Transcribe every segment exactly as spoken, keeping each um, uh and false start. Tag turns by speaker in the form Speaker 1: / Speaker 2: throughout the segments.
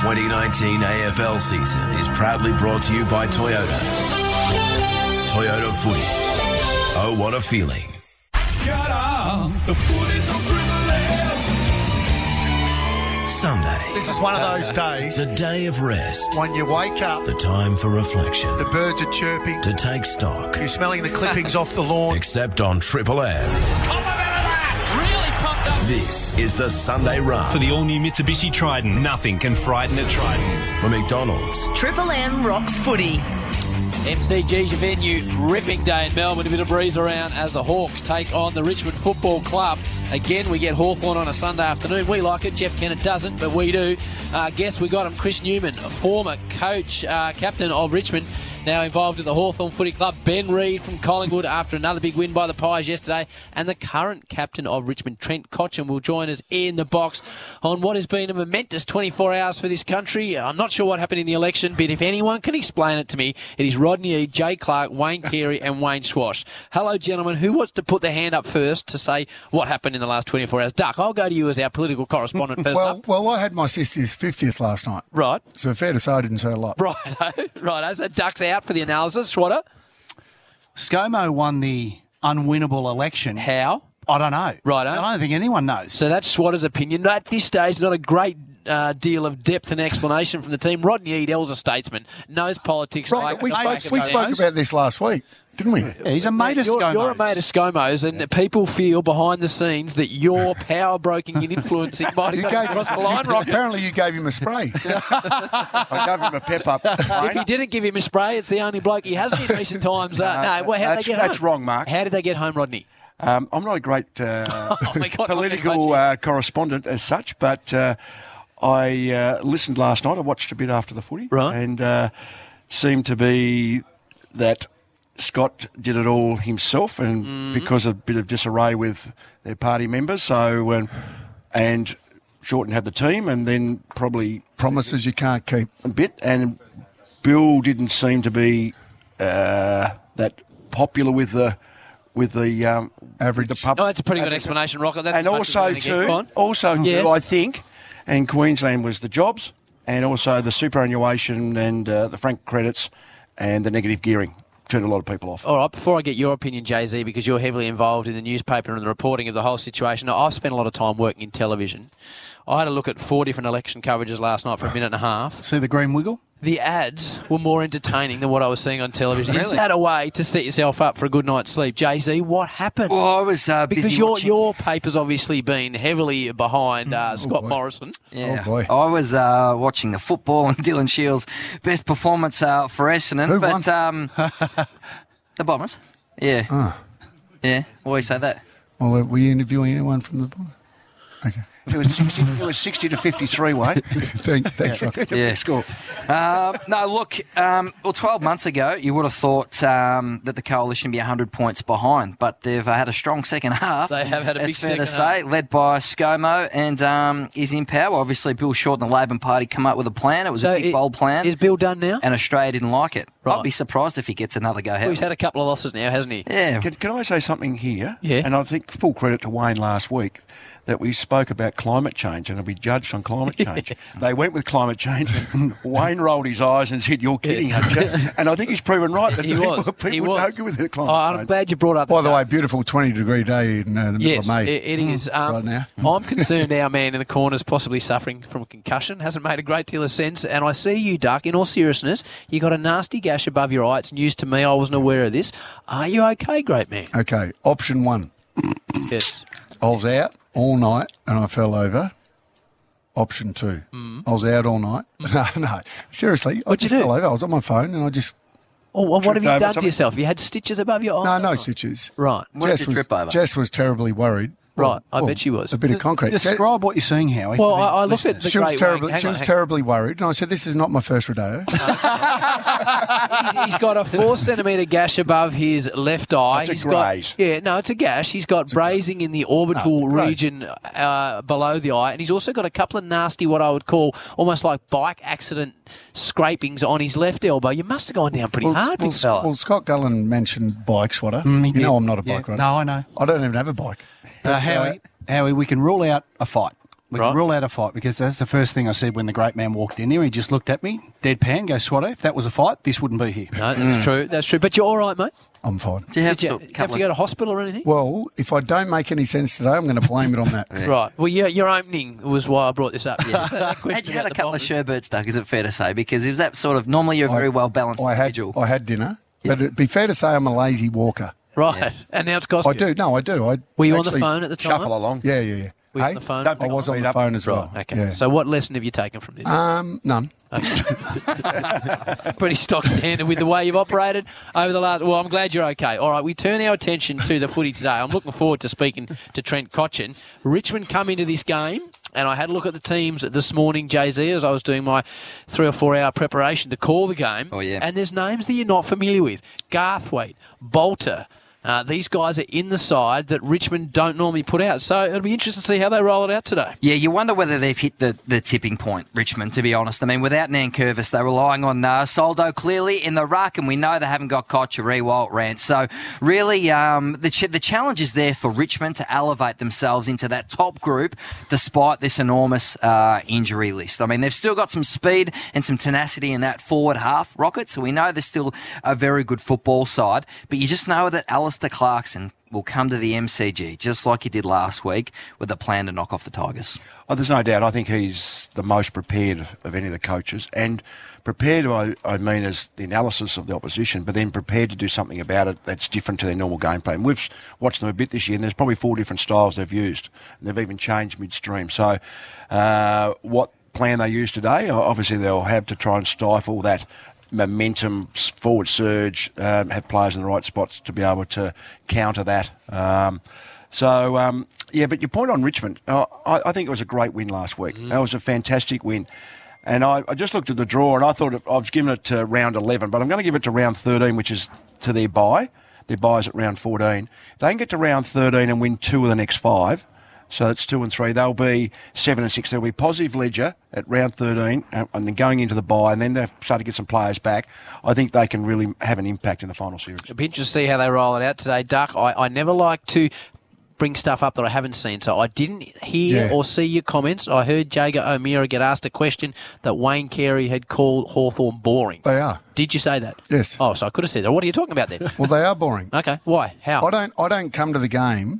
Speaker 1: twenty nineteen A F L season is proudly brought to you by Toyota. Toyota Footy. Oh, what a feeling.
Speaker 2: Shut up. The footy's on Triple M.
Speaker 1: Sunday.
Speaker 3: This is one of those days
Speaker 1: The day of rest.
Speaker 3: when you wake up,
Speaker 1: The time for reflection.
Speaker 3: the birds are chirping,
Speaker 1: To take stock.
Speaker 3: you're smelling the clippings off the lawn.
Speaker 1: Except on Triple M.
Speaker 2: Really pumped up.
Speaker 1: This is the Sunday Run.
Speaker 4: For the all-new Mitsubishi Triton, nothing can frighten a Triton.
Speaker 1: For McDonald's.
Speaker 5: Triple M rocks footy.
Speaker 6: M C G's your venue, ripping day in Melbourne. A bit of breeze around as the Hawks take on the Richmond Football Club. Again, we get Hawthorn on a Sunday afternoon. We like it. Jeff Kennett doesn't, but we do. Uh, guess we got him, Chris Newman, a former coach, uh, captain of Richmond, now involved in the Hawthorn Footy Club. Ben Reid from Collingwood after another big win by the Pies yesterday. And the current captain of Richmond, Trent Cotchin, will join us in the box on what has been a momentous twenty-four hours for this country. I'm not sure what happened in the election, but if anyone can explain it to me, it is Rodney Eade, Jay Clark, Wayne Carey and Wayne Schwash. Hello, gentlemen. Who wants to put their hand up first to say what happened in the last twenty-four hours? Duck, I'll go to you as our political correspondent first
Speaker 7: Well,
Speaker 6: up.
Speaker 7: well, I had my sister's fiftieth last night.
Speaker 6: Right.
Speaker 7: So fair to say I didn't say a lot.
Speaker 6: Right. Right. So Duck's out for the analysis. Schwatter?
Speaker 8: ScoMo won the unwinnable election.
Speaker 6: How?
Speaker 8: I don't know.
Speaker 6: Righto.
Speaker 8: I don't think anyone knows.
Speaker 6: So that's Schwatter's opinion. At this stage, not a great uh, deal of depth and explanation from the team. Rodney Eade, elder statesman, knows politics.
Speaker 7: Right,
Speaker 6: like
Speaker 7: we
Speaker 6: the
Speaker 7: spoke,
Speaker 6: back of
Speaker 7: we
Speaker 6: his
Speaker 7: spoke
Speaker 6: hand.
Speaker 7: about this last week, didn't we?
Speaker 8: Yeah, he's a mate of
Speaker 6: You're,
Speaker 8: ScoMo's.
Speaker 6: you're a mate of ScoMo's, and people feel behind the scenes that your power broking and influencing might have
Speaker 7: You
Speaker 6: got
Speaker 7: gave,
Speaker 6: him across the line, Rocket.
Speaker 7: apparently you gave him a spray.
Speaker 9: I gave him a pep up.
Speaker 6: If he didn't give him a spray, it's the only bloke he hasn't in recent times. Uh, no, well, how
Speaker 9: that's,
Speaker 6: they get
Speaker 9: that's
Speaker 6: home?
Speaker 9: wrong, Mark.
Speaker 6: How did they get home, Rodney?
Speaker 9: Um, I'm not a great uh,
Speaker 6: Oh, my God,
Speaker 9: political
Speaker 6: Rodney,
Speaker 9: uh, correspondent as such, but uh, I uh, listened last night. I watched a bit after the footy.
Speaker 6: Right.
Speaker 9: And uh, seemed to be that Scott did it all himself, and
Speaker 6: Mm-hmm.
Speaker 9: because of a bit of disarray with their party members. So, um, and Shorten had the team, and then probably
Speaker 7: Promises you can't keep.
Speaker 9: a bit, and Bill didn't seem to be uh, that popular with the with the um,
Speaker 7: Average.
Speaker 9: the pub.
Speaker 6: Oh, that's a pretty good explanation, Rocket. That's
Speaker 9: and
Speaker 6: as much as we're
Speaker 9: also
Speaker 6: gonna get. Go
Speaker 9: too,
Speaker 6: on.
Speaker 9: also
Speaker 6: Yeah.
Speaker 9: too, I think, and Queensland was the jobs, and also the superannuation and uh, the frank credits, and the negative gearing turned a lot of people off.
Speaker 6: All right, before I get your opinion, Jay-Z, because you're heavily involved in the newspaper and the reporting of the whole situation, I've spent a lot of time working in television. I had a look at four different election coverages last night for a minute and a half.
Speaker 8: See the green wiggle?
Speaker 6: The ads were more entertaining than what I was seeing on television. Is that a way to set yourself up for a good night's sleep? Jay-Z, what happened?
Speaker 10: Well, I was uh,
Speaker 6: because
Speaker 10: busy
Speaker 6: your
Speaker 10: watching.
Speaker 6: your paper's obviously been heavily behind uh, Scott
Speaker 7: boy.
Speaker 6: Morrison.
Speaker 10: Yeah.
Speaker 7: Oh, boy.
Speaker 10: I was uh, watching the football and Dylan Shields' best performance uh, for Essendon.
Speaker 7: Who
Speaker 10: but um, the Bombers. Yeah.
Speaker 7: Ah.
Speaker 10: Yeah. Why you say that?
Speaker 7: Well, were you interviewing anyone from the board? Okay.
Speaker 9: It was sixty, it was sixty to fifty-three, way.
Speaker 7: Thank, thanks, Rock.
Speaker 10: Yeah.
Speaker 9: Score.
Speaker 10: Um, no, look, um, well, twelve months ago, you would have thought um, that the Coalition would be one hundred points behind, but they've uh, had a strong second half.
Speaker 6: They have had a
Speaker 10: It's
Speaker 6: big
Speaker 10: fair to
Speaker 6: second
Speaker 10: say, led by ScoMo, and um, is in power. Obviously, Bill Shorten and the Labor Party come up with a plan. It was
Speaker 6: So
Speaker 10: a big,
Speaker 6: it-
Speaker 10: bold plan,
Speaker 6: Is Bill done now?
Speaker 10: and Australia didn't like it.
Speaker 6: Right.
Speaker 10: I'd be surprised if he gets another go
Speaker 6: Well,
Speaker 10: ahead.
Speaker 6: he's had a couple of losses now, hasn't he?
Speaker 10: Yeah.
Speaker 9: Can, can I say something here?
Speaker 6: Yeah.
Speaker 9: And I think full credit to Wayne last week that we spoke about climate change and it'll be judged on climate change. They went with climate change and Wayne rolled his eyes and said, "You're kidding, aren't you?" And I think he's proven right that
Speaker 6: He
Speaker 9: people,
Speaker 6: was.
Speaker 9: people
Speaker 6: He
Speaker 9: would
Speaker 6: was.
Speaker 9: argue with the climate
Speaker 6: Oh, I'm
Speaker 9: change.
Speaker 6: glad you brought up
Speaker 7: By the
Speaker 6: stuff.
Speaker 7: way, beautiful twenty-degree day in uh, the middle
Speaker 6: Yes,
Speaker 7: of May.
Speaker 6: it, it is. Um,
Speaker 7: Right now.
Speaker 6: I'm concerned our man in the corner is possibly suffering from a concussion. Hasn't made a great deal of sense. And I see you, Duck, in all seriousness, you got a nasty gash above your eye. It's news to me. I wasn't aware of this. Are you okay, great man?
Speaker 7: Okay, option one.
Speaker 6: Yes.
Speaker 7: I was out all night and I fell over. Option two.
Speaker 6: Mm.
Speaker 7: I was out all night. No, no. Seriously, I
Speaker 6: What'd you
Speaker 7: just
Speaker 6: do?
Speaker 7: fell over. I was on my phone and I just...
Speaker 6: Oh, well, what have you
Speaker 9: over
Speaker 6: done to
Speaker 9: something?
Speaker 6: yourself? Have you had stitches above your eye?
Speaker 7: No, no stitches.
Speaker 6: Right.
Speaker 10: What did
Speaker 7: Jess
Speaker 10: you
Speaker 7: was,
Speaker 10: trip over?
Speaker 7: Jess was terribly worried.
Speaker 6: Right, I bet she was.
Speaker 7: A bit of concrete. Je-
Speaker 8: Describe what you're seeing, Howie.
Speaker 6: Well,
Speaker 8: for the
Speaker 6: I, I looked at
Speaker 8: listeners.
Speaker 6: the
Speaker 7: she was
Speaker 6: great
Speaker 7: terribly,
Speaker 6: Hang
Speaker 7: she
Speaker 6: on,
Speaker 7: was
Speaker 6: hang on.
Speaker 7: terribly worried. And I said, this is not my first rodeo.
Speaker 6: He's, he's got a four centimetre gash above his left eye.
Speaker 9: That's a
Speaker 6: He's got-
Speaker 9: graze.
Speaker 6: yeah, no, it's a gash. He's got brazing in the orbital
Speaker 7: No, it's a graze.
Speaker 6: region uh, below the eye, and he's also got a couple of nasty, what I would call almost like bike accident scrapings on his left elbow. You must have gone down pretty hard,
Speaker 7: well,
Speaker 6: big fella.
Speaker 7: well, Scott Gullen mentioned bikes, what?
Speaker 8: Mm, he
Speaker 7: you
Speaker 8: did.
Speaker 7: know I'm not a
Speaker 8: Yeah.
Speaker 7: bike rider.
Speaker 8: No, I know.
Speaker 7: I don't even have a bike.
Speaker 8: Uh, Howie, Howie, we can rule out a fight. We
Speaker 6: Right.
Speaker 8: can rule out a fight because that's the first thing I said when the great man walked in here. He just looked at me, deadpan, go, Swatto, if that was a fight, this wouldn't be here.
Speaker 6: No, that's true. That's true. But you're all right, mate.
Speaker 7: I'm fine.
Speaker 10: Do you have,
Speaker 6: Did you,
Speaker 10: sort
Speaker 6: did
Speaker 10: of
Speaker 6: you have
Speaker 10: couple
Speaker 6: to go to hospital or anything?
Speaker 7: Well, if I don't make any sense today, I'm going to blame it on that.
Speaker 6: Right. Well, your, your opening was why I brought this up. Yeah. That
Speaker 10: of,
Speaker 6: question
Speaker 10: had you had
Speaker 6: about
Speaker 10: a
Speaker 6: the
Speaker 10: couple of
Speaker 6: bombers.
Speaker 10: sherbets, Doug, is it fair to say? Because it was that sort of, normally you're a very
Speaker 7: I-
Speaker 10: well balanced
Speaker 7: I had,
Speaker 10: individual.
Speaker 7: I had dinner, but it'd be fair to say I'm a lazy walker.
Speaker 6: Right.
Speaker 10: Yeah.
Speaker 6: And now it's cost
Speaker 7: I
Speaker 6: you.
Speaker 7: do. No, I do. I
Speaker 6: Were you
Speaker 7: actually,
Speaker 6: on the phone at the time?
Speaker 9: Shuffle along.
Speaker 7: Yeah, yeah, yeah.
Speaker 6: Were you
Speaker 7: Hey,
Speaker 6: on the phone?
Speaker 9: don't
Speaker 7: I
Speaker 9: pick
Speaker 7: was
Speaker 9: up
Speaker 7: on
Speaker 9: my
Speaker 7: the
Speaker 9: feet
Speaker 7: phone as well.
Speaker 6: Okay.
Speaker 7: Yeah.
Speaker 6: So what lesson have you taken from this?
Speaker 7: um, none.
Speaker 6: Pretty stock standard with the way you've operated over the last... Well, I'm glad you're okay. All right, we turn our attention to the footy today. I'm looking forward to speaking to Trent Cotchin. Richmond come into this game, and I had a look at the teams this morning, Jay-Z, as I was doing my three or four hour preparation to call the game.
Speaker 10: Oh, yeah.
Speaker 6: And there's names that you're not familiar with. Garthwaite, Bolter... Uh, these guys are in the side that Richmond don't normally put out. So it'll be interesting to see how they roll it out today.
Speaker 10: Yeah, you wonder whether they've hit the, the tipping point, Richmond, to be honest. I mean, without Nankervis, they're relying on uh, Soldo clearly in the ruck, and we know they haven't got Koch or Rewalt Rance. So really, um, the, ch- the challenge is there for Richmond to elevate themselves into that top group despite this enormous uh, injury list. I mean, they've still got some speed and some tenacity in that forward half, Rocket, so we know they're still a very good football side, but you just know that Alistair Clarkson will come to the M C G, just like he did last week, with a plan to knock off the Tigers.
Speaker 9: Oh, there's no doubt. I think he's the most prepared of any of the coaches. And prepared, I, I mean, as the analysis of the opposition, but then prepared to do something about it that's different to their normal game plan. We've watched them a bit this year, and there's probably four different styles they've used. And they've even changed midstream. So uh, what plan they use today, obviously they'll have to try and stifle that momentum, forward surge, um, have players in the right spots to be able to counter that. Um, so, um, yeah, but your point on Richmond, uh, I, I think it was a great win last week. Mm. That was a fantastic win. And I, I just looked at the draw and I thought it, I was giving it to round eleven, but I'm going to give it to round thirteen, which is to their bye. Their bye is at round fourteen. If they can get to round thirteen and win two of the next five, so it's two and three, they'll be seven and six. There'll be positive ledger at round thirteen, and then going into the bye, and then they've started to get some players back. I think they can really have an impact in the final series.
Speaker 6: It'll be interesting to see how they roll it out today, Duck. I, I never like to bring stuff up that I haven't seen, so I didn't hear
Speaker 7: Yeah.
Speaker 6: or see your comments. I heard Jager O'Meara get asked a question that Wayne Carey had called Hawthorn boring.
Speaker 7: They are.
Speaker 6: Did you say that?
Speaker 7: Yes.
Speaker 6: Oh, so I could have said that. What are you talking about then?
Speaker 7: Well, they are boring.
Speaker 6: Okay, why? How?
Speaker 7: I don't. I don't come to the game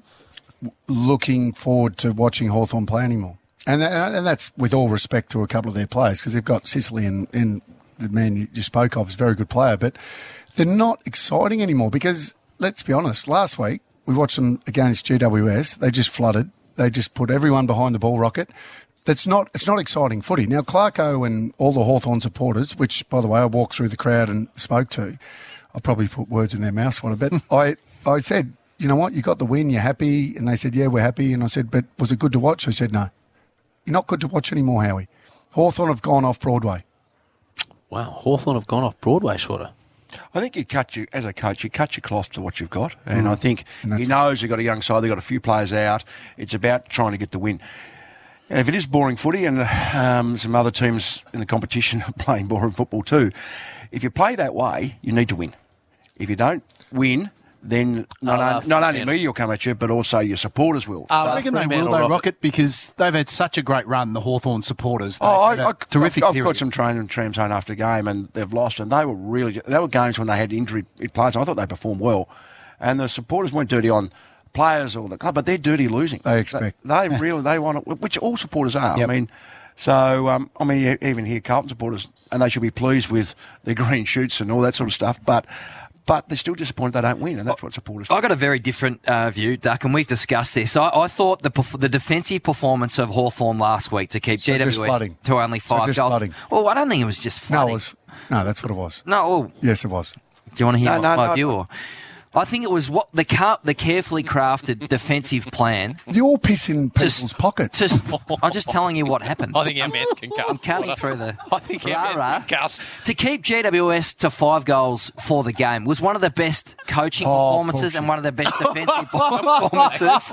Speaker 7: looking forward to watching Hawthorn play anymore, and that, and that's with all respect to a couple of their players because they've got Sicily and, and the man you, you spoke of is a very good player, but they're not exciting anymore because let's be honest. Last week we watched them against G W S. They just flooded. They just put everyone behind the ball rocket. That's not. It's not exciting footy. Now Clarko and all the Hawthorn supporters, which by the way I walked through the crowd and spoke to, I probably put words in their mouth. What a bit. I I said, you know what, you got the win, you're happy? And they said, yeah, we're happy. And I said, but was it good to watch? I said, no. You're not good to watch anymore, Howie. Hawthorn have gone off Broadway.
Speaker 6: Wow, Hawthorn have gone off Broadway, sort of.
Speaker 9: I think you cut you as a coach, you cut your cloth to what you've got, and
Speaker 7: Mm.
Speaker 9: I think
Speaker 7: And that's-
Speaker 9: he knows they've got a young side, they've got a few players out. It's about trying to get the win. And if it is boring footy, and um, some other teams in the competition are playing boring football too, if you play that way, you need to win. If you don't win, then not,
Speaker 6: Oh,
Speaker 9: on,
Speaker 6: uh,
Speaker 9: not only
Speaker 6: yeah.
Speaker 9: media will come at you, but also your supporters will.
Speaker 6: Uh,
Speaker 8: I reckon they
Speaker 6: Fremantle
Speaker 8: will, though,
Speaker 6: Rocket.
Speaker 8: Rocket, because they've had such a great run, the Hawthorn supporters. They've
Speaker 9: Oh, I,
Speaker 8: had a
Speaker 9: I,
Speaker 8: terrific
Speaker 9: I've, I've
Speaker 8: period.
Speaker 9: got some training trams home after the game, and they've lost, and they were really. They were games when they had injury players. And I thought they performed well, and the supporters weren't dirty on players or the club, but they're dirty losing.
Speaker 7: They expect.
Speaker 9: They, they really they want it, which all supporters are.
Speaker 8: Yep.
Speaker 9: I mean, so um, I mean, you even here Carlton supporters, and they should be pleased with their green shoots and all that sort of stuff, but. But they're still disappointed they don't win, and that's what supporters do.
Speaker 10: I got a very different uh, view, Duck, and we've discussed this. I, I thought the perf- the defensive performance of Hawthorn last week to keep
Speaker 7: So
Speaker 10: G W
Speaker 7: just
Speaker 10: S
Speaker 7: flooding.
Speaker 10: to only
Speaker 7: So
Speaker 10: five
Speaker 7: just
Speaker 10: goals.
Speaker 7: flooding.
Speaker 10: Well, I don't think it was just
Speaker 7: No,
Speaker 10: flooding.
Speaker 7: it was. No, that's what it was.
Speaker 10: No, oh,
Speaker 7: Yes, it was.
Speaker 10: do you want to hear
Speaker 9: No,
Speaker 10: my,
Speaker 9: no,
Speaker 10: my
Speaker 9: no,
Speaker 10: view?
Speaker 9: no.
Speaker 10: Or? I think it was what the car- the carefully crafted defensive plan.
Speaker 7: You all piss in people's
Speaker 10: Just-
Speaker 7: pockets.
Speaker 10: Just, I'm just telling you what happened.
Speaker 6: I think our man's concussed.
Speaker 10: I'm counting through the
Speaker 6: I think our
Speaker 10: rah-rah.
Speaker 6: man's concussed.
Speaker 10: To keep G W S to five goals for the game was one of the best coaching
Speaker 7: Oh,
Speaker 10: performances
Speaker 7: bullshit.
Speaker 10: and one of the best defensive performances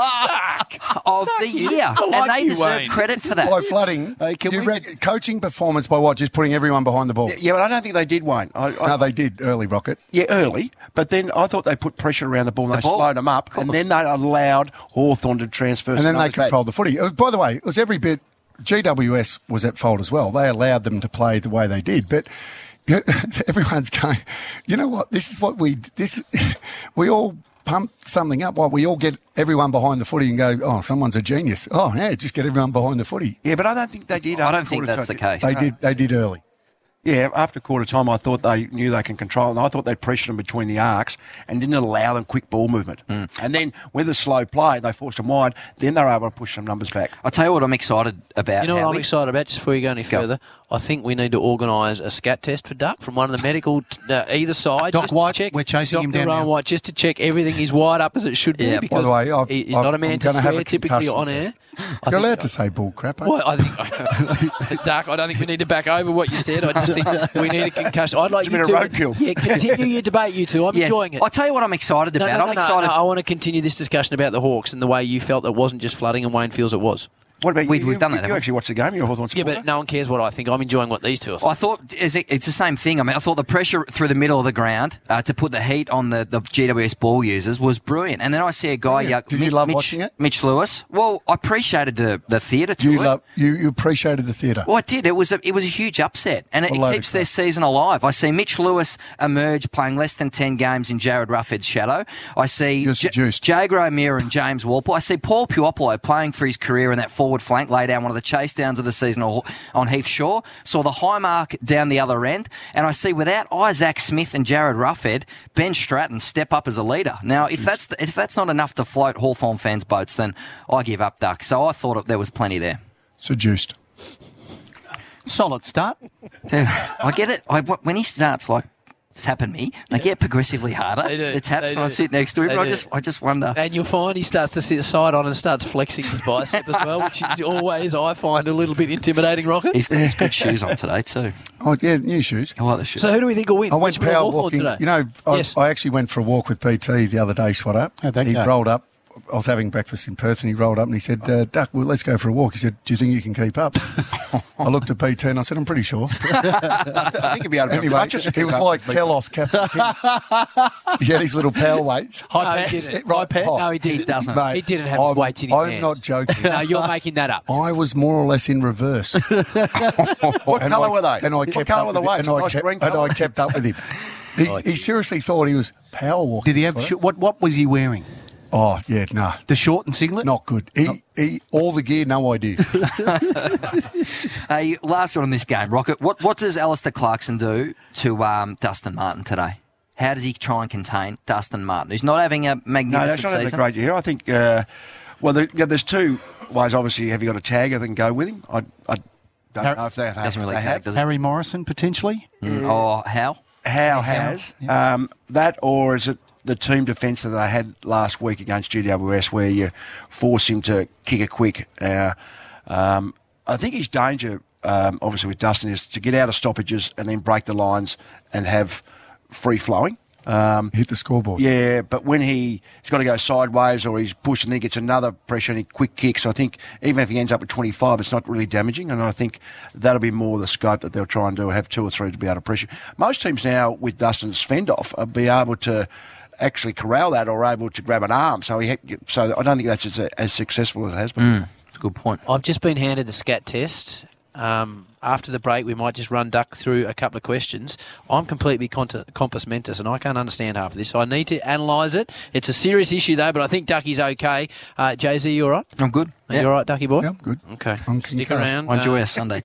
Speaker 10: of the year.
Speaker 6: like
Speaker 10: and they
Speaker 6: you,
Speaker 10: deserve
Speaker 6: Wayne.
Speaker 10: cred for that.
Speaker 7: By flooding,
Speaker 8: Hey, can
Speaker 7: you
Speaker 8: we-
Speaker 7: reckon- coaching performance by what? Just putting everyone behind the ball.
Speaker 9: Yeah, but I don't think they did, Wayne. I, I,
Speaker 7: No, they did early, Rocket.
Speaker 9: yeah, early, but then I thought thought they put pressure around the ball and
Speaker 10: The
Speaker 9: they
Speaker 10: ball.
Speaker 9: slowed them up, and then they allowed Hawthorn to transfer.
Speaker 7: And then they
Speaker 9: numbers back.
Speaker 7: controlled the footy. Uh, By the way, it was every bit. G W S was at fault as well. They allowed them to play the way they did, but you know, everyone's going. You know what? This is what we. This we all pump something up. What we all get everyone behind the footy and go. Oh, someone's a genius. Oh, yeah, just get everyone behind the footy.
Speaker 9: Yeah, but I don't think they did.
Speaker 10: I
Speaker 9: after
Speaker 10: don't think
Speaker 9: quarter
Speaker 10: that's the
Speaker 9: time.
Speaker 10: case.
Speaker 7: They did. They did early.
Speaker 9: Yeah, after quarter time, I thought they knew they can control, and I thought they pressured them between the arcs and didn't allow them quick ball movement.
Speaker 10: Mm.
Speaker 9: And then with the slow play, they forced them wide. Then they were able to push some numbers back.
Speaker 10: I'll tell you what I'm excited about.
Speaker 6: You know what I'm
Speaker 10: Howie.
Speaker 6: excited about, just before you go any
Speaker 10: Go.
Speaker 6: further? I think we need to organise a scat test for Duck from one of the medical, t- uh, either side.
Speaker 8: Doc
Speaker 6: just to
Speaker 8: White,
Speaker 6: check,
Speaker 8: we're chasing him
Speaker 6: Doctor
Speaker 8: down
Speaker 6: Rowan
Speaker 8: now.
Speaker 6: White, just to check everything is wide up as it should be.
Speaker 10: Yeah. By
Speaker 6: Because
Speaker 7: the way, I've-
Speaker 6: he- he's
Speaker 7: I've-
Speaker 6: not a
Speaker 7: I'm
Speaker 6: man to
Speaker 7: gonna have
Speaker 6: swear
Speaker 7: a
Speaker 6: typically
Speaker 7: concussion
Speaker 6: on air.
Speaker 7: test.
Speaker 6: I
Speaker 7: You're
Speaker 6: think-
Speaker 7: allowed to say bull crap. Eh?
Speaker 6: Well, I think, Duck, I don't think we need to back over what you said. I just think we need a concussion. I'd like
Speaker 9: It's
Speaker 6: you
Speaker 9: been
Speaker 6: to
Speaker 9: a roadkill.
Speaker 6: Yeah, continue your debate, you two. I'm
Speaker 10: Yes.
Speaker 6: enjoying it.
Speaker 10: I'll tell you what I'm excited
Speaker 6: No,
Speaker 10: about.
Speaker 6: no, no,
Speaker 10: I'm
Speaker 6: no,
Speaker 10: excited.
Speaker 6: no, I want to continue this discussion about the Hawks and the way you felt it wasn't just flooding and Wayne feels it was.
Speaker 9: What about
Speaker 10: We-
Speaker 9: you?
Speaker 10: we've done
Speaker 9: you,
Speaker 10: that,
Speaker 9: You
Speaker 10: haven't we?
Speaker 9: actually watched the game. You're a Hawthorn
Speaker 6: Yeah,
Speaker 9: supporter.
Speaker 6: but no one cares what I think. I'm enjoying what these two are saying.
Speaker 10: I thought is it, it's the same thing. I mean, I thought the pressure through the middle of the ground uh, to put the heat on the, the G W S ball users was brilliant. And then I see a guy,
Speaker 7: Yeah.
Speaker 10: uh,
Speaker 7: Did you
Speaker 10: Mitch,
Speaker 7: love
Speaker 10: Mitch,
Speaker 7: watching it?
Speaker 10: Mitch Lewis. Well, I appreciated the, the theatre to
Speaker 7: You
Speaker 10: it.
Speaker 7: love. You, you appreciated the theatre.
Speaker 10: Well, I did. It was a, it was a huge upset, and it,
Speaker 7: A
Speaker 10: it
Speaker 7: load
Speaker 10: keeps
Speaker 7: of
Speaker 10: their
Speaker 7: crap.
Speaker 10: season alive. I see Mitch Lewis emerge playing less than ten games in Jared Ruffhead's shadow. I see
Speaker 7: You're
Speaker 10: J-
Speaker 7: seduced.
Speaker 10: Jager O'Meara and James Walpole. I see Paul Puopolo playing for his career in that forward flank, lay down one of the chase downs of the season on Heath Shaw. Saw the high mark down the other end, and I see without Isaac Smith and Jared Ruffhead, Ben Stratton step up as a leader. Now, if that's if that's not enough to float Hawthorn fans' boats, then I give up, Duck. So I thought there was plenty there.
Speaker 7: Seduced.
Speaker 8: Solid start.
Speaker 10: Yeah, I get it. I, when he starts like tapping me, they get progressively harder.
Speaker 6: They do.
Speaker 10: The taps
Speaker 6: They
Speaker 10: when I
Speaker 6: do.
Speaker 10: sit next to him.
Speaker 6: They
Speaker 10: I
Speaker 6: do.
Speaker 10: just, I just wonder.
Speaker 6: And you'll find he starts to sit side on and starts flexing his bicep as well, which is always, I find, a little bit intimidating, Rocket.
Speaker 10: He's got his good shoes on today too.
Speaker 7: Oh yeah, new shoes.
Speaker 10: I like the shoes.
Speaker 6: So who do we think will win?
Speaker 7: I went
Speaker 6: Richmond or
Speaker 7: power
Speaker 6: Hawthorn
Speaker 7: walking.
Speaker 6: today?
Speaker 7: You know, I,
Speaker 6: Yes.
Speaker 7: I actually went for a walk with P T the other day, Swatter.
Speaker 8: How'd that
Speaker 7: he
Speaker 8: go?
Speaker 7: rolled up. I was having breakfast in Perth and he rolled up and he said, uh, Duck, well, let's go for a walk. He said, do you think you can keep up? I looked at P T and I said, I'm pretty sure.
Speaker 9: I think he'd be able to
Speaker 7: Anyway,
Speaker 9: I just
Speaker 7: he was like Keloff, Captain King. He had his little power weights.
Speaker 6: No,
Speaker 8: High
Speaker 6: he
Speaker 8: pants.
Speaker 6: didn't.
Speaker 7: Right, oh,
Speaker 6: No, he didn't.
Speaker 10: He doesn't.
Speaker 7: mate,
Speaker 6: He didn't have
Speaker 7: I'm,
Speaker 6: weights in his
Speaker 7: I'm
Speaker 6: hands.
Speaker 7: not joking.
Speaker 6: No, you're making that up.
Speaker 7: I was more or less in reverse.
Speaker 9: What
Speaker 7: And
Speaker 9: colour
Speaker 7: I-
Speaker 9: were they?
Speaker 7: And I
Speaker 9: What
Speaker 7: kept
Speaker 9: colour
Speaker 7: up
Speaker 9: were the
Speaker 7: with it,
Speaker 9: weights?
Speaker 7: and I
Speaker 9: Nice
Speaker 7: kept,
Speaker 9: green
Speaker 7: and
Speaker 9: colour?
Speaker 7: I kept up with him. He, he seriously thought he was power walking.
Speaker 8: Did he have
Speaker 7: Swatter.
Speaker 8: sh- what? What was he wearing?
Speaker 7: Oh, yeah, no.
Speaker 8: The short and singlet.
Speaker 7: Not good. He, he, all the gear, no idea.
Speaker 10: Hey, last one on this game, Rocket. What what does Alistair Clarkson do to um, Dustin Martin today? How does he try and contain Dustin Martin, who's not having a
Speaker 9: No,
Speaker 10: magnificent
Speaker 9: that's not having a
Speaker 10: season?
Speaker 9: great year. I think, uh, well, there, yeah, there's two ways. Obviously, have you got a tagger that can go with him? I, I don't
Speaker 8: Har-
Speaker 9: know if they have.
Speaker 10: Doesn't really
Speaker 9: they
Speaker 10: tag,
Speaker 9: have.
Speaker 10: does it?
Speaker 8: Harry Morrison potentially.
Speaker 10: Mm, or how?
Speaker 9: How has um, that, or is it the team defence that they had last week against G W S, where you force him to kick it quick? Uh, um, I think his danger, um, obviously with Dustin, is to get out of stoppages and then break the lines and have free flowing. Um,
Speaker 7: Hit the scoreboard.
Speaker 9: Yeah, but when he, he's got to go sideways or he's pushed and then gets another pressure and he quick kicks, I think even if he ends up at twenty-five, it's not really damaging. And I think that'll be more the scope that they'll try and do, have two or three to be able to pressure. Most teams now, with Dustin's fend off, will be able to actually corral that or able to grab an arm. So he, so I don't think that's as, as successful as it has been.
Speaker 10: Mm, that's a good point.
Speaker 6: I've just been handed the scat test. Um, after the break, we might just run Duck through a couple of questions. I'm completely cont- compass mentis, and I can't understand half of this, so I need to analyse it. It's a serious issue, though, but I think Ducky's okay. Uh, Jay-Z, you all right?
Speaker 10: I'm good.
Speaker 6: Are you all right, Ducky boy?
Speaker 7: Yeah, I'm good.
Speaker 6: Okay.
Speaker 7: I'm
Speaker 6: Stick
Speaker 7: concussed.
Speaker 6: around.
Speaker 10: I enjoy
Speaker 6: Uh,
Speaker 10: our Sunday.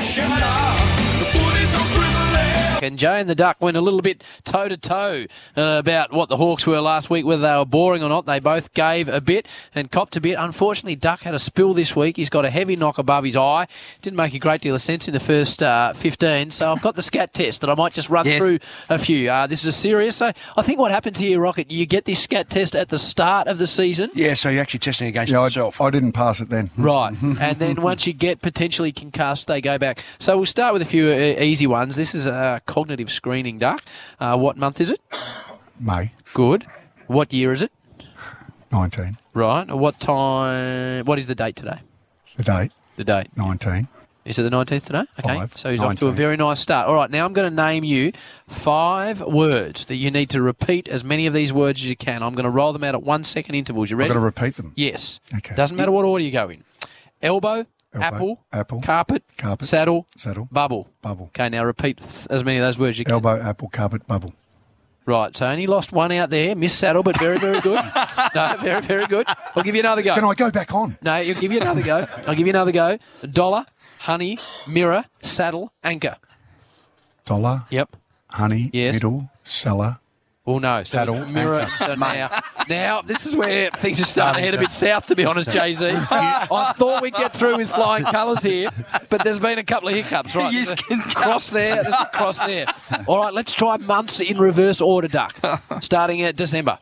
Speaker 6: And Jay and the Duck went a little bit toe-to-toe uh, about what the Hawks were last week, whether they were boring or not. They both gave a bit and copped a bit. Unfortunately, Duck had a spill this week. He's got a heavy knock above his eye. Didn't make a great deal of sense in the first uh, fifteen, so I've got the scat test that I might just run
Speaker 10: Yes.
Speaker 6: through a few. Uh, this is serious. So I think what happens here, Rocket, you get this scat test at the start of the season.
Speaker 9: Yeah, so you're actually testing against
Speaker 7: Yeah,
Speaker 9: yourself.
Speaker 7: I, I didn't pass it then.
Speaker 6: Right, and then once you get potentially concussed, they go back. So we'll start with a few uh, easy ones. This is a cognitive screening, Duck. Uh, what month is it?
Speaker 7: May
Speaker 6: Good. What year is it?
Speaker 7: nineteen.
Speaker 6: Right. What time? What is the date today?
Speaker 7: The date,
Speaker 6: The date.
Speaker 7: nineteen.
Speaker 6: Is it the nineteenth today? Okay,
Speaker 7: Five.
Speaker 6: so he's off to a
Speaker 7: nineteen.
Speaker 6: very nice start. All right, now I'm going to name you five words that you need to repeat as many of these words as you can. I'm going to roll them out at one second intervals. You
Speaker 7: I've
Speaker 6: ready?
Speaker 7: got to repeat them.
Speaker 6: Yes.
Speaker 7: Okay.
Speaker 6: Doesn't matter what order you go in. Elbow,
Speaker 7: Elbow,
Speaker 6: apple,
Speaker 7: apple,
Speaker 6: carpet,
Speaker 7: carpet,
Speaker 6: saddle,
Speaker 7: saddle,
Speaker 6: bubble.
Speaker 7: bubble.
Speaker 6: Okay, now repeat th- as many of those words as you can.
Speaker 7: Elbow, apple, carpet, bubble.
Speaker 6: Right, so only lost one out there. Missed saddle, but very, very good. No, very, very good. I'll give you another go.
Speaker 7: Can I go back on?
Speaker 6: No, I'll give you another go. I'll give you another go. Dollar, honey, mirror, saddle, anchor.
Speaker 7: Dollar,
Speaker 6: Yep.
Speaker 7: honey,
Speaker 6: Yes.
Speaker 7: middle, cellar.
Speaker 6: Well, no. So
Speaker 7: Saddle,
Speaker 6: it's mirror.
Speaker 7: anchor.
Speaker 6: So now, now, this is where things are starting to head a bit south, to be honest, Jay Z. I thought we'd get through with flying colours here, but there's been a couple of hiccups, right?
Speaker 10: Yes,
Speaker 6: There's a
Speaker 10: can-
Speaker 6: cross there, there's a cross there. All right, let's try months in reverse order, Duck, starting at December.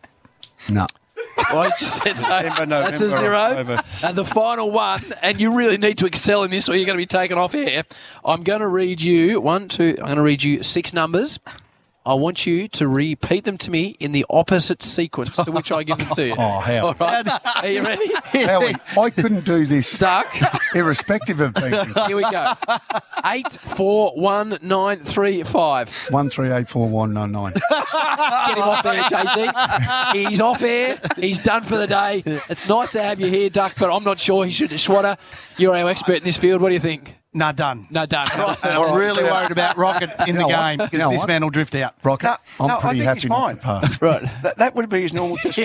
Speaker 7: No.
Speaker 6: Well, you just said so.
Speaker 9: December,
Speaker 6: That's a
Speaker 9: November,
Speaker 6: zero.
Speaker 9: October.
Speaker 6: And the final one, and you really need to excel in this or you're going to be taken off here. I'm going to read you one, two, I'm going to read you six numbers. I want you to repeat them to me in the opposite sequence to which I give them to you.
Speaker 7: Oh, how?
Speaker 6: All right. Are you ready?
Speaker 7: Howie, I couldn't do this
Speaker 6: Duck.
Speaker 7: irrespective of beating.
Speaker 6: Here we go. Eight, four, one, nine, three, five.
Speaker 7: One, three, eight, four, one, nine, nine.
Speaker 6: Get him off there, J C. He's off air. He's done for the day. It's nice to have you here, Duck, but I'm not sure he should. Schwatter, you're our expert in this field. What do you think?
Speaker 8: No, done.
Speaker 6: No, done. Right.
Speaker 8: And I'm really worried about Rocket in
Speaker 7: You
Speaker 8: the
Speaker 7: know what?
Speaker 8: game
Speaker 7: You
Speaker 8: because
Speaker 7: know
Speaker 8: this
Speaker 7: what?
Speaker 8: man will drift out.
Speaker 7: Rocket, I'm
Speaker 9: no, I
Speaker 7: pretty
Speaker 9: think
Speaker 7: happy
Speaker 9: he's
Speaker 7: not
Speaker 9: fine.
Speaker 7: to pass.
Speaker 6: Right.
Speaker 9: That, that would be his normal test.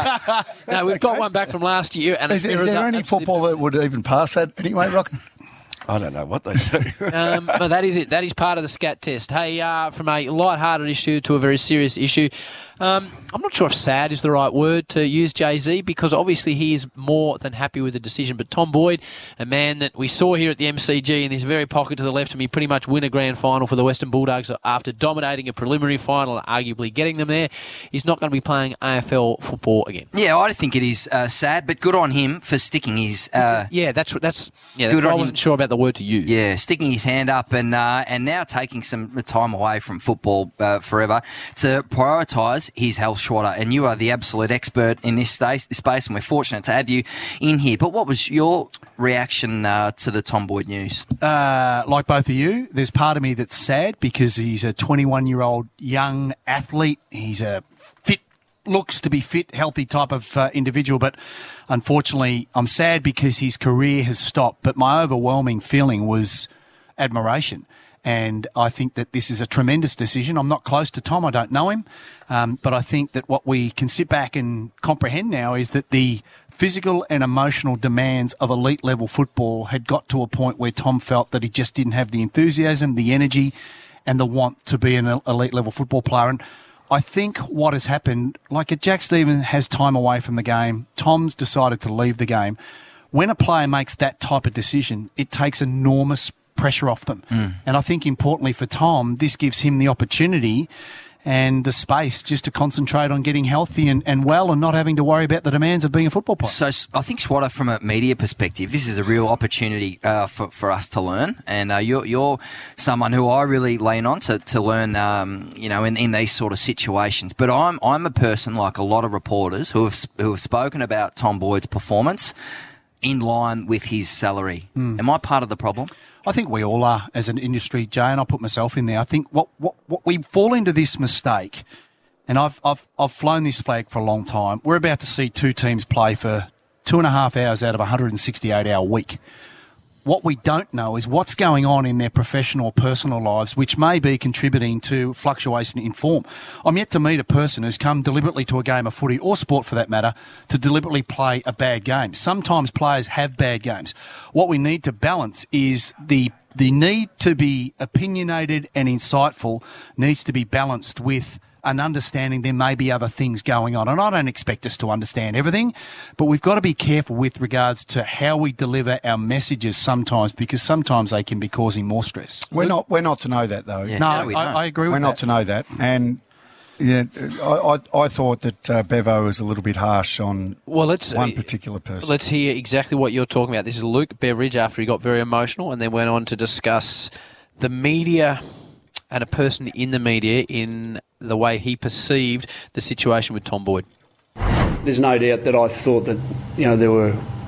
Speaker 6: No, we've got one back from last year. And
Speaker 7: Is,
Speaker 6: it's
Speaker 7: is
Speaker 6: been
Speaker 7: there
Speaker 6: resu-
Speaker 7: any football that would even pass that anyway, Rocket?
Speaker 9: I don't know what they do.
Speaker 6: Um, but that is it. That is part of the scat test. Hey, uh, from a light-hearted issue to a very serious issue. Um, I'm not sure if sad is the right word to use, Jay-Z, because obviously he is more than happy with the decision. But Tom Boyd, a man that we saw here at the M C G in this very pocket to the left of me, pretty much win a grand final for the Western Bulldogs after dominating a preliminary final and arguably getting them there, he's not going to be playing A F L football again.
Speaker 10: Yeah, I think it is uh, sad, but good on him for sticking his. Uh,
Speaker 6: yeah, that's that's yeah. That's
Speaker 10: Good
Speaker 6: what I
Speaker 10: on
Speaker 6: wasn't
Speaker 10: him.
Speaker 6: sure about the word to use.
Speaker 10: Yeah, sticking his hand up and uh, and now taking some time away from football uh, forever to prioritise his health, Schwatter. And you are the absolute expert in this space, this space, and we're fortunate to have you in here. But what was your reaction uh, to the Tom Boyd news?
Speaker 8: Uh, like both of you, there's part of me that's sad because he's a twenty-one-year-old young athlete. He's a fit, looks to be fit, healthy type of uh, individual. But unfortunately, I'm sad because his career has stopped. But my overwhelming feeling was admiration. And I think that this is a tremendous decision. I'm not close to Tom. I don't know him. Um, but I think that what we can sit back and comprehend now is that the physical and emotional demands of elite level football had got to a point where Tom felt that he just didn't have the enthusiasm, the energy and the want to be an elite level football player. And I think what has happened, like Jack Stevens has time away from the game, Tom's decided to leave the game. When a player makes that type of decision, it takes enormous pressure off them. Mm. And I think importantly for Tom, this gives him the opportunity and the space just to concentrate on getting healthy and, and well and not having to worry about the demands of being a football player.
Speaker 10: So I think, Schwatter, from a media perspective, this is a real opportunity uh, for, for us to learn. And uh, you're, you're someone who I really lean on to, to learn, um, you know, in, in these sort of situations. But I'm I'm a person, like a lot of reporters, who have, who have spoken about Tom Boyd's performance in line with his salary. Mm. Am I part of the problem?
Speaker 8: I think we all are as an industry, Jay, and I'll put myself in there. I think what, what, what we fall into this mistake, and I've, I've, I've flown this flag for a long time. We're about to see two teams play for two and a half hours out of a one hundred sixty-eight hour week. What we don't know is what's going on in their professional or personal lives, which may be contributing to fluctuation in form. I'm yet to meet a person who's come deliberately to a game of footy, or sport for that matter, to deliberately play a bad game. Sometimes players have bad games. What we need to balance is the the need to be opinionated and insightful needs to be balanced with an understanding there may be other things going on. And I don't expect us to understand everything, but we've got to be careful with regards to how we deliver our messages sometimes, because sometimes they can be causing more stress.
Speaker 7: We're not we're not to know that, though.
Speaker 10: Yeah,
Speaker 8: no,
Speaker 10: no, we
Speaker 8: I,
Speaker 10: don't.
Speaker 8: I agree with
Speaker 7: We're
Speaker 8: that.
Speaker 7: not to know that. And yeah, I, I, I thought that uh, Bevo was a little bit harsh on
Speaker 6: Well, let's
Speaker 7: one particular person.
Speaker 6: Let's hear exactly what you're talking about. This is Luke Beveridge after he got very emotional and then went on to discuss the media and a person in the media in the way he perceived the situation with Tom Boyd.
Speaker 11: There's no doubt that I thought that, you know, there were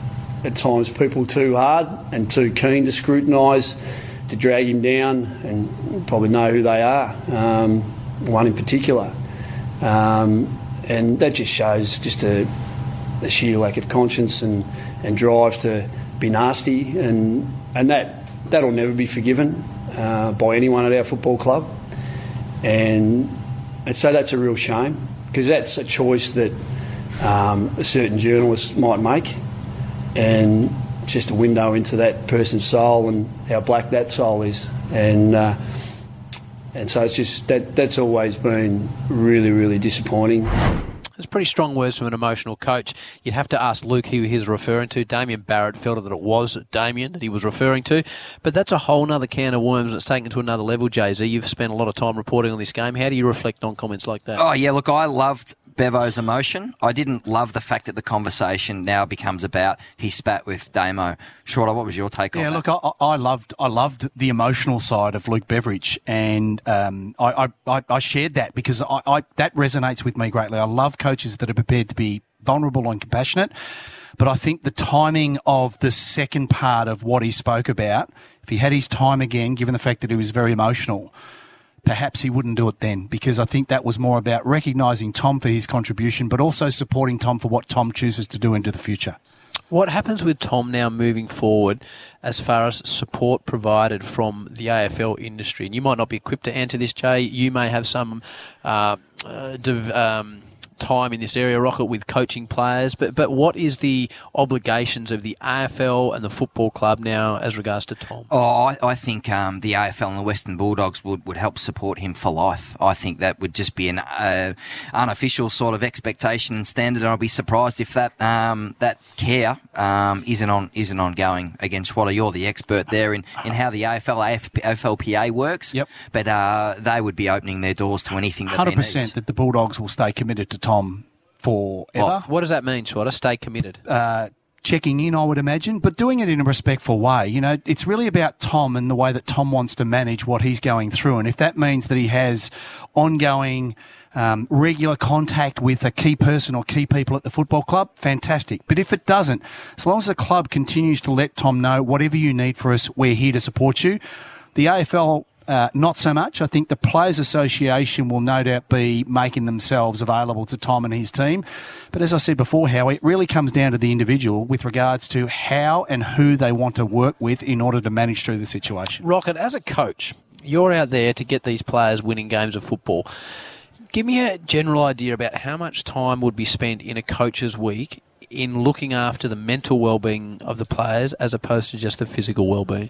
Speaker 11: at times people too hard and too keen to scrutinise, to drag him down, and you probably know who they are, um, one in particular. Um, and that just shows just a, a sheer lack of conscience and, and drive to be nasty, and and that, that'll never be forgiven uh, by anyone at our football club. And, and so that's a real shame, because that's a choice that um, a certain journalist might make, and it's just a window into that person's soul and how black that soul is. And uh, and so it's just that that's always been really, really disappointing.
Speaker 6: It's pretty strong words from an emotional coach. You'd have to ask Luke who he was referring to. Damien Barrett felt that it was Damien that he was referring to. But that's a whole other can of worms that's taken to another level, Jay Z. You've spent a lot of time reporting on this game. How do you reflect on comments like that?
Speaker 10: Oh, yeah, look, I loved Bevo's emotion. I didn't love the fact that the conversation now becomes about he spat with Damo. Shorter, what was your take
Speaker 8: yeah,
Speaker 10: on
Speaker 8: look,
Speaker 10: that?
Speaker 8: I, I loved I loved the emotional side of Luke Beveridge, and um, I, I, I shared that because I, I that resonates with me greatly. I love coaches that are prepared to be vulnerable and compassionate, but I think the timing of the second part of what he spoke about, if he had his time again, given the fact that he was very emotional, perhaps he wouldn't do it then, because I think that was more about recognising Tom for his contribution, but also supporting Tom for what Tom chooses to do into the future.
Speaker 6: What happens with Tom now moving forward as far as support provided from the A F L industry? And you might not be equipped to answer this, Jay. You may have some uh, uh, div- um, time in this area, Rocket, with coaching players, but but what is the obligations of the A F L and the football club now as regards to Tom?
Speaker 10: Oh, I, I think um, the A F L and the Western Bulldogs would, would help support him for life. I think that would just be an uh, unofficial sort of expectation and standard, and I'll be surprised if that um, that care um, isn't on isn't ongoing. Again, Schwatter, you're the expert there in, in how the A F L, A F L P A works.
Speaker 8: Yep.
Speaker 10: But uh, they would be opening their doors to anything that
Speaker 8: one hundred
Speaker 10: they
Speaker 8: percent
Speaker 10: need.
Speaker 8: that the Bulldogs will stay committed to Tom forever.
Speaker 6: Well, what does that mean, Schwatter? Stay committed.
Speaker 8: Uh, checking in, I would imagine, but doing it in a respectful way. You know, it's really about Tom and the way that Tom wants to manage what he's going through. And if that means that he has ongoing, um, regular contact with a key person or key people at the football club, fantastic. But if it doesn't, as long as the club continues to let Tom know, whatever you need for us, we're here to support you. The A F L, Uh, not so much. I think the Players Association will no doubt be making themselves available to Tom and his team. But as I said before, Howie, it really comes down to the individual with regards to how and who they want to work with in order to manage through the situation.
Speaker 6: Rocket, as a coach, you're out there to get these players winning games of football. Give me a general idea about how much time would be spent in a coach's week in looking after the mental well-being of the players as opposed to just the physical well-being.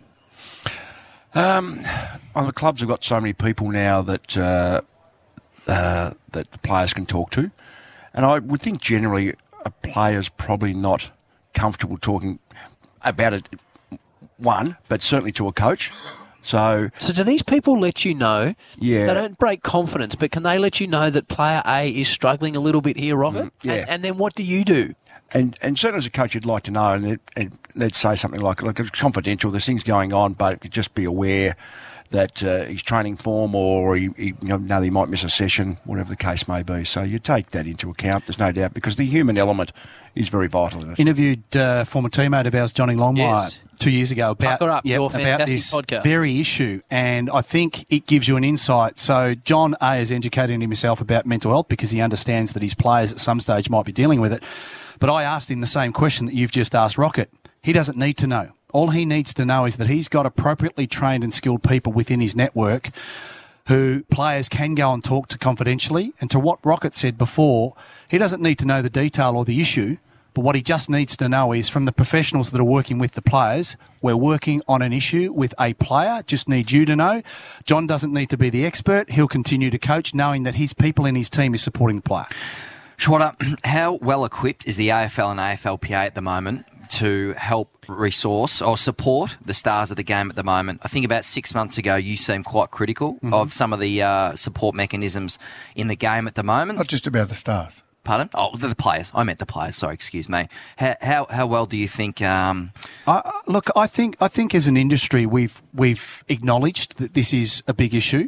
Speaker 9: Um, well, the clubs have got so many people now that uh, uh, that the players can talk to, and I would think generally a player's probably not comfortable talking about it, one, but certainly to a coach. So,
Speaker 6: so do these people let you know?
Speaker 9: Yeah.
Speaker 6: They don't break confidence, but can they let you know that player A is struggling a little bit here, Robert?
Speaker 9: Mm, yeah.
Speaker 6: And, and then what do you do?
Speaker 9: And and certainly as a coach, you'd like to know, and, it, and they'd say something like, "Look, it's confidential. There's things going on, but just be aware that uh, he's training form, or he, he, you know, know he might miss a session, whatever the case may be." So you take that into account. There's no doubt, because the human element is very vital in it.
Speaker 8: Interviewed uh, former teammate of ours, Johnny Longmire,
Speaker 6: Yes.
Speaker 8: two years ago about,
Speaker 6: Pucker Up,
Speaker 8: yep,
Speaker 6: your
Speaker 8: about
Speaker 6: fantastic
Speaker 8: this
Speaker 6: podcast.
Speaker 8: very issue, and I think it gives you an insight. So John A is educating himself about mental health because he understands that his players at some stage might be dealing with it. But I asked him the same question that you've just asked Rocket. He doesn't need to know. All he needs to know is that he's got appropriately trained and skilled people within his network who players can go and talk to confidentially. And to what Rocket said before, he doesn't need to know the detail or the issue, but what he just needs to know is from the professionals that are working with the players, we're working on an issue with a player, just need you to know. John doesn't need to be the expert. He'll continue to coach knowing that his people in his team is supporting the player.
Speaker 10: Schwatter, how well equipped is the A F L and A F L P A at the moment to help resource or support the stars of the game at the moment? I think about six months ago you seemed quite critical mm-hmm. of some of the uh, support mechanisms in the game at the moment.
Speaker 7: Not just about the stars.
Speaker 10: Pardon? Oh, the, the players. I meant the players. Sorry, excuse me. How how, how well do you think? Um...
Speaker 8: I, look, I think I think as an industry we've we've acknowledged that this is a big issue.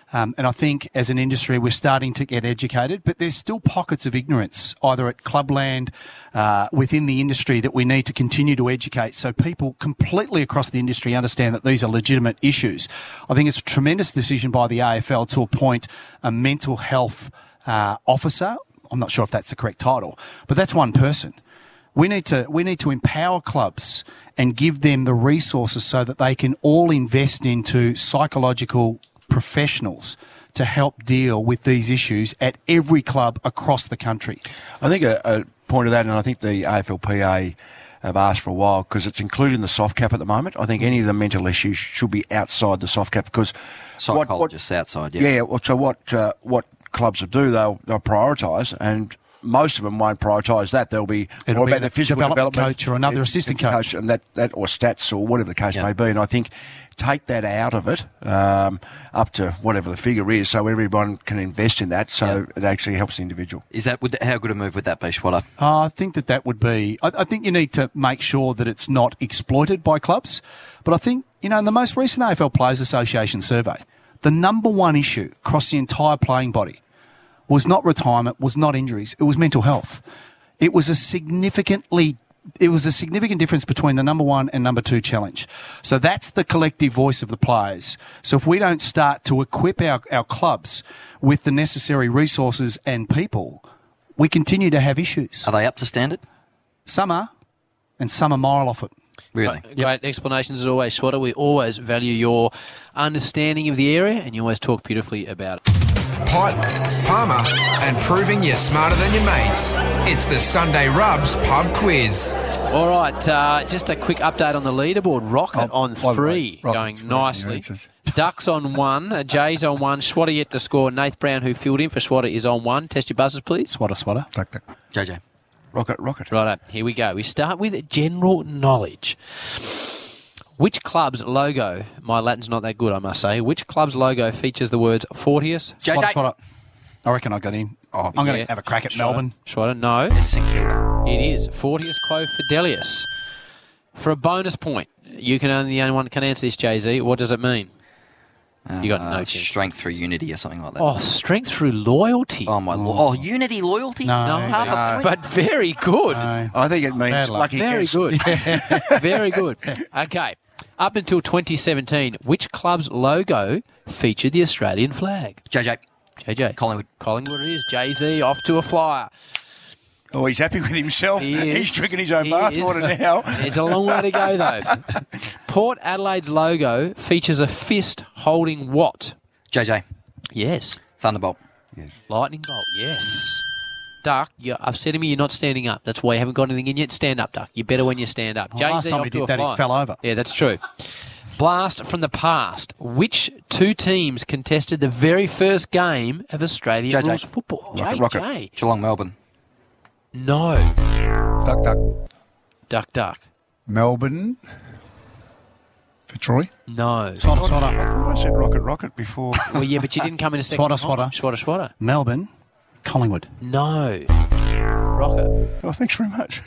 Speaker 8: Um, and I think as an industry, we're starting to get educated, but there's still pockets of ignorance, either at clubland, uh, within the industry, that we need to continue to educate so people completely across the industry understand that these are legitimate issues. I think it's a tremendous decision by the A F L to appoint a mental health uh, officer. I'm not sure if that's the correct title, but that's one person. We need to we need to empower clubs and give them the resources so that they can all invest into psychological professionals to help deal with these issues at every club across the country.
Speaker 9: I think a, a point of that, and I think the A F L P A have asked for a while, because it's included in the soft cap at the moment. I think any of the mental issues should be outside the soft cap, because
Speaker 10: psychologists what, what, outside. Yeah.
Speaker 9: Yeah. Well, so what uh, what clubs will do, they'll they'll prioritise, and most of them won't prioritise that. They'll be
Speaker 8: It'll
Speaker 9: more
Speaker 8: be
Speaker 9: about the physical
Speaker 8: development
Speaker 9: development
Speaker 8: coach or another assistant coach.
Speaker 9: coach, and that, that or stats or whatever the case
Speaker 10: yeah.
Speaker 9: may be. And I think take that out of it, um, up to whatever the figure is, so everyone can invest in that. So
Speaker 10: yeah.
Speaker 9: it actually helps the individual.
Speaker 10: Is that would, how good a move would that be, Schwatter?
Speaker 8: Uh, I think that that would be. I, I think you need to make sure that it's not exploited by clubs. But I think, you know, in the most recent A F L Players Association survey, the number one issue across the entire playing body was not retirement, was not injuries, it was mental health. It was a significantly, it was a significant difference between the number one and number two challenge. So that's the collective voice of the players. So if we don't start to equip our, our clubs with the necessary resources and people, we continue to have issues.
Speaker 10: Are they up to standard?
Speaker 8: Some are, and some are mile off it.
Speaker 10: Really?
Speaker 6: Great yep. explanations as always, Schwatter. We always value your understanding of the area, and you always talk beautifully about it.
Speaker 12: Pot, Palmer, and proving you're smarter than your mates. It's the Sunday Rubs Pub Quiz.
Speaker 6: All right, uh, just a quick update on the leaderboard. Rocket
Speaker 7: oh,
Speaker 6: on three, going nicely. Ducks on one, uh, Jay's on one, Schwatter yet to score. Nath Brown, who filled in for Schwatter, is on one. Test your buzzers, please.
Speaker 8: Schwatter, Schwatter.
Speaker 7: Duck, duck.
Speaker 10: J J.
Speaker 9: Rocket, rocket.
Speaker 6: Righto, here we go. We start with general knowledge. Which club's logo, my Latin's not that good, I must say, which club's logo features the words Fortius?
Speaker 10: J J.
Speaker 8: Schwatter, Schwatter. I reckon I got in. Oh, I'm going to have a crack at
Speaker 6: Schwatter.
Speaker 8: Melbourne.
Speaker 6: Schwatter, no.
Speaker 10: It's St Kilda.
Speaker 6: It is. Fortius Quo Fidelius. For a bonus point, you can only the only one that can answer this, Jay-Z. What does it mean?
Speaker 10: Uh,
Speaker 6: You got no
Speaker 10: uh,
Speaker 6: chance.
Speaker 10: strength through unity or something like that.
Speaker 6: Oh, strength through loyalty.
Speaker 10: Oh, my lord. Oh, unity, loyalty?
Speaker 8: No.
Speaker 6: No,
Speaker 10: Half a point?
Speaker 6: but very good.
Speaker 8: No.
Speaker 9: I think it means
Speaker 8: Bad luck.
Speaker 9: lucky
Speaker 6: Very
Speaker 9: guess.
Speaker 6: good. Very good. Okay. Up until twenty seventeen, which club's logo featured the Australian flag?
Speaker 10: J J.
Speaker 6: J J.
Speaker 10: Collingwood.
Speaker 6: Collingwood it is. Jay-Z off to a flyer.
Speaker 9: Oh, he's happy with himself.
Speaker 6: He is.
Speaker 9: He's drinking his own
Speaker 6: He
Speaker 9: bathwater
Speaker 6: is.
Speaker 9: now.
Speaker 6: There's a long way to go, though. Port Adelaide's logo features a fist holding what?
Speaker 10: J J.
Speaker 6: Yes.
Speaker 10: Thunderbolt.
Speaker 6: Lightning bolt, yes. Duck, you're upsetting me. You're not standing up. That's why you haven't got anything in yet. Stand up, Duck. You're better when you stand up.
Speaker 8: Well, last
Speaker 6: Jay-Z
Speaker 8: time
Speaker 6: off
Speaker 8: he
Speaker 6: to
Speaker 8: did
Speaker 6: a
Speaker 8: that, he
Speaker 6: fly.
Speaker 8: fell over.
Speaker 6: Yeah, that's true. Blast from the past. Which two teams contested the very first game of Australian
Speaker 10: J J.
Speaker 6: rules football?
Speaker 9: Rocket,
Speaker 6: J
Speaker 9: rocket.
Speaker 6: J.
Speaker 10: Geelong, Melbourne.
Speaker 6: No.
Speaker 7: Duck, duck.
Speaker 6: Duck, duck.
Speaker 7: Melbourne. Fitzroy.
Speaker 6: No.
Speaker 8: Schwatter,
Speaker 9: I
Speaker 8: Schwatter.
Speaker 9: thought I said rocket, rocket before.
Speaker 6: Well, yeah, but you didn't come in a second.
Speaker 8: Swatter,
Speaker 6: time.
Speaker 8: swatter.
Speaker 6: Swatter, swatter.
Speaker 8: Melbourne. Collingwood.
Speaker 6: No. Rocket.
Speaker 9: Oh, thanks very much.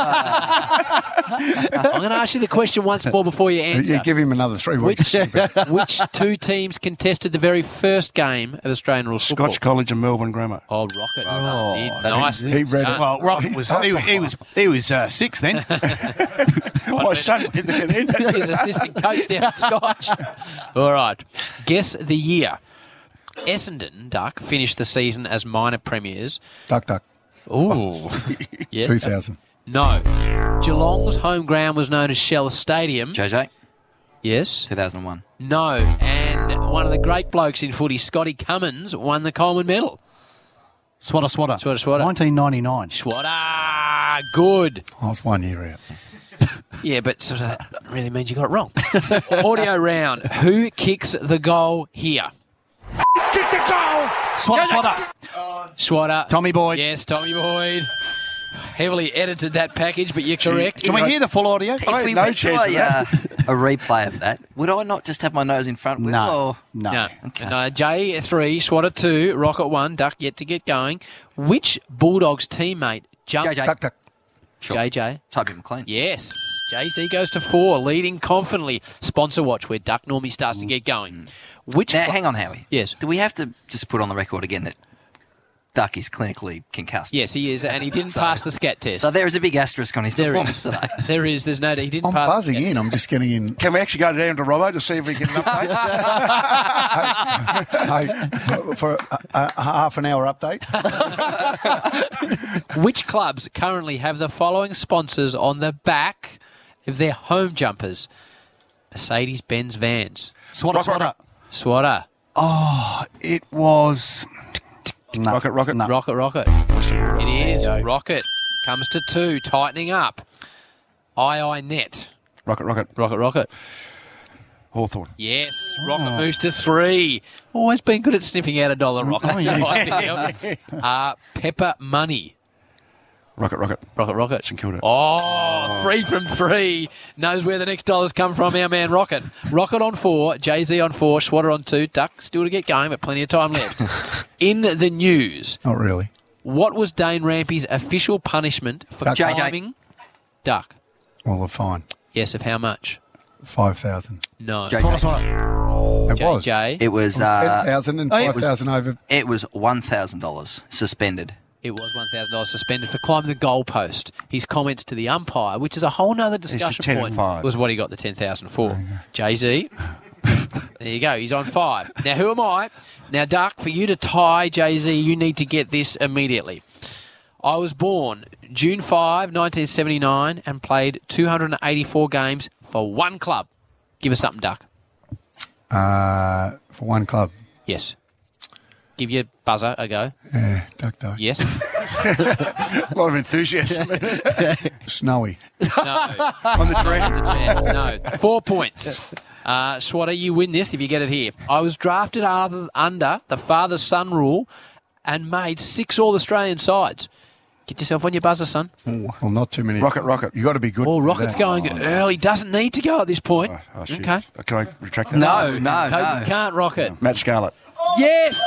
Speaker 6: I'm going to ask you the question once more before you answer.
Speaker 7: Yeah, give him another three weeks.
Speaker 6: Which, which two teams contested the very first game of Australian rules football?
Speaker 9: Scotch College and Melbourne Grammar.
Speaker 6: Oh, Rocket.
Speaker 8: Oh,
Speaker 6: That's it.
Speaker 8: that's
Speaker 6: Nice.
Speaker 7: He read it.
Speaker 8: Well, Rocket was he, he was he was uh, six then.
Speaker 9: My son went there then.
Speaker 6: He's assistant coach down at Scotch. All right. Guess the year. Essendon, Duck, finished the season as minor premiers.
Speaker 7: Duck, duck.
Speaker 6: Ooh. Yeah.
Speaker 7: two thousand.
Speaker 6: No. Geelong's home ground was known as Shell Stadium.
Speaker 10: J J.
Speaker 6: Yes.
Speaker 10: two thousand one.
Speaker 6: No. And one of the great blokes in footy, Scotty Cummins, won the Coleman Medal.
Speaker 8: Swatter, Swatter.
Speaker 6: Swatter, swatter.
Speaker 8: nineteen ninety-nine.
Speaker 6: Schwatter. Good.
Speaker 7: I was one year out.
Speaker 6: Yeah, but sort of that really means you got it wrong. Audio round. Who kicks the goal here?
Speaker 12: Kick the goal!
Speaker 8: Swatter, Swatter.
Speaker 6: Schwatter.
Speaker 8: Tommy Boyd.
Speaker 6: Yes, Tommy Boyd. Heavily edited that package, but you're correct.
Speaker 8: Can we hear the full audio?
Speaker 10: If we
Speaker 9: no
Speaker 10: went to
Speaker 9: chance
Speaker 10: a,
Speaker 9: of that.
Speaker 10: uh, a replay of that, would I not just have my nose in front? Will,
Speaker 8: No.
Speaker 10: Or?
Speaker 8: No.
Speaker 6: No.
Speaker 10: Okay.
Speaker 6: No, Jay three, Schwatter two, Rocket one, Duck yet to get going. Which Bulldogs teammate jumped?
Speaker 10: J J.
Speaker 7: Duck, duck.
Speaker 10: Sure.
Speaker 6: J J.
Speaker 10: Toby McLean.
Speaker 6: Yes. Jay-Z goes to four, leading confidently. Sponsor watch, where Duck normally starts to get going. Which
Speaker 10: Now,
Speaker 6: cl-
Speaker 10: hang on, Howie.
Speaker 6: Yes.
Speaker 10: Do we have to just put on the record again that Duck is clinically concussed?
Speaker 6: Yes, he is, and he didn't
Speaker 10: So-
Speaker 6: pass the scat test.
Speaker 10: So there is a big asterisk on his
Speaker 6: There
Speaker 10: performance
Speaker 6: is.
Speaker 10: today.
Speaker 6: There is. There's no. He didn't
Speaker 7: I'm
Speaker 6: pass.
Speaker 7: buzzing
Speaker 6: the scat
Speaker 7: in. I'm just getting in.
Speaker 9: Can we actually go down to Robbo to see if we get an update?
Speaker 7: Hey, for a, a, a half an hour update.
Speaker 6: Which clubs currently have the following sponsors on the back of their home jumpers? Mercedes-Benz vans.
Speaker 8: Swatter, swatter.
Speaker 6: Swatter.
Speaker 8: Oh, it was... No.
Speaker 9: Rocket, rocket.
Speaker 8: No.
Speaker 6: Rocket, rocket. It is. Rocket. Comes to two. Tightening up. I I Net.
Speaker 9: Rocket, rocket.
Speaker 6: Rocket, rocket.
Speaker 9: Hawthorn.
Speaker 6: Yes. Rocket moves to three. Always been good at sniffing out a dollar, Rocket.
Speaker 8: Oh, yeah.
Speaker 6: uh, Pepper Money.
Speaker 9: Rocket, rocket.
Speaker 6: Rocket, rocket.
Speaker 9: St Kilda.
Speaker 6: Oh, three from three. Knows where the next dollars come from, our man Rocket. Rocket on four, Jay-Z on four, Swatter on two. Duck still to get going, but plenty of time left. In the news,
Speaker 7: Not really.
Speaker 6: what was Dane Rampy's official punishment for
Speaker 7: Duck.
Speaker 6: climbing? Duck.
Speaker 7: Well, the fine.
Speaker 6: Yes, of how much?
Speaker 7: five thousand.
Speaker 6: No.
Speaker 10: J J.
Speaker 8: Swatter, swatter.
Speaker 7: It was.
Speaker 6: J J.
Speaker 10: It was,
Speaker 7: It was ten
Speaker 10: uh,
Speaker 7: thousand and
Speaker 8: Oh, it
Speaker 7: five thousand over.
Speaker 10: it was one thousand dollars suspended.
Speaker 6: It was one thousand dollars suspended for climbing the goalpost. His comments to the umpire, which is a whole other discussion
Speaker 9: ten
Speaker 6: point,
Speaker 9: and five.
Speaker 6: was what he got the ten thousand for. Jay-Z. There you go. He's on five. Now, who am I? Now, Duck, for you to tie Jay-Z, you need to get this immediately. I was born June fifth, nineteen seventy-nine, and played two hundred eighty-four games for one club. Give us something, Duck.
Speaker 7: Uh, for one club.
Speaker 6: Yes. Give your buzzer a go.
Speaker 7: Yeah, duck, duck.
Speaker 6: Yes.
Speaker 9: A lot of enthusiasm.
Speaker 7: Snowy.
Speaker 6: No.
Speaker 9: On the train.
Speaker 6: No. Four points. Uh, Swatter, you win this if you get it here. I was drafted other- under the father-son rule and made six All-Australian sides. Get yourself on your buzzer, son.
Speaker 7: Well, not too many.
Speaker 9: Rocket, rocket.
Speaker 7: You got to be good.
Speaker 6: Oh,
Speaker 7: with
Speaker 6: Rocket's
Speaker 7: that.
Speaker 6: going early. Doesn't need to go at this point.
Speaker 9: Oh, oh, shit.
Speaker 6: Okay.
Speaker 9: Can I retract that?
Speaker 10: No, no,
Speaker 6: No,
Speaker 10: no.
Speaker 6: you can't, Rocket.
Speaker 9: Matt Scarlett.
Speaker 6: Yes!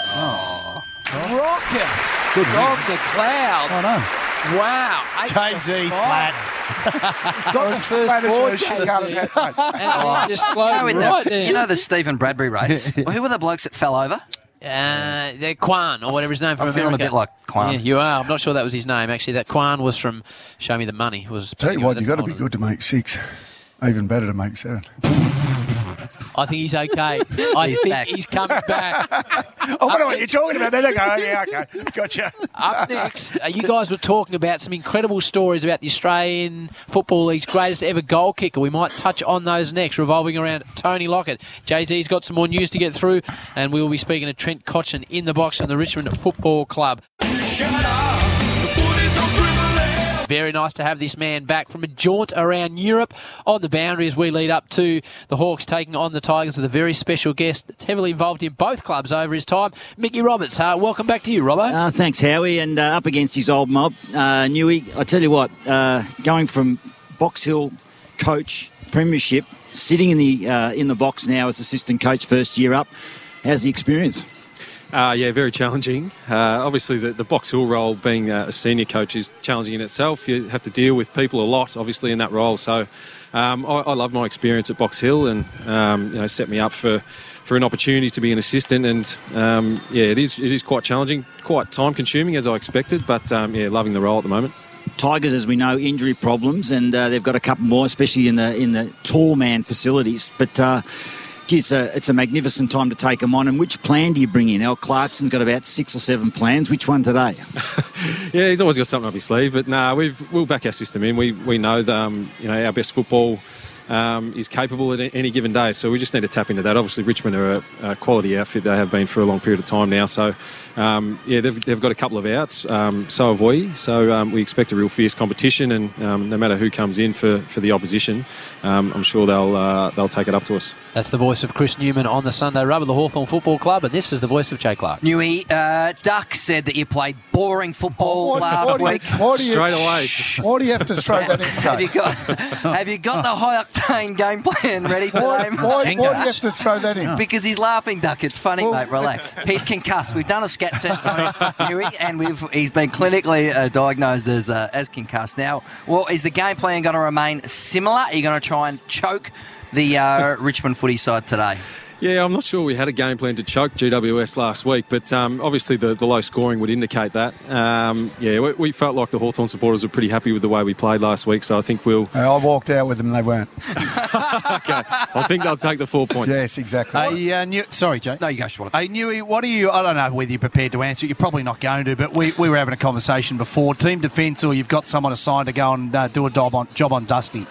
Speaker 6: Rocket. Good From the cloud.
Speaker 8: Oh, no.
Speaker 6: Wow. Eight
Speaker 8: Jay-Z,
Speaker 6: for five.
Speaker 8: flat.
Speaker 6: Got the first
Speaker 9: Mate, it's
Speaker 6: four,
Speaker 9: a shit colours
Speaker 6: Jay-Z.
Speaker 9: hat, mate.
Speaker 6: And then just slowed
Speaker 10: You know, in
Speaker 6: right
Speaker 10: the,
Speaker 6: down.
Speaker 10: you know the Stephen Bradbury race? Well, who were the blokes that fell over?
Speaker 6: Uh, the Kwan, or whatever his name from
Speaker 10: I'm feeling a
Speaker 6: America.
Speaker 10: bit like Kwan.
Speaker 6: Yeah, you are. I'm not sure that was his name, actually. That Kwan was from Show Me the Money. Was
Speaker 7: Tell you what,
Speaker 6: that's
Speaker 7: you got to be
Speaker 6: modern.
Speaker 7: good to make six. Even better to make seven.
Speaker 6: I think he's okay. I
Speaker 10: He's
Speaker 6: think
Speaker 10: back.
Speaker 6: he's coming back.
Speaker 9: I wonder what you're talking about. Then I go, oh, yeah, okay. Gotcha.
Speaker 6: Up next, uh, you guys were talking about some incredible stories about the Australian Football League's greatest ever goal kicker. We might touch on those next, revolving around Tony Lockett. Jay-Z's got some more news to get through, and we will be speaking to Trent Cotchin in the box from the Richmond Football Club.
Speaker 2: Shut up. The footy's on Triple M.
Speaker 6: Very nice to have this man back from a jaunt around Europe on the boundary as we lead up to the Hawks taking on the Tigers with a very special guest that's heavily involved in both clubs over his time. Mickey Roberts, uh, welcome back to you, Robbo.
Speaker 13: Uh, thanks, Howie, and uh, up against his old mob, uh, Newey. I tell you what, uh, going from Box Hill coach, premiership, sitting in the uh, in the box now as assistant coach, first year up. How's the experience?
Speaker 14: Uh, yeah, very challenging. Uh, obviously, the, the Box Hill role, being a senior coach, is challenging in itself. You have to deal with people a lot, obviously, in that role. So um, I, I love my experience at Box Hill, and um, you know, set me up for, for an opportunity to be an assistant. And um, yeah, it is it is quite challenging, quite time consuming as I expected. But um, yeah, loving the role at the moment.
Speaker 13: Tigers, as we know, injury problems, and uh, they've got a couple more, especially in the in the tall man facilities. But uh, gee, it's a it's a magnificent time to take them on. And which plan do you bring in? Al Clarkson's got about six or seven plans. Which one today?
Speaker 14: Yeah, he's always got something up his sleeve. But nah, we've we'll back our system in. We we know that um, you know our best football um, is capable at any given day. So we just need to tap into that. Obviously, Richmond are a, a quality outfit. They have been for a long period of time now. So um, yeah, they've they've got a couple of outs. Um, so have we. So um, we expect a real fierce competition, and um, no matter who comes in for, for the opposition, um, I'm sure they'll uh, they'll take it up to us.
Speaker 6: That's the voice of Chris Newman on the Sunday Rub of the Hawthorn Football Club, and this is the voice of Jay Clark.
Speaker 10: Newey, uh, Duck said that you played boring football
Speaker 7: Why-
Speaker 10: last
Speaker 7: why do you-
Speaker 10: week.
Speaker 7: why do you-
Speaker 14: Straight away.
Speaker 7: Why do you have to throw that in,
Speaker 10: Have you
Speaker 7: Jay?
Speaker 10: got, have you got the high octane Dane game plan ready today,
Speaker 7: Why,
Speaker 10: mate?
Speaker 7: why, why do you have to throw that in?
Speaker 10: Because he's laughing, Duck. It's funny,
Speaker 7: Well-
Speaker 10: mate. Relax. He's concussed. We've done a scat test on him, Huey, and we've he's been clinically uh, diagnosed as uh, as concussed. Now, well, is the game plan going to remain similar? Are you going to try and choke the uh, Richmond footy side today?
Speaker 14: Yeah, I'm not sure we had a game plan to choke G W S last week, but um, obviously the, the low scoring would indicate that. Um, yeah, we, we felt like the Hawthorn supporters were pretty happy with the way we played last week, so I think we'll...
Speaker 7: I walked out with them, they weren't.
Speaker 14: Okay, I think they'll take the four points.
Speaker 7: Yes, exactly.
Speaker 8: Hey, uh, New- sorry, Jay.
Speaker 10: No, you go, Schwaller.
Speaker 8: Hey, Newey, what are you... I don't know whether you're prepared to answer it. You're probably not going to, but we, we were having a conversation before. Team defence, or you've got someone assigned to go and uh, do a job on, job on Dusty?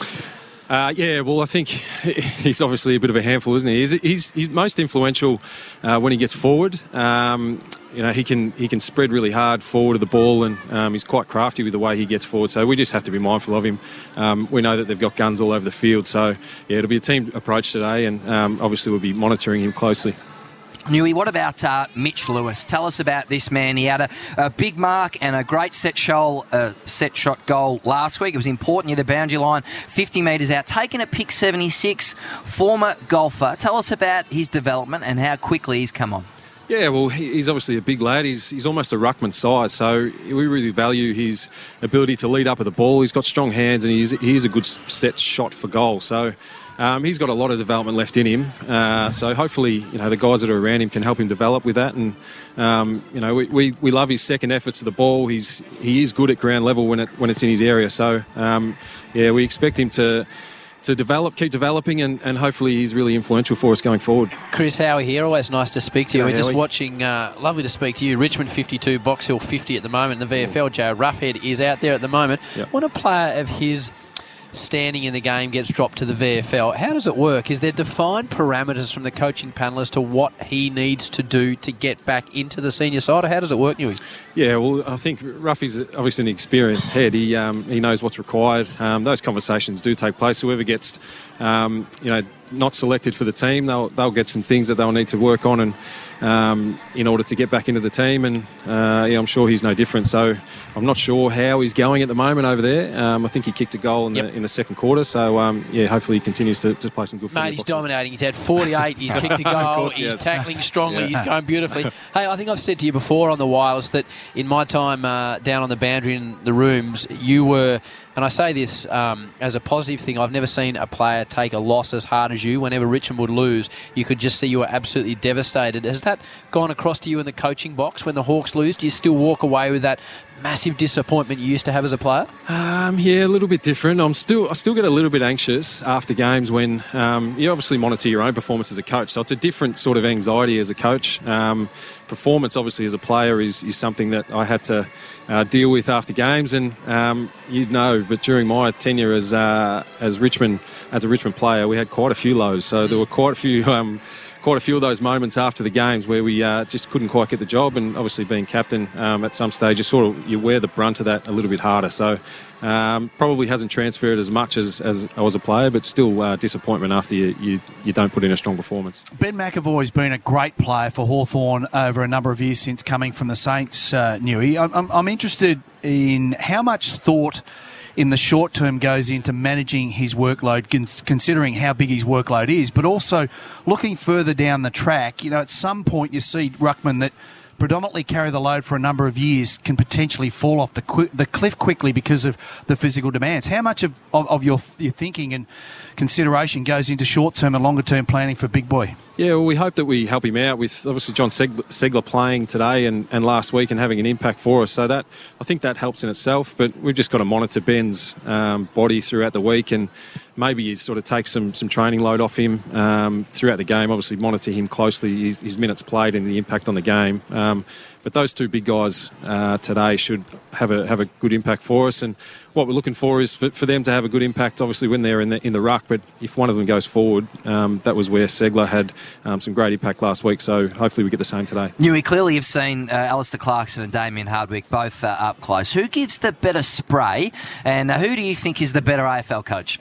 Speaker 14: Uh, yeah, well, I think he's obviously a bit of a handful, isn't he? He's, he's, he's most influential uh, when he gets forward. Um, you know, he can he can spread really hard forward of the ball, and um, he's quite crafty with the way he gets forward. So we just have to be mindful of him. Um, we know that they've got guns all over the field. So, yeah, it'll be a team approach today, and um, obviously we'll be monitoring him closely.
Speaker 10: Newey, what about uh, Mitch Lewis? Tell us about this man. He had a, a big mark and a great set, shoal, uh, set shot goal last week. It was important near the boundary line, fifty metres out, taken at pick seventy-six, former golfer. Tell us about his development and how quickly he's come on.
Speaker 14: Yeah, well, he- he's obviously a big lad. He's he's almost a ruckman size, so we really value his ability to lead up with the ball. He's got strong hands, and he's he's a good set shot for goal. So um, he's got a lot of development left in him. Uh, so hopefully, you know, the guys that are around him can help him develop with that. And um, you know, we, we, we love his second efforts to the ball. He's he is good at ground level when it when it's in his area. So um, yeah, we expect him to. to develop, keep developing, and, and hopefully he's really influential for us going forward.
Speaker 6: Chris Howie here, always nice to speak to you.
Speaker 14: Hello,
Speaker 6: We're just
Speaker 14: Howie.
Speaker 6: watching, uh, lovely to speak to you. Richmond fifty-two, Box Hill fifty at the moment. The V F L, Joe Roughhead is out there at the moment.
Speaker 14: Yep.
Speaker 6: When a player of his standing in the game gets dropped to the V F L, how does it work? Is there defined parameters from the coaching panel as to what he needs to do to get back into the senior side, or how does it work, Newey?
Speaker 14: Yeah, well, I think Ruffy's obviously an experienced head. He um, he knows what's required. Um, those conversations do take place. Whoever gets, um, you know, not selected for the team, they'll they'll get some things that they'll need to work on, and um, in order to get back into the team. And uh, yeah, I'm sure he's no different. So I'm not sure how he's going at the moment over there. Um, I think he kicked a goal in
Speaker 6: Yep.
Speaker 14: the in the second quarter. So um, yeah, hopefully he continues to, to play some good football.
Speaker 6: Mate, he's dominating. He's had forty-eight. He's kicked a goal.
Speaker 14: course he
Speaker 6: He's
Speaker 14: has.
Speaker 6: tackling strongly.
Speaker 14: Yeah.
Speaker 6: He's going beautifully. Hey, I think I've said to you before on the Wireless that in my time uh, down on the boundary in the rooms, you were, and I say this um, as a positive thing, I've never seen a player take a loss as hard as you. Whenever Richmond would lose, you could just see you were absolutely devastated. Has that gone across to you in the coaching box when the Hawks lose? Do you still walk away with that massive disappointment you used to have as a player?
Speaker 14: Um, yeah, a little bit different. I'm still, I still get a little bit anxious after games when um, you obviously monitor your own performance as a coach. So it's a different sort of anxiety as a coach. Um, performance, obviously, as a player is, is something that I had to uh, deal with after games, and um, you'd know. But during my tenure as uh, as Richmond, as a Richmond player, we had quite a few lows. So there were quite a few. Um, Quite a few of those moments after the games where we uh, just couldn't quite get the job, and obviously being captain um, at some stage, you sort of you wear the brunt of that a little bit harder. So um, probably hasn't transferred as much as, as I was a player, but still uh, disappointment after you, you you don't put in a strong performance.
Speaker 8: Ben McAvoy's been a great player for Hawthorn over a number of years since coming from the Saints, uh, Newey. I'm, I'm, I'm interested in how much thought in the short term goes into managing his workload, cons- considering how big his workload is, but also looking further down the track. You know, at some point you see ruckmen that predominantly carry the load for a number of years can potentially fall off the qu- the cliff quickly because of the physical demands. How much of, of, of your your thinking and consideration goes into short term and longer term planning for Big Boy?
Speaker 14: Yeah, well, we hope that we help him out with obviously John Seg- Segler playing today and, and last week and having an impact for us. So that I think that helps in itself. But we've just got to monitor Ben's um, body throughout the week, and maybe you sort of take some some training load off him um, throughout the game. Obviously, monitor him closely, his, his minutes played and the impact on the game. Um, but those two big guys uh, today should have a have a good impact for us. And what we're looking for is for, for them to have a good impact, obviously, when they're in the in the ruck. But if one of them goes forward, um, that was where Segler had um, some great impact last week. So hopefully we get the same today.
Speaker 10: Newey, clearly you've seen uh, Alistair Clarkson and Damien Hardwick both uh, up close. Who gives the better spray, and uh, who do you think is the better A F L coach?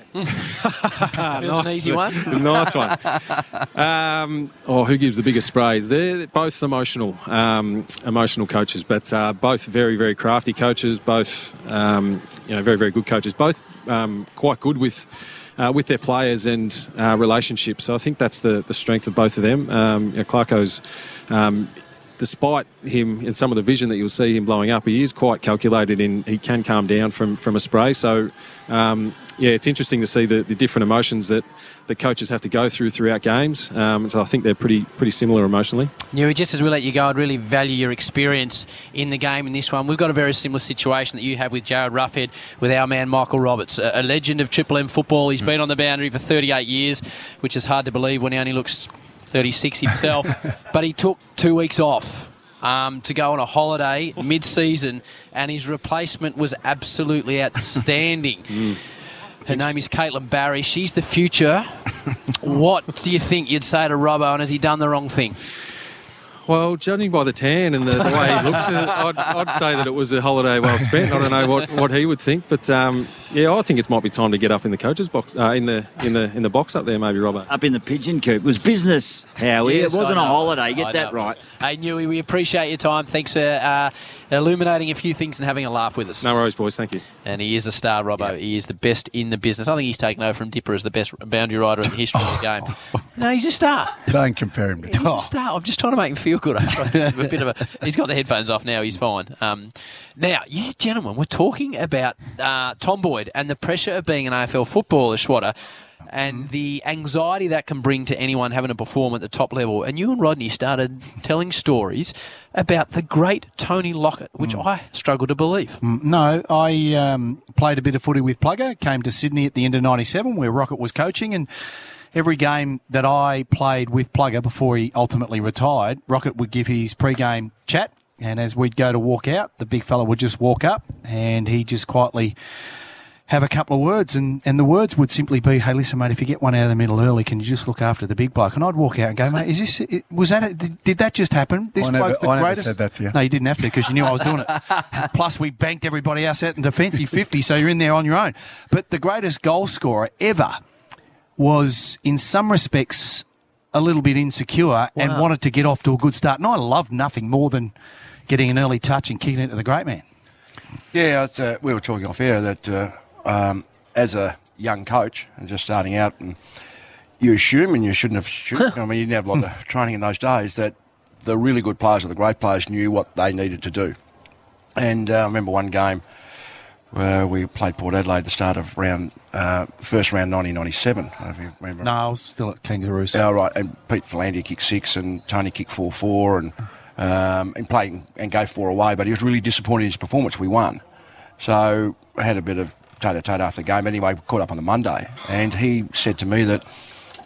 Speaker 6: It was an easy one.
Speaker 14: Nice one. Um, oh, who gives the biggest sprays? They're both emotional, um, emotional coaches, but uh, both very, very crafty coaches. Both, um, you know, very, very good coaches. Both um, quite good with uh, with their players and uh, relationships. So I think that's the, the strength of both of them. Um, you know, Clarko's, um, despite him in some of the vision that you'll see him blowing up, he is quite calculated in he can calm down from, from a spray. So, um, yeah, it's interesting to see the, the different emotions that the coaches have to go through throughout games. Um, so I think they're pretty pretty similar emotionally.
Speaker 6: Newey, just as we let you go, I'd really value your experience in the game in this one. We've got a very similar situation that you have with Jared Ruffhead, with our man Michael Roberts, a, a legend of Triple M football. He's mm. been on the boundary for thirty-eight years, which is hard to believe when he only looks thirty-six himself. But he took two weeks off um, to go on a holiday mid-season, and his replacement was absolutely outstanding. mm. Her name is Caitlin Barry. She's the future. What do you think you'd say to Robbo, and has he done the wrong thing?
Speaker 14: Well, judging by the tan and the, the way he looks, I'd, I'd say that it was a holiday well spent. I don't know what, what he would think, but um, yeah, I think it might be time to get up in the coach's box, uh, in the in the in the box up there, maybe, Robert.
Speaker 13: Up in the pigeon coop. It was business, Howie.
Speaker 6: Yes,
Speaker 13: it wasn't
Speaker 6: a
Speaker 13: holiday. Get
Speaker 6: I
Speaker 13: that
Speaker 6: know.
Speaker 13: right.
Speaker 6: Hey, Newey, we appreciate your time. Thanks for uh, illuminating a few things and having a laugh with us.
Speaker 14: No worries, boys. Thank you.
Speaker 6: And he is a star, Robbo. Yeah. He is the best in the business. I think he's taken over from Dipper as the best boundary rider in the history of the game. No, he's a star.
Speaker 7: Don't compare him to
Speaker 6: He's a star. I'm just trying to make him feel good. a bit of a, he's got the headphones off now. He's fine. Um, now, you gentlemen, we're talking about uh, Tom Boyd and the pressure of being an A F L footballer, Schwatter, and the anxiety that can bring to anyone having to perform at the top level. And you and Rodney started telling stories about the great Tony Lockett, which mm. I struggle to believe.
Speaker 8: Mm, no, I um, played a bit of footy with Plugger, came to Sydney at the end of ninety-seven where Rocket was coaching, and every game that I played with Plugger before he ultimately retired, Rocket would give his pre-game chat, and as we'd go to walk out, the big fella would just walk up and he'd just quietly have a couple of words, and, and the words would simply be, hey, listen, mate, if you get one out of the middle early, can you just look after the big bloke? And I'd walk out and go, mate, is this, it, was that, a, did, did that just happen? This
Speaker 7: I never,
Speaker 8: bloke's the
Speaker 7: I never
Speaker 8: greatest.
Speaker 7: said that to you.
Speaker 8: No, you didn't have to because you knew I was doing it. Plus, we banked everybody else out in defensive fifty, so you're in there on your own. But the greatest goal scorer ever was, in some respects, a little bit insecure wow. and wanted to get off to a good start. And I loved nothing more than getting an early touch and kicking it to the great man.
Speaker 9: Yeah, it's, uh, we were talking off air that uh, um, as a young coach and just starting out, and you assume, and you shouldn't have assumed, I mean, you didn't have a lot of training in those days, that the really good players or the great players knew what they needed to do. And uh, I remember one game where we played Port Adelaide at the start of round, uh, first round nineteen ninety-seven. I don't know if you remember.
Speaker 8: No, I was still at Kangaroos.
Speaker 9: Yeah, right. And Pete Philandia kicked six and Tony kicked four four and um, and played and gave four away. But he was really disappointed in his performance. We won. So I had a bit of tate-a-tate after the game. Anyway, we caught up on the Monday. And he said to me that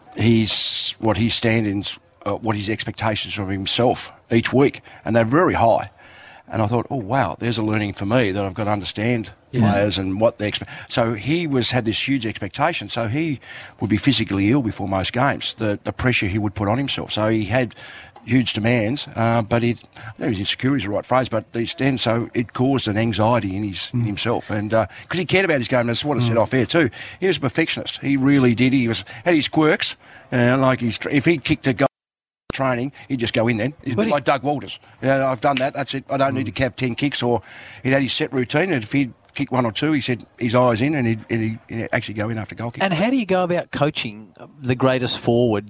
Speaker 9: he's what his standings, uh, what his expectations of himself each week. And they're very high. And I thought, oh, wow, there's a learning for me that I've got to understand yeah. players and what they expect. So he was had this huge expectation. So he would be physically ill before most games, the the pressure he would put on himself. So he had huge demands, uh, but he, I don't know if insecurity is the right phrase, but these then so it caused an anxiety in his mm. himself. And because uh, he cared about his game, and that's what I said mm. off air too. He was a perfectionist. He really did. He was had his quirks, uh, like he's, if he kicked a goal training, he'd just go in then. He's a bit like Doug Walters. Yeah, I've done that, that's it. I don't mm. need to have ten kicks. Or he'd had his set routine, and if he'd kick one or two, he said his eyes in, and he'd, and he'd, he'd actually go in after goal kick.
Speaker 6: And how do you go about coaching the greatest forward?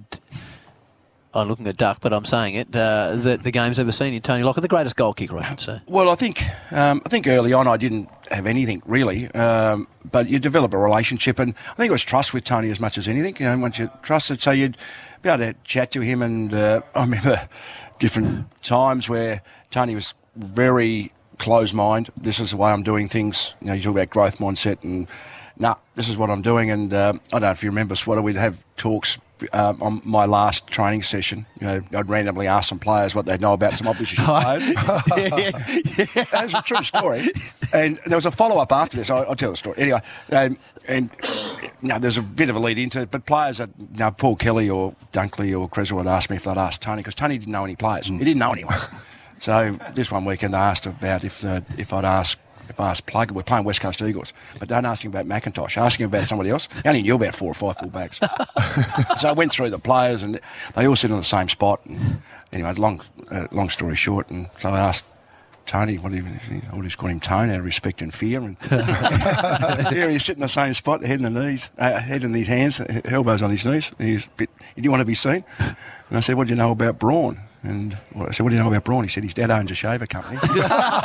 Speaker 6: I'm looking at Duck, but I'm saying it. Uh, the, the game's ever seen in Tony Lockett, the greatest goal kicker, I should say.
Speaker 9: Well, I think um, I think early on I didn't have anything really, um, but you develop a relationship, and I think it was trust with Tony as much as anything. You know, once you trusted, so you'd be able to chat to him, and uh, I remember different times where Tony was very closed-minded. This is the way I'm doing things. You know, you talk about growth mindset, and nah, this is what I'm doing. And uh, I don't know if you remember, Swatter, we'd have talks. Um, on my last training session, you know, I'd randomly ask some players what they know about some opposition players. yeah, yeah. That was a true story. And there was a follow-up after this. I'll, I'll tell the story. Anyway, um, and you know, there's a bit of a lead into it, but players, that, you know, Paul Kelly or Dunkley or Creswell would ask me if they'd ask Tony, because Tony didn't know any players. Mm. He didn't know anyone. So this one weekend they asked about if the, if I'd ask If I asked Plugger, we're playing West Coast Eagles, but don't ask him about McIntosh. Ask him about somebody else. He only knew about four or five fullbacks. So I went through the players, and they all sit on the same spot. And anyway, long uh, long story short, and so I asked Tony, what do you, I'll just call him Tone out of respect and fear. And yeah, he's sitting in the same spot, head in the knees, uh, head in his hands, elbows on his knees. He's a bit, he didn't want to be seen. And I said, what do you know about Braun? And well, I said, what do you know about Braun? He said, his dad owns a shaver company. He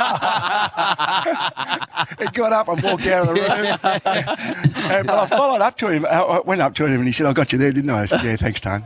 Speaker 9: got up and walked out of the room. and, but I followed up to him. I went up to him and he said, I got you there, didn't I? I said, yeah, thanks, Tone.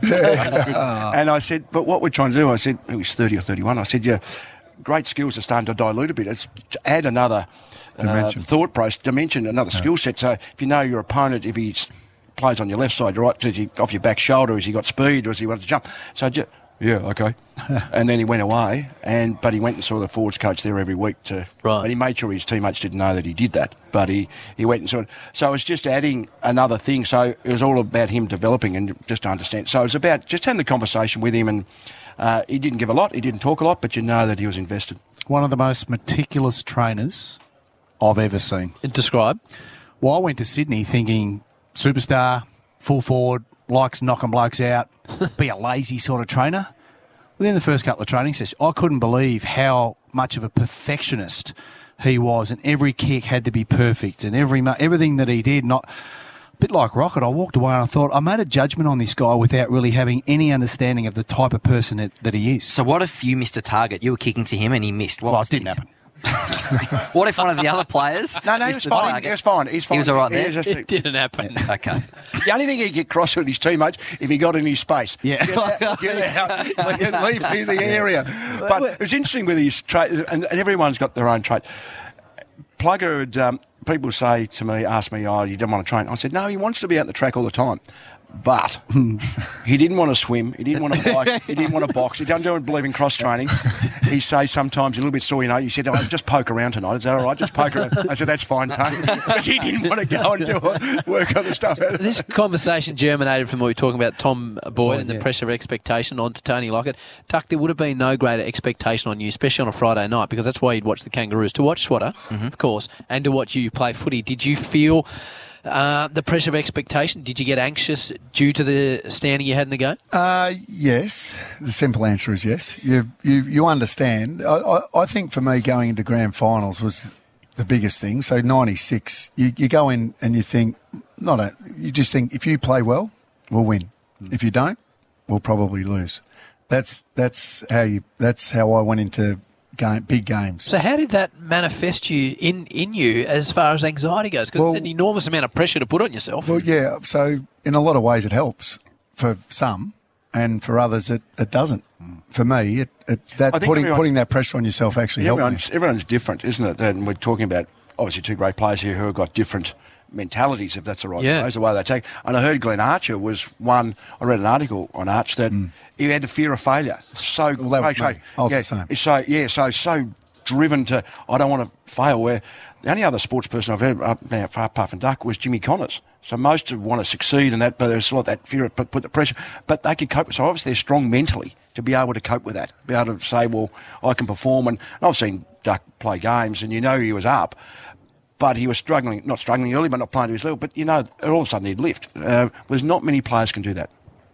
Speaker 9: And I said, but what we're trying to do, I said, it was thirty or thirty-one. I said, yeah, great skills are starting to dilute a bit. It's to add another uh, thought process, dimension, another yeah. skill set. So if you know your opponent, if he plays on your left side, right, is he off your back shoulder, has he got speed, or has he wanted to jump? So just, yeah, okay. And then he went away, and but he went and saw the forwards coach there every week to. Right. But he made sure his teammates didn't know that he did that. But he, he went and saw it. So it was just adding another thing. So it was all about him developing and just to understand. So it was about just having the conversation with him, and uh, he didn't give a lot, he didn't talk a lot, but you know that he was invested.
Speaker 8: One of the most meticulous trainers I've ever seen.
Speaker 6: Describe.
Speaker 8: Well, I went to Sydney thinking superstar, full forward, likes knocking blokes out, be a lazy sort of trainer. Within the first couple of training sessions, I couldn't believe how much of a perfectionist he was, and every kick had to be perfect, and every everything that he did, not a bit like Rocket. I walked away and I thought, I made a judgment on this guy without really having any understanding of the type of person that, that he is.
Speaker 10: So what if you missed a target? You were kicking to him and he missed. What
Speaker 8: well, it didn't happen.
Speaker 10: What if one of the other players?
Speaker 9: No, no, he was fine. He was fine. He's fine.
Speaker 10: He was all right there.
Speaker 6: It, it didn't happen.
Speaker 10: Okay.
Speaker 9: The only thing he'd get cross with his teammates if he got in his space.
Speaker 8: Yeah.
Speaker 9: Get out, get out leave, leave the area. But it was interesting with his trait, and, and everyone's got their own trait. Plugger would, um, people say to me, ask me, oh, you don't want to train. I said, no, he wants to be out the track all the time. But he didn't want to swim, he didn't want to bike, he didn't want to box, he doesn't believe in cross-training. He says sometimes a little bit sore, you know, he said, oh, just poke around tonight. Is that all right? Just poke around. I said, that's fine, Tony. Because he didn't want to go and do work on the stuff.
Speaker 6: This conversation germinated from what we were talking about Tom Boyd
Speaker 8: Oh,
Speaker 6: and the
Speaker 8: yeah.
Speaker 6: pressure of expectation on to Tony Lockett. Tuck, there would have been no greater expectation on you, especially on a Friday night, because that's why you'd watch the Kangaroos, to watch Swatter,
Speaker 8: Mm-hmm.
Speaker 6: of course, and to watch you play footy. Did you feel uh, the pressure of expectation? Did you get anxious due to the standing you had in the game?
Speaker 7: Uh, yes. The simple answer is yes. You you, you understand. I, I, I think for me, going into grand finals was the biggest thing. So ninety-six, you, you go in and you think, not a, you just think if you play well, we'll win. If you don't, we'll probably lose. That's that's how you. That's how I went into game, big games.
Speaker 6: So how did that manifest you in, in you as far as anxiety goes? Because
Speaker 7: Well-
Speaker 6: it's an enormous amount of pressure to put on yourself.
Speaker 7: Well, yeah. So in a lot of ways, it helps for some, and for others, it, it doesn't. For me, it, it that
Speaker 9: I think
Speaker 7: putting
Speaker 9: everyone-
Speaker 7: putting that pressure on yourself actually helped me.
Speaker 9: Everyone's, everyone's different, isn't it? And we're talking about, obviously, two great players here who have got different mentalities, if that's the right
Speaker 6: Yeah.
Speaker 9: phrase, the way they take. And I heard Glenn Archer was one, I read an article on Arch that he had the fear of failure. So,
Speaker 7: Mm. Well, that was
Speaker 9: great,
Speaker 7: me. I was
Speaker 9: yeah,
Speaker 7: the same.
Speaker 9: it's So, yeah, so, so driven to, I don't want to fail, where the only other sports person I've heard, uh, now, apart from Duck, was Jimmy Connors. So most of want to succeed and that, but there's a lot of that fear, put, put the pressure. But they could cope. So obviously they're strong mentally to be able to cope with that, be able to say, well, I can perform. And I've seen Duck play games, and you know he was up, but he was struggling, not struggling early, but not playing to his level. But, you know, all of a sudden he'd lift. Uh, there's not many players can do that.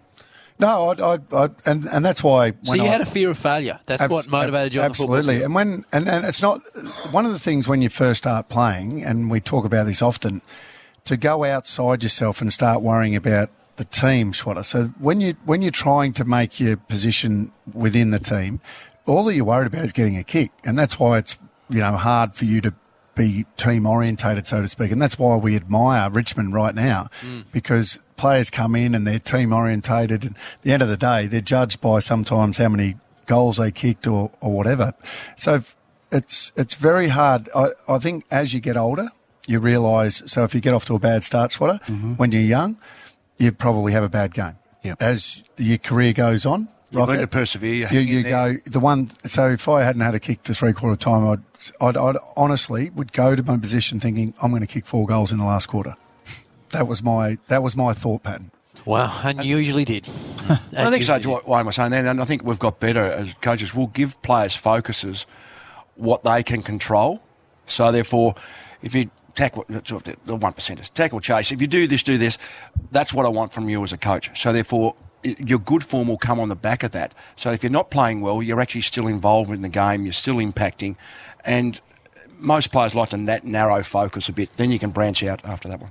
Speaker 7: No, I, I, I, and and that's why.
Speaker 6: So
Speaker 7: when
Speaker 6: you
Speaker 7: I,
Speaker 6: had a fear of failure. That's
Speaker 7: Abs-
Speaker 6: what motivated you on the football
Speaker 7: Absolutely.
Speaker 6: field.
Speaker 7: And when and, and it's not one of the things when you first start playing, and we talk about this often, to go outside yourself and start worrying about the team, Schwatter. So when you when you're trying to make your position within the team, all that you're worried about is getting a kick, and that's why it's you know hard for you to be team orientated, so to speak, and that's why we admire Richmond right now,
Speaker 6: Mm.
Speaker 7: because players come in and they're team orientated, and at the end of the day, they're judged by sometimes how many goals they kicked or, or whatever. So it's it's very hard. I, I think as you get older, you realise. So if you get off to a bad start, Swatter,
Speaker 8: Mhm.
Speaker 7: when you're young, you probably have a bad game.
Speaker 8: Yep.
Speaker 7: As your career goes on,
Speaker 9: You learn
Speaker 7: Rocket,
Speaker 9: to persevere.
Speaker 7: you,
Speaker 9: hang in
Speaker 7: you
Speaker 9: there.
Speaker 7: go the one. So if I hadn't had a kick to three quarter time, I'd, I'd I'd honestly would go to my position thinking I'm going to kick four goals in the last quarter. That was my that was my thought pattern.
Speaker 6: Wow, and you usually did.
Speaker 9: I think so, to what Wayne was saying then, and I think we've got better as coaches. We'll give players focuses what they can control. So therefore, if you tackle the one percenters, tackle chase, if you do this, do this, that's what I want from you as a coach. So therefore, your good form will come on the back of that. So if you're not playing well, you're actually still involved in the game, you're still impacting, and most players like to that narrow focus a bit. Then you can branch out after that one.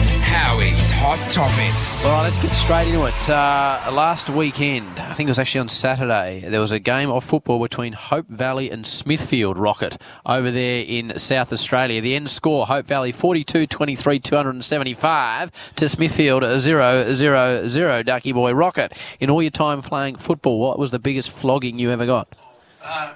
Speaker 12: Howie's Hot Topics.
Speaker 6: All right, let's get straight into it. Uh, last weekend, I think it was actually on Saturday, there was a game of football between Hope Valley and Smithfield Rocket over there in South Australia. The end score, Hope Valley forty-two twenty-three, two hundred seventy-five to Smithfield zero zero zero. Ducky Boy Rocket, in all your time playing football, what was the biggest flogging you ever got?
Speaker 9: Uh,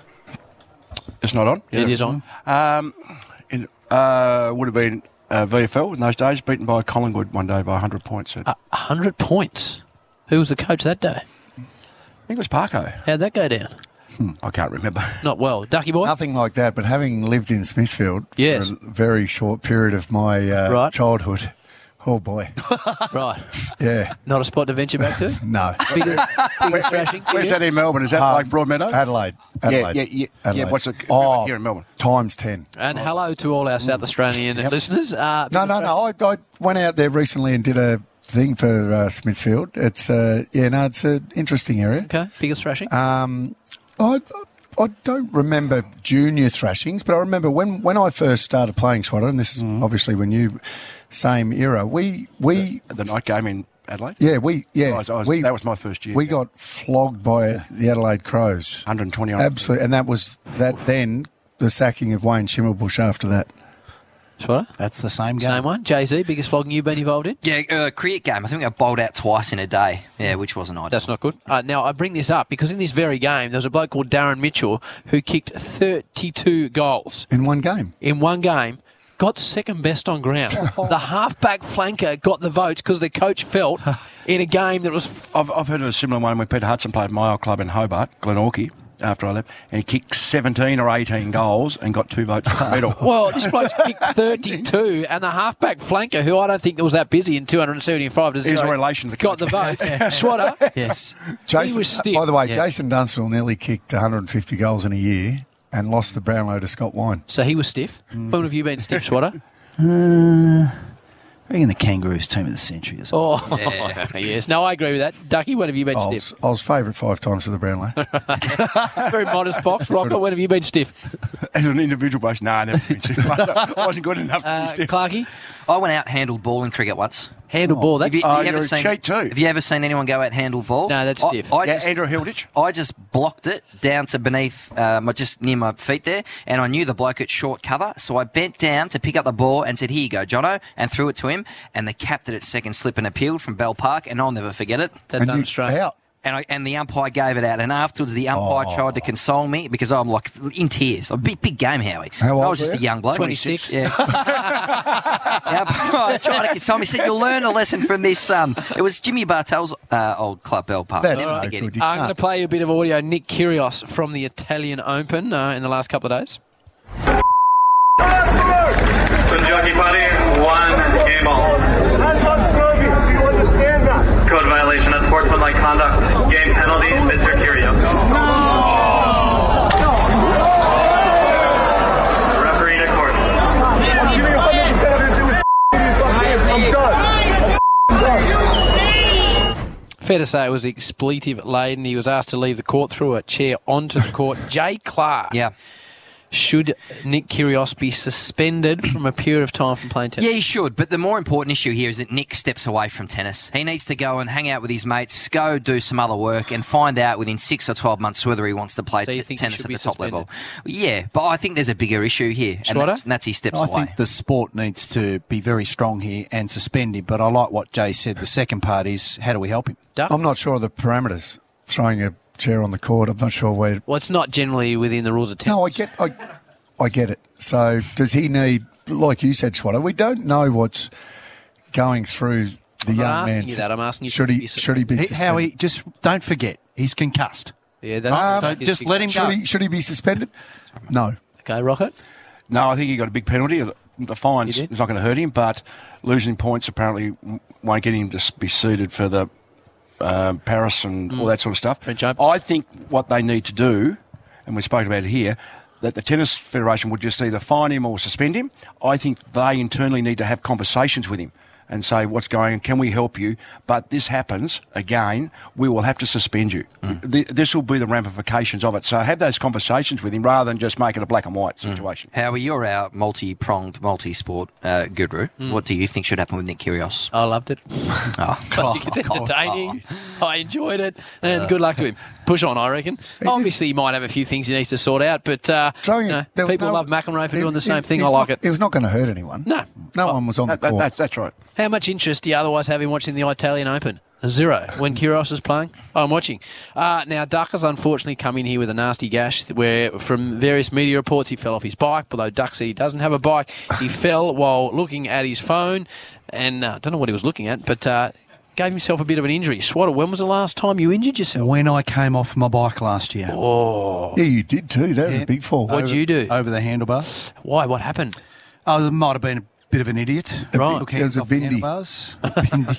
Speaker 9: it's not on.
Speaker 6: It is on.
Speaker 9: Um, it uh, would have been... Uh, V F L in those days, beaten by Collingwood one day by one hundred points.
Speaker 6: A hundred points? Who was the coach that day?
Speaker 9: I think it was Parko.
Speaker 6: How'd that go down?
Speaker 9: Hmm. I can't remember.
Speaker 6: Not well. Ducky Boy?
Speaker 7: Nothing like that, but having lived in Smithfield
Speaker 6: yes.
Speaker 7: for a very short period of my uh,
Speaker 6: right.
Speaker 7: childhood, oh boy.
Speaker 6: Right.
Speaker 7: Yeah.
Speaker 6: Not a spot to venture back to?
Speaker 7: No.
Speaker 6: Bigger, bigger thrashing?
Speaker 9: Where's that in Melbourne? Is that
Speaker 7: um,
Speaker 9: like Broadmeadow?
Speaker 7: Adelaide. Adelaide.
Speaker 9: Yeah, yeah, yeah.
Speaker 7: Adelaide.
Speaker 9: yeah what's it
Speaker 7: oh,
Speaker 9: here in Melbourne?
Speaker 7: Times ten.
Speaker 6: And hello to all our South Australian
Speaker 7: Yep.
Speaker 6: listeners. Uh,
Speaker 7: no, no, no. I, I went out there recently and did a thing for uh, Smithfield. It's, uh, yeah, no, it's an interesting area.
Speaker 6: Okay. Biggest thrashing?
Speaker 7: Um, I, I don't remember junior thrashings, but I remember when, when I first started playing Swatter, and this is mm. obviously when you, same era, we... we
Speaker 9: the, the night game in Adelaide?
Speaker 7: Yeah, we... Yeah,
Speaker 9: I was, I was,
Speaker 7: we,
Speaker 9: that was my first year.
Speaker 7: We got flogged by the Adelaide Crows.
Speaker 9: one hundred twenty.
Speaker 7: Absolutely, and that was that then the sacking of Wayne Schimmelbusch after that.
Speaker 6: Swatter?
Speaker 8: That's the same game.
Speaker 6: Same one. Jay-Z, biggest flogging you've been involved in?
Speaker 10: Yeah, uh, cricket game. I think I bowled out twice in a day. Yeah, which wasn't ideal.
Speaker 6: That's not good. Uh, now, I bring this up because in this very game, there was a bloke called Darren Mitchell who kicked thirty-two goals.
Speaker 7: In one game?
Speaker 6: In one game. Got second best on ground. The halfback flanker got the votes because the coach felt in a game that was...
Speaker 9: I've, I've heard of a similar one when Peter Hudson played my old club in Hobart, Glenorchy, after I left, and he kicked seventeen or eighteen goals and got two votes for the medal.
Speaker 6: Well, this bloke kicked thirty-two, and the halfback flanker, who I don't think was that busy in two hundred seventy-five to zero,
Speaker 9: He's a relation to the
Speaker 6: got the vote. Swatter.
Speaker 8: Yes.
Speaker 7: Jason,
Speaker 6: he was stiff.
Speaker 7: By the way,
Speaker 6: yeah.
Speaker 7: Jason Dunstall nearly kicked one hundred fifty goals in a year and lost the Brownlow to Scott Wine.
Speaker 6: So he was stiff. Mm. When have you been stiff, Swatter?
Speaker 8: Uh, I reckon the Kangaroos team of the century or something.
Speaker 6: Oh, yeah. Yes. No, I agree with that. Ducky, when have you been
Speaker 7: I was,
Speaker 6: stiff?
Speaker 7: I was favourite five times for the Brownlow.
Speaker 6: Very modest box. Rocker, when have you been stiff?
Speaker 9: As an individual basis, no, I never been stiff. I wasn't good enough to
Speaker 6: uh,
Speaker 9: be stiff.
Speaker 6: Clarkie?
Speaker 10: I went out handled ball in cricket once.
Speaker 6: Handle ball, that's...
Speaker 10: Have you,
Speaker 9: Oh,
Speaker 10: have you
Speaker 9: you're
Speaker 10: ever
Speaker 9: a
Speaker 10: seen,
Speaker 9: cheat too.
Speaker 10: Have you ever seen anyone go out handle ball?
Speaker 6: No, that's
Speaker 10: I,
Speaker 6: stiff.
Speaker 10: I
Speaker 9: Yeah,
Speaker 10: just,
Speaker 9: Andrew Hilditch.
Speaker 10: I just blocked it down to beneath, uh, my, just near my feet there, and I knew the bloke at short cover, so I bent down to pick up the ball and said, "Here you go, Jono," and threw it to him, and the captain at second slip and appealed from Bell Park, and I'll never forget it.
Speaker 6: That's
Speaker 7: And you-
Speaker 6: un-Australian.
Speaker 7: out.
Speaker 10: And, I, and the umpire gave it out, and afterwards the umpire
Speaker 7: Oh.
Speaker 10: tried to console me because I'm like in tears. A big, big game, Howie.
Speaker 7: How old
Speaker 10: I was just
Speaker 7: were
Speaker 10: a
Speaker 7: you?
Speaker 10: young bloke.
Speaker 6: twenty-six.
Speaker 10: Yeah. The umpire tried to console me. He said, "You'll learn a lesson from this." Um, it was Jimmy Bartell's uh, old club, Bell Park.
Speaker 7: That's
Speaker 10: Never
Speaker 7: no
Speaker 10: forget
Speaker 7: good.
Speaker 10: him.
Speaker 7: You
Speaker 6: I'm going to
Speaker 7: can't.
Speaker 6: play you a bit of audio. Nick Kyrgios from the Italian Open uh, in the last couple of days.
Speaker 15: Jockey Party, one game ball. That's on serving. Do you understand that? Code violation of sportsmanlike conduct. Game penalty, Mister Kyrgios. Referee to court. I'm giving one hundred percent of it to it. I'm done. I'm done.
Speaker 6: Fair to say it was expletive laden. He was asked to leave the court, threw a chair onto the court. Jay Clark.
Speaker 10: Yeah.
Speaker 6: Should Nick Kyrgios be suspended from a period of time from playing tennis?
Speaker 10: Yeah, he should. But the more important issue here is that Nick steps away from tennis. He needs to go and hang out with his mates, go do some other work, and find out within six or twelve months whether he wants to play
Speaker 6: So you
Speaker 10: t-
Speaker 6: think he
Speaker 10: tennis
Speaker 6: should
Speaker 10: at
Speaker 6: be
Speaker 10: the top
Speaker 6: suspended?
Speaker 10: level. Yeah, but I think there's a bigger issue here, and
Speaker 6: Swatter?
Speaker 10: that's, and that's he steps
Speaker 8: I
Speaker 10: away.
Speaker 8: think the sport needs to be very strong here and suspend him, but I like what Jay said. The second part is, how do we help him?
Speaker 6: Duck?
Speaker 7: I'm not sure of the parameters. Throwing a chair on the court, I'm not sure where...
Speaker 6: Well, it's not generally within the rules of tennis.
Speaker 7: No, I get, I, I get it. So does he need, like you said, Swatter, we don't know what's going through the
Speaker 6: I'm
Speaker 7: young
Speaker 6: not asking
Speaker 7: man.
Speaker 6: you that. I'm asking you
Speaker 7: should
Speaker 6: to
Speaker 7: he
Speaker 6: be
Speaker 7: should he be
Speaker 8: He-
Speaker 7: suspended?
Speaker 8: Howie, just don't forget, he's concussed.
Speaker 6: Yeah, that,
Speaker 7: Um,
Speaker 8: So just let him
Speaker 7: should
Speaker 8: go.
Speaker 7: he should he be suspended? No.
Speaker 6: Okay, Rocket.
Speaker 9: No, I think he got a big penalty. The fines
Speaker 6: He
Speaker 9: is
Speaker 6: did?
Speaker 9: not going to hurt him, but losing points apparently won't get him to be suited for the um, Paris and all that sort of stuff.
Speaker 6: French Open.
Speaker 9: I think what they need to do, and we've spoken about it here, that the Tennis Federation would just either fine him or suspend him. I think they internally need to have conversations with him and say what's going on, can we help you? But this happens again, we will have to suspend you. Mm. Th- this will be the ramifications of it. So have those conversations with him rather than just make it a black and white situation.
Speaker 10: Mm. Howie, you're our multi-pronged, multi-sport uh, guru. Mm. What do you think should happen with Nick Kyrgios?
Speaker 6: I loved it.
Speaker 10: Oh,
Speaker 6: I think it's entertaining. Oh. I enjoyed it, and uh, good luck to him. Push on, I reckon. Obviously, he might have a few things he needs to sort out, but uh, you know, people no, love McEnroe for it, doing the same
Speaker 7: it,
Speaker 6: thing. I like
Speaker 7: not,
Speaker 6: it.
Speaker 7: It was not going to hurt anyone.
Speaker 6: No.
Speaker 7: No
Speaker 6: oh,
Speaker 7: one was on
Speaker 9: that,
Speaker 7: the court.
Speaker 9: That, that's, that's right.
Speaker 6: How much interest do you otherwise have in watching the Italian Open? Zero. When Kyrgios is playing, oh, I'm watching. Uh, now, Duck has unfortunately come in here with a nasty gash where, from various media reports, he fell off his bike. Although Duck said he doesn't have a bike, he fell while looking at his phone, and I uh, don't know what he was looking at, but uh, gave himself a bit of an injury. Swatter, when was the last time you injured yourself?
Speaker 8: When I came off my bike last year.
Speaker 6: Oh.
Speaker 7: Yeah, you did too. That was
Speaker 8: yeah.
Speaker 7: a big fall.
Speaker 6: What'd you do?
Speaker 8: Over the handlebars.
Speaker 6: Why? What happened?
Speaker 8: Oh, it might have been a bit of an idiot.
Speaker 6: Right.
Speaker 8: Took
Speaker 7: it was a
Speaker 8: off the
Speaker 7: bindi.
Speaker 8: handlebars. A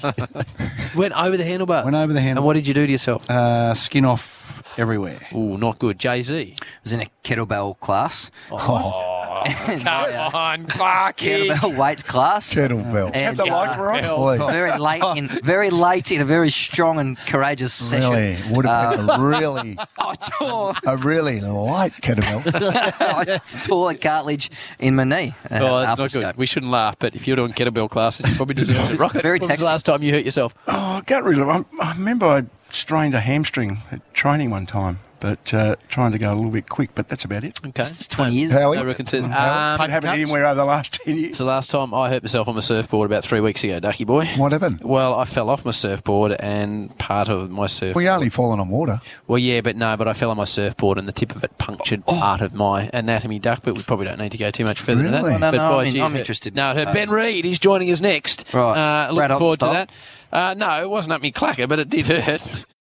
Speaker 8: bindi.
Speaker 6: Went over the handlebar?
Speaker 8: Went over the handlebar.
Speaker 6: And what did you do to yourself?
Speaker 8: Uh, skin off everywhere.
Speaker 6: Ooh, not good. Jay-Z?
Speaker 10: Was in a kettlebell class.
Speaker 6: Oh. oh. Come on, Clarky.
Speaker 10: Kettlebell weights class.
Speaker 7: Kettlebell.
Speaker 10: And,
Speaker 9: Have the light on.
Speaker 10: Very late in very late in a very strong and courageous session.
Speaker 7: Really? Would have been
Speaker 10: Uh,
Speaker 7: a really,
Speaker 10: oh,
Speaker 7: a really light kettlebell.
Speaker 10: I tore a cartilage in my knee. Uh,
Speaker 6: Oh, that's not good. We shouldn't laugh, but if you're doing kettlebell classes, you probably deserve it. Rocket,
Speaker 10: Very
Speaker 6: when was the
Speaker 10: taxing.
Speaker 6: last time you hurt yourself?
Speaker 9: Oh, I can't really. I, I remember I strained a hamstring at training one time, but uh, trying to go a little bit quick, but that's about it.
Speaker 6: Okay.
Speaker 10: It's twenty years.
Speaker 7: Howie?
Speaker 6: I reckon so. Um,
Speaker 9: I don't have it anywhere over the last ten years.
Speaker 6: It's the last time I hurt myself on my surfboard about three weeks ago, Ducky boy.
Speaker 7: What happened?
Speaker 6: Well, I fell off my surfboard and part of my surfboard.
Speaker 7: Well, you only fallen on water.
Speaker 6: Well, yeah, but no, but I fell on my surfboard and the tip of it punctured
Speaker 7: Oh.
Speaker 6: part of my anatomy, Duck, but we probably don't need to go too much further than
Speaker 7: Really?
Speaker 6: that.
Speaker 10: No,
Speaker 6: But
Speaker 10: no,
Speaker 6: by
Speaker 10: I'm in-
Speaker 6: gee,
Speaker 10: I'm
Speaker 6: her-
Speaker 10: interested.
Speaker 6: No, her
Speaker 10: Uh,
Speaker 6: Ben Reid, he's joining us next.
Speaker 10: Right.
Speaker 6: Uh, looking
Speaker 10: Brad Alton
Speaker 6: forward to
Speaker 10: style?
Speaker 6: that. Uh, no, it wasn't up me clacker, but it did hurt.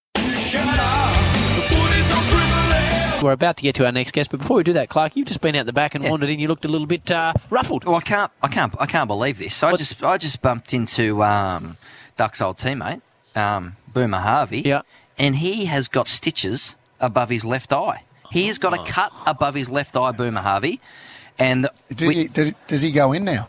Speaker 6: We're about to get to our next guest, but before we do that, Clark, you've just been out the back and
Speaker 10: Yeah.
Speaker 6: wandered in. You looked a little bit uh, ruffled.
Speaker 10: Well, I can't, I can't, I can't believe this. So I just, I just bumped into um, Duck's old teammate, um, Boomer Harvey,
Speaker 6: Yeah.
Speaker 10: and he has got stitches above his left eye. He has got a cut above his left eye, Boomer Harvey, and
Speaker 7: Did
Speaker 10: we-
Speaker 7: he, did, does he go in now?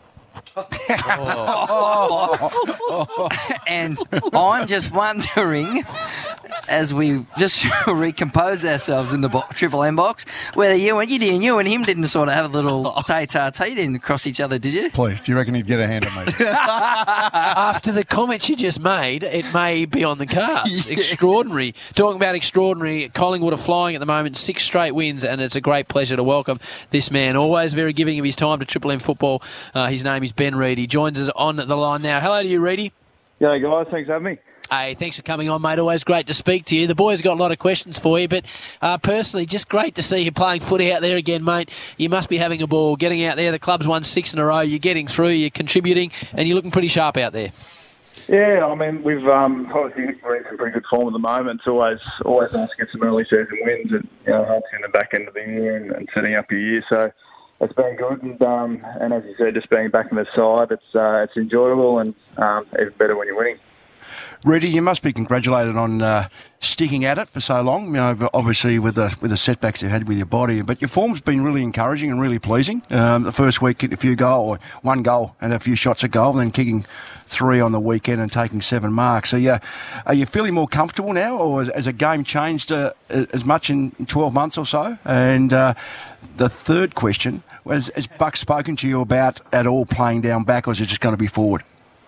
Speaker 10: and I'm just wondering, as we just recompose ourselves in the bo- Triple M box, whether you and you and you and him didn't sort of have a little tay-tar-tay, didn't cross each other, did you?
Speaker 7: Please, do you reckon he'd get a hand on me?
Speaker 6: After the comments you just made, it may be on the cards. Extraordinary. Talking about extraordinary, Collingwood are flying at the moment, six straight wins, and it's a great pleasure to welcome this man, always very giving of his time to Triple M football. Uh, his name is Ben Reid. He joins us on the line now. Hello to you, Reedy.
Speaker 16: Yeah, guys, thanks for having me.
Speaker 6: Hey, thanks for coming on, mate. Always great to speak to you. The boys got a lot of questions for you, but uh, personally, just great to see you playing footy out there again, mate. You must be having a ball, getting out there. The club's won six in a row. You're getting through, you're contributing, and you're looking pretty sharp out there.
Speaker 16: Yeah, I mean, we've um, obviously we're in some pretty good form at the moment. It's always always nice to get some early season wins. It you know, helps you in the back end of the year and, and setting up your year. So it's been good, and um, and as you said, just being back in the side, it's uh, it's enjoyable and um, even better when you're winning.
Speaker 9: Reedy, you must be congratulated on uh, sticking at it for so long. You know, but obviously with the with the setbacks you had with your body, but your form's been really encouraging and really pleasing. Um, the first week, kicked a few goal, or one goal and a few shots at goal, then kicking three on the weekend and taking seven marks. So, yeah, are you feeling more comfortable now, or has, has a game changed uh, as much in twelve months or so? And uh, the third question: has, has Buck spoken to you about at all playing down back, or is it just going to be forward?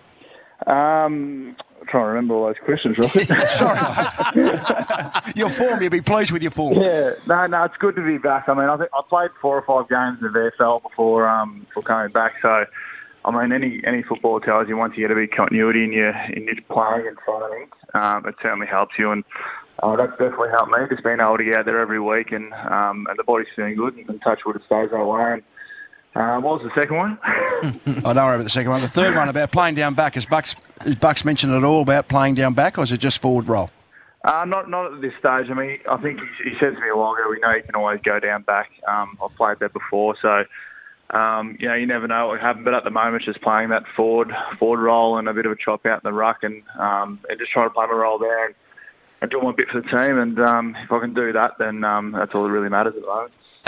Speaker 16: Um, I'm trying to remember all those questions, Robert.
Speaker 9: Sorry, your form. You'll be pleased with your form.
Speaker 16: Yeah, no, no, it's good to be back. I mean, I think I played four or five games in the V F L before um, before coming back. So, I mean, any any football tells you once you get a bit of continuity in your in your playing and training, um, it certainly helps you. And uh, that's definitely helped me. Just being able to get out there every week, and um, and the body's feeling good, and, and touch wood, it stays that way. And, Uh, what was the second one?
Speaker 9: I don't worry about the second one. The third one about playing down back. Has Bucks, has Bucks mentioned at all about playing down back, or is it just forward roll?
Speaker 16: Uh, not not at this stage. I mean, I think he, he said to me a while ago, we know you can always go down back. Um, I've played that before, so um, you know, you never know what would happen. But at the moment, just playing that forward forward role and a bit of a chop out in the ruck, and, um, and just trying to play my role there and, and do my bit for the team. And um, if I can do that, then um, that's all that really matters at the moment.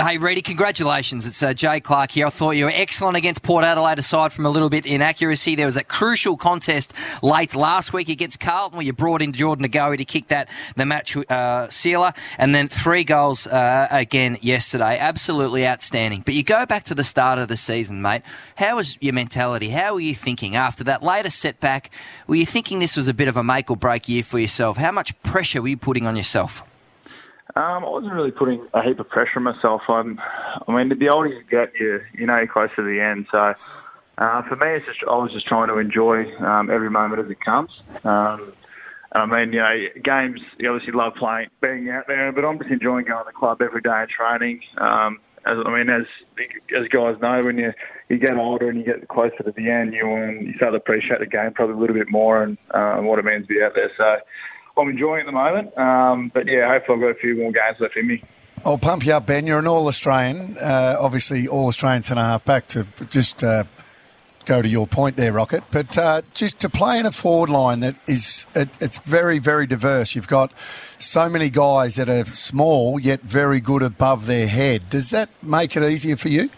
Speaker 10: Hey, Reedy, congratulations. It's uh, Jay Clark here. I thought you were excellent against Port Adelaide, aside from a little bit inaccuracy. There was a crucial contest late last week against Carlton where you brought in Jordan Agoe to kick that, the match uh, sealer, and then three goals uh, again yesterday. Absolutely outstanding. But you go back to the start of the season, mate. How was your mentality? How were you thinking after that latest setback? Were you thinking this was a bit of a make or break year for yourself? How much pressure were you putting on yourself?
Speaker 16: Um, I wasn't really putting a heap of pressure on myself. I'm, I mean, the older you get, you you know you're close to the end. So uh, for me, it's just I was just trying to enjoy um, every moment as it comes. Um, I mean, you know, games, you obviously love playing, being out there, but I'm just enjoying going to the club every day and training. Um, as I mean, as as guys know, when you, you get older and you get closer to the end, you um, you start to appreciate the game probably a little bit more and uh, what it means to be out there. So I'm enjoying it at the moment, um, but yeah, hopefully I've got a few more games left in me.
Speaker 7: I'll pump you up, Ben. You're an All-Australian, uh, obviously All-Australian centre-half back to just uh, go to your point there, Rocket. But uh, just to play in a forward line that is, it, it's very, very diverse. You've got so many guys that are small yet very good above their head. Does that make it easier for you?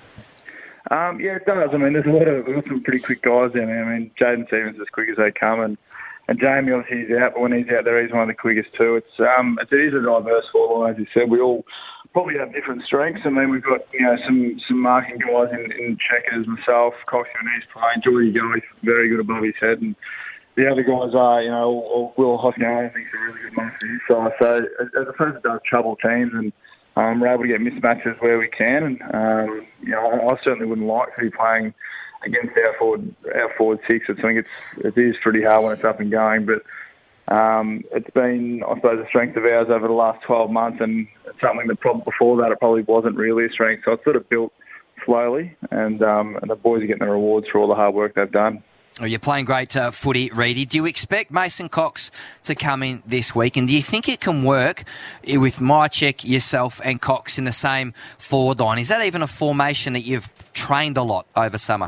Speaker 16: Um, yeah, it does. I mean, there's a lot of, we've got some pretty quick guys in there. I mean, Jaden Stevens is as quick as they come, and And Jamie, obviously, he's out, but when he's out there, he's one of the quickest too. It's um, it is a diverse forward line, as you said. We all probably have different strengths. I mean, we've got you know some some marking guys in, in Checkers, myself, Coxie when he's playing, Jordy Agoe, very good above his head, and the other guys are you know Will Hoskin, I think, is a really good one for his side. So as opposed to does trouble teams, and um, we're able to get mismatches where we can. And um, you know, I, I certainly wouldn't like to be playing against our forward, our forward six. I think it's it is pretty hard when it's up and going, but um, it's been, I suppose, a strength of ours over the last twelve months, and it's something that probably before that it probably wasn't really a strength. So it's sort of built slowly, and um, and the boys are getting the rewards for all the hard work they've done.
Speaker 10: Oh, you're playing great uh, footy, Reedy. Do you expect Mason Cox to come in this week? And do you think it can work with Mychek, yourself and Cox in the same forward line? Is that even a formation that you've trained a lot over summer?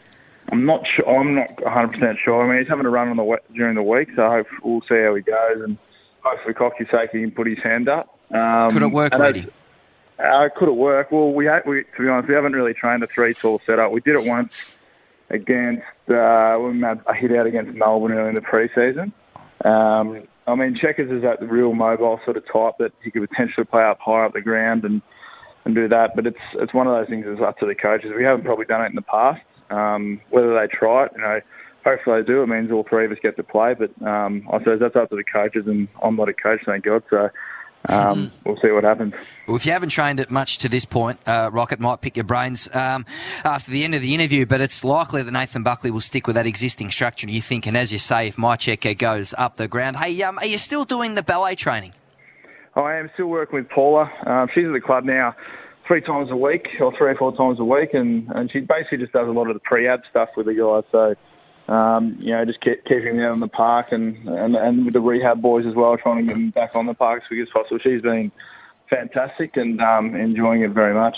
Speaker 16: I'm not sure. I'm not one hundred percent sure. I mean, he's having a run on the during the week, so I hope we'll see how he goes. And hopefully, Coxie's sake, he can put his hand up. Um,
Speaker 10: could it work, Reedy?
Speaker 16: Uh, could it work? Well, we, ha- we to be honest, we haven't really trained a three-tall setup. We did it once against uh, when we had a hit out against Melbourne early in the pre-season. Um, I mean, Checkers is that the real mobile sort of type that he could potentially play up higher up the ground and, and do that. But it's it's one of those things that's up to the coaches. We haven't probably done it in the past. Um, whether they try it, you know, hopefully they do. It means all three of us get to play. But um, I suppose that's up to the coaches, and I'm not a coach, thank God. So um, we'll see what happens.
Speaker 10: Well, if you haven't trained it much to this point, uh, Rocket might pick your brains um, after the end of the interview, but it's likely that Nathan Buckley will stick with that existing structure. You think, and as you say, if Mychek goes up the ground, hey, um, are you still doing the ballet training?
Speaker 16: I am still working with Paula. Um, she's at the club now three times a week, or three or four times a week, and, and she basically just does a lot of the pre-ad stuff with the guys. So, um, you know, just keep, keeping them out in the park and, and, and with the rehab boys as well, trying to get them back on the park as quick as possible. She's been fantastic and um, enjoying it very much.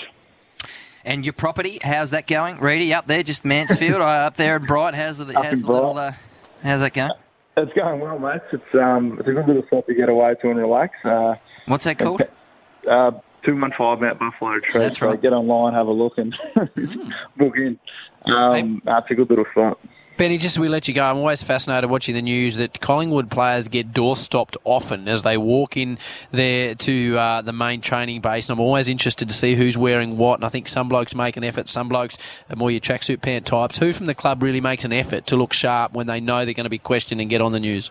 Speaker 10: And your property, how's that going? Reedy, up there, just Mansfield, uh, up there in Bright, how's the, how's the little, uh, how's that going?
Speaker 16: It's going well, mate. It's, um, it's a good little spot to get away to and relax. Uh,
Speaker 10: What's that called?
Speaker 16: Uh, two one five Mount Buffalo Retreat.
Speaker 10: That's right.
Speaker 16: So get online, have a look, and book in. Um, that's a good little spot.
Speaker 6: Benny, just as we let you go, I'm always fascinated watching the news that Collingwood players get door stopped often as they walk in there to uh, the main training base. And I'm always interested to see who's wearing what. And I think some blokes make an effort, some blokes are more your tracksuit pant types. Who from the club really makes an effort to look sharp when they know they're going to be questioned and get on the news?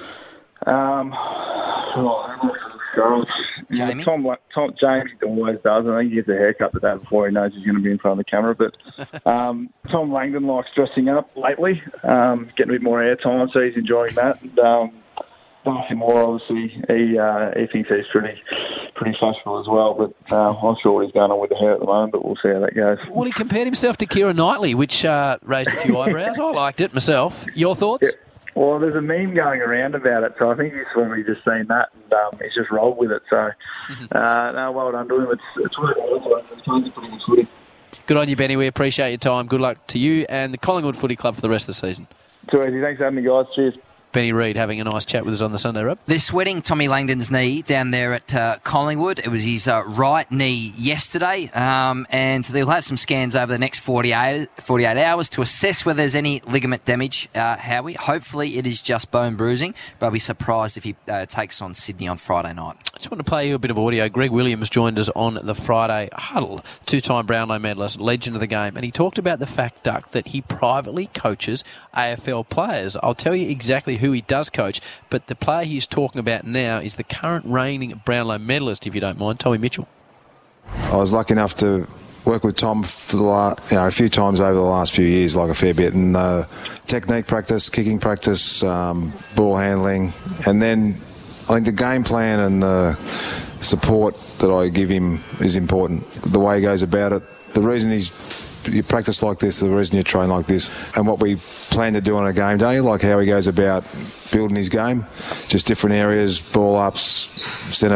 Speaker 16: Um, oh,
Speaker 10: Jamie?
Speaker 16: Tom, Tom, Jamie always does. I think he gets a haircut the day before he knows he's going to be in front of the camera. But um, Tom Langdon likes dressing up lately, um, getting a bit more airtime, so he's enjoying that. And um, Darcy Moore, obviously, he uh, he thinks he's pretty pretty fashionable as well. But uh, I'm not sure what he's going on with the hair at the moment, but we'll see how that goes.
Speaker 6: Well, he compared himself to Keira Knightley, which uh, raised a few eyebrows. I liked it myself. Your thoughts?
Speaker 16: Yeah. Well, there's a meme going around about it, so I think he's probably just seen that and um, he's just rolled with it. So, uh, no, well done to him. It's it's worked well. It's pretty good footy.
Speaker 6: Good on you, Benny. We appreciate your time. Good luck to you and the Collingwood Footy Club for the rest of the season.
Speaker 16: Too easy. Thanks for having me, guys. Cheers.
Speaker 6: Benny Reid having a nice chat with us on the Sunday Rub.
Speaker 10: They're sweating Tommy Langdon's knee down there at uh, Collingwood. It was his uh, right knee yesterday, um, and they'll have some scans over the next forty-eight, forty-eight hours to assess whether there's any ligament damage, uh, Howie. Hopefully it is just bone bruising, but I'll be surprised if he uh, takes on Sydney on Friday night.
Speaker 6: I just want to play you a bit of audio. Greg Williams joined us on the Friday Huddle, two-time Brownlow medalist, legend of the game, and he talked about the fact, Duck, that he privately coaches A F L players. I'll tell you exactly who he does coach, but the player he's talking about now is the current reigning Brownlow medalist, if you don't mind, Tommy Mitchell.
Speaker 17: I was lucky enough to work with Tom for the last, you know, a few times over the last few years, like a fair bit, and uh, technique practice, kicking practice, um, ball handling, and then I think the game plan and the support that I give him is important. The way he goes about it, the reason he's you practice like this, the reason you train like this, and what we plan to do on a game day, like how he goes about building his game, just different areas, ball ups, centre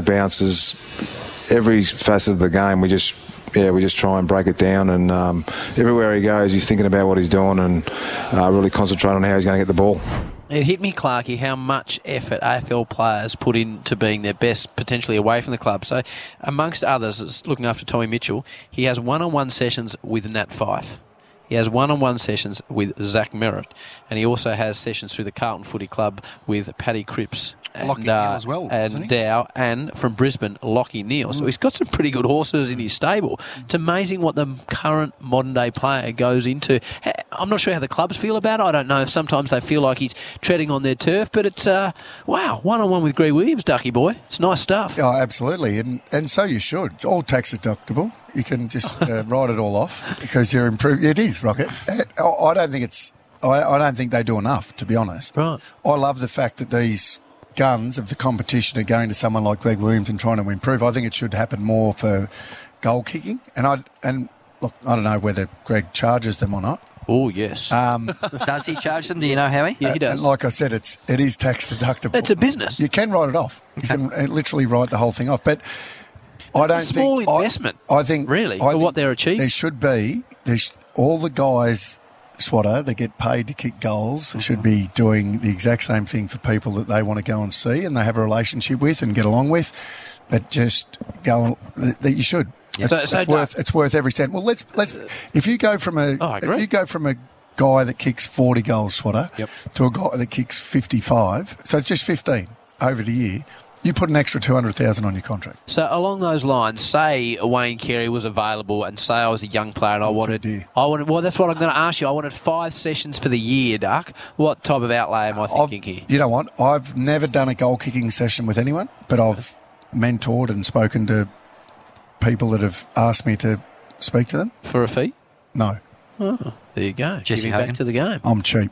Speaker 17: bounces, every facet of the game. We just, yeah, we just try and break it down, and um, everywhere he goes, he's thinking about what he's doing and uh, really concentrate on how he's going to get the ball.
Speaker 6: It hit me, Clarkie, how much effort A F L players put into being their best, potentially away from the club. So, amongst others, looking after Tommy Mitchell, he has one-on-one sessions with Nat Fyfe. He has one-on-one sessions with Zach Merritt. And he also has sessions through the Carlton Footy Club with Paddy Cripps. And,
Speaker 8: Lockie
Speaker 6: uh,
Speaker 8: Neal as well,
Speaker 6: and
Speaker 8: isn't he?
Speaker 6: Dow, and from Brisbane, Lockie Neal. So he's got some pretty good horses in his stable. It's amazing what the current modern-day player goes into. I'm not sure how the clubs feel about it. I don't know if sometimes they feel like he's treading on their turf, but it's, uh, wow, one-on-one with Greg Williams, Ducky boy. It's nice stuff.
Speaker 7: Oh, absolutely, and and so you should. It's all tax deductible. You can just uh, write it all off because you're improved. It is, Rocket. I don't think it's. I, I don't think they do enough, to be honest.
Speaker 6: Right.
Speaker 7: I love the fact that these guns of the competition are going to someone like Greg Williams and trying to improve. I think it should happen more for goal kicking. And I and look, I don't know whether Greg charges them or not.
Speaker 6: Oh yes.
Speaker 7: Um,
Speaker 10: does he charge them? Do you know, Howie?
Speaker 6: Yeah, he does.
Speaker 7: And like I said, it's it is tax deductible.
Speaker 6: It's a business.
Speaker 7: You can write it off. You can literally write the whole thing off. But I don't
Speaker 6: it's a small
Speaker 7: think
Speaker 6: investment.
Speaker 7: I, I think
Speaker 6: really
Speaker 7: I
Speaker 6: for
Speaker 7: think
Speaker 6: what they're achieving.
Speaker 7: There should be. There's all the guys. Swatter, they get paid to kick goals, mm-hmm. should be doing the exact same thing for people that they want to go and see and they have a relationship with and get along with, but just go on, that you should.
Speaker 6: Yep.
Speaker 7: It's,
Speaker 6: So- so
Speaker 7: it's worth it's worth every cent. Well, let's let's if you go from a
Speaker 6: Oh, I
Speaker 7: if
Speaker 6: agree.
Speaker 7: you go from a guy that kicks forty goals, Swatter,
Speaker 6: Yep.
Speaker 7: to a guy that kicks fifty-five, so it's just fifteen over the year. You put an extra two hundred thousand on your contract.
Speaker 6: So along those lines, say Wayne Carey was available, and say I was a young player and I wanted, I wanted. Well, that's what I'm going to ask you. I wanted five sessions for the year, Duck. What type of outlay am I thinking here?
Speaker 7: You know what? I've never done a goal kicking session with anyone, but I've mentored and spoken to people that have asked me to speak to them.
Speaker 6: For a fee?
Speaker 7: No.
Speaker 6: Oh, there you go.
Speaker 10: Jesse
Speaker 6: Giving
Speaker 10: Hogan.
Speaker 6: back to the game.
Speaker 7: I'm cheap.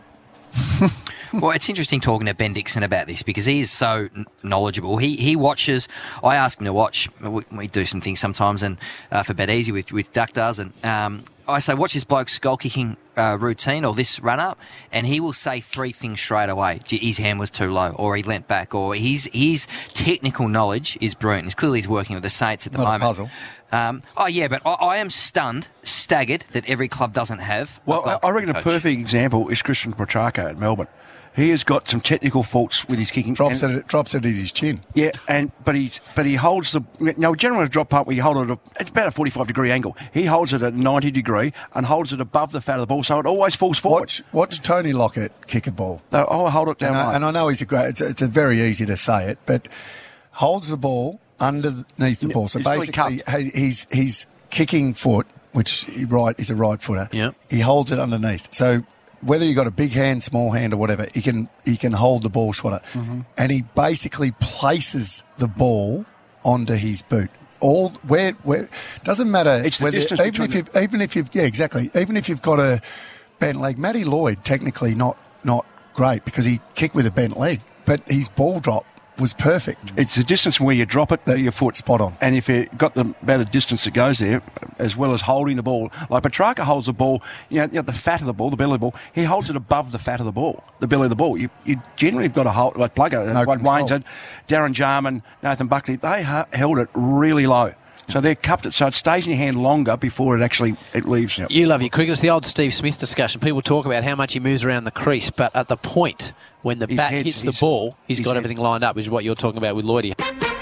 Speaker 10: Well, it's interesting talking to Ben Dixon about this because he is so n- knowledgeable. He he watches. I ask him to watch. We, we do some things sometimes, and uh, for Bet Easy with with Duck does, and um, I say watch this bloke's goal kicking uh, routine or this run up, and he will say three things straight away. Gee, his hand was too low, or he leant back, or his his technical knowledge is brilliant. It's clearly he's working with the Saints at the
Speaker 7: Not a
Speaker 10: moment.
Speaker 7: puzzle.
Speaker 10: Um, oh yeah, but I, I am stunned, staggered that every club doesn't have. a
Speaker 9: Well,
Speaker 10: goal
Speaker 9: I I reckon a
Speaker 10: coach.
Speaker 9: perfect example is Christian Petrarca at Melbourne. He has got some technical faults with his kicking.
Speaker 7: Drops
Speaker 9: and-
Speaker 7: it, drops it at his chin.
Speaker 9: Yeah, and but he but he holds the you know generally a drop punt where you hold it at it's about a forty-five degree angle. He holds it at ninety degree and holds it above the fat of the ball, so it always falls forward.
Speaker 7: Watch, watch Tony Lockett kick a ball.
Speaker 9: No, I'll hold it down.
Speaker 7: And I,
Speaker 9: right.
Speaker 7: and I know he's a great. It's, it's a very easy to say it, but holds the ball underneath the ball. So
Speaker 9: It's really
Speaker 7: basically, he- he's he's kicking foot, which he right is a right footer.
Speaker 6: Yeah.
Speaker 7: He holds it underneath. So whether you got a big hand, small hand, or whatever, he can he can hold the ball, Swatter,
Speaker 9: Mm-hmm.
Speaker 7: and he basically places the ball onto his boot. All where where doesn't matter
Speaker 9: It's the
Speaker 7: whether
Speaker 9: distance
Speaker 7: even if
Speaker 9: between
Speaker 7: you've even if you've yeah exactly even if you've got a bent leg. Matty Lloyd technically not not great because he kicked with a bent leg, but his ball drop was perfect.
Speaker 9: It's the distance from where you drop it to your foot.
Speaker 7: Spot on.
Speaker 9: And if you got the about a distance that goes there, as well as holding the ball, like Petrarca holds the ball, you know, you know, the fat of the ball, the belly of the ball, he holds it above the fat of the ball, the belly of the ball. You, you generally have got to hold, like Plugger,
Speaker 7: No
Speaker 9: what
Speaker 7: control.
Speaker 9: Wayne said, Darren Jarman, Nathan Buckley, they ha- held it really low. So they're cupped it, so it stays in your hand longer before it actually it leaves. Yep.
Speaker 6: You love your cricket. It's the old Steve Smith discussion. People talk about how much he moves around the crease, but at the point when the
Speaker 9: His
Speaker 6: bat
Speaker 9: head's-
Speaker 6: hits the
Speaker 9: his-
Speaker 6: ball, he's
Speaker 9: his
Speaker 6: got
Speaker 9: head.
Speaker 6: everything lined up, which is what you're talking about with Lloydie.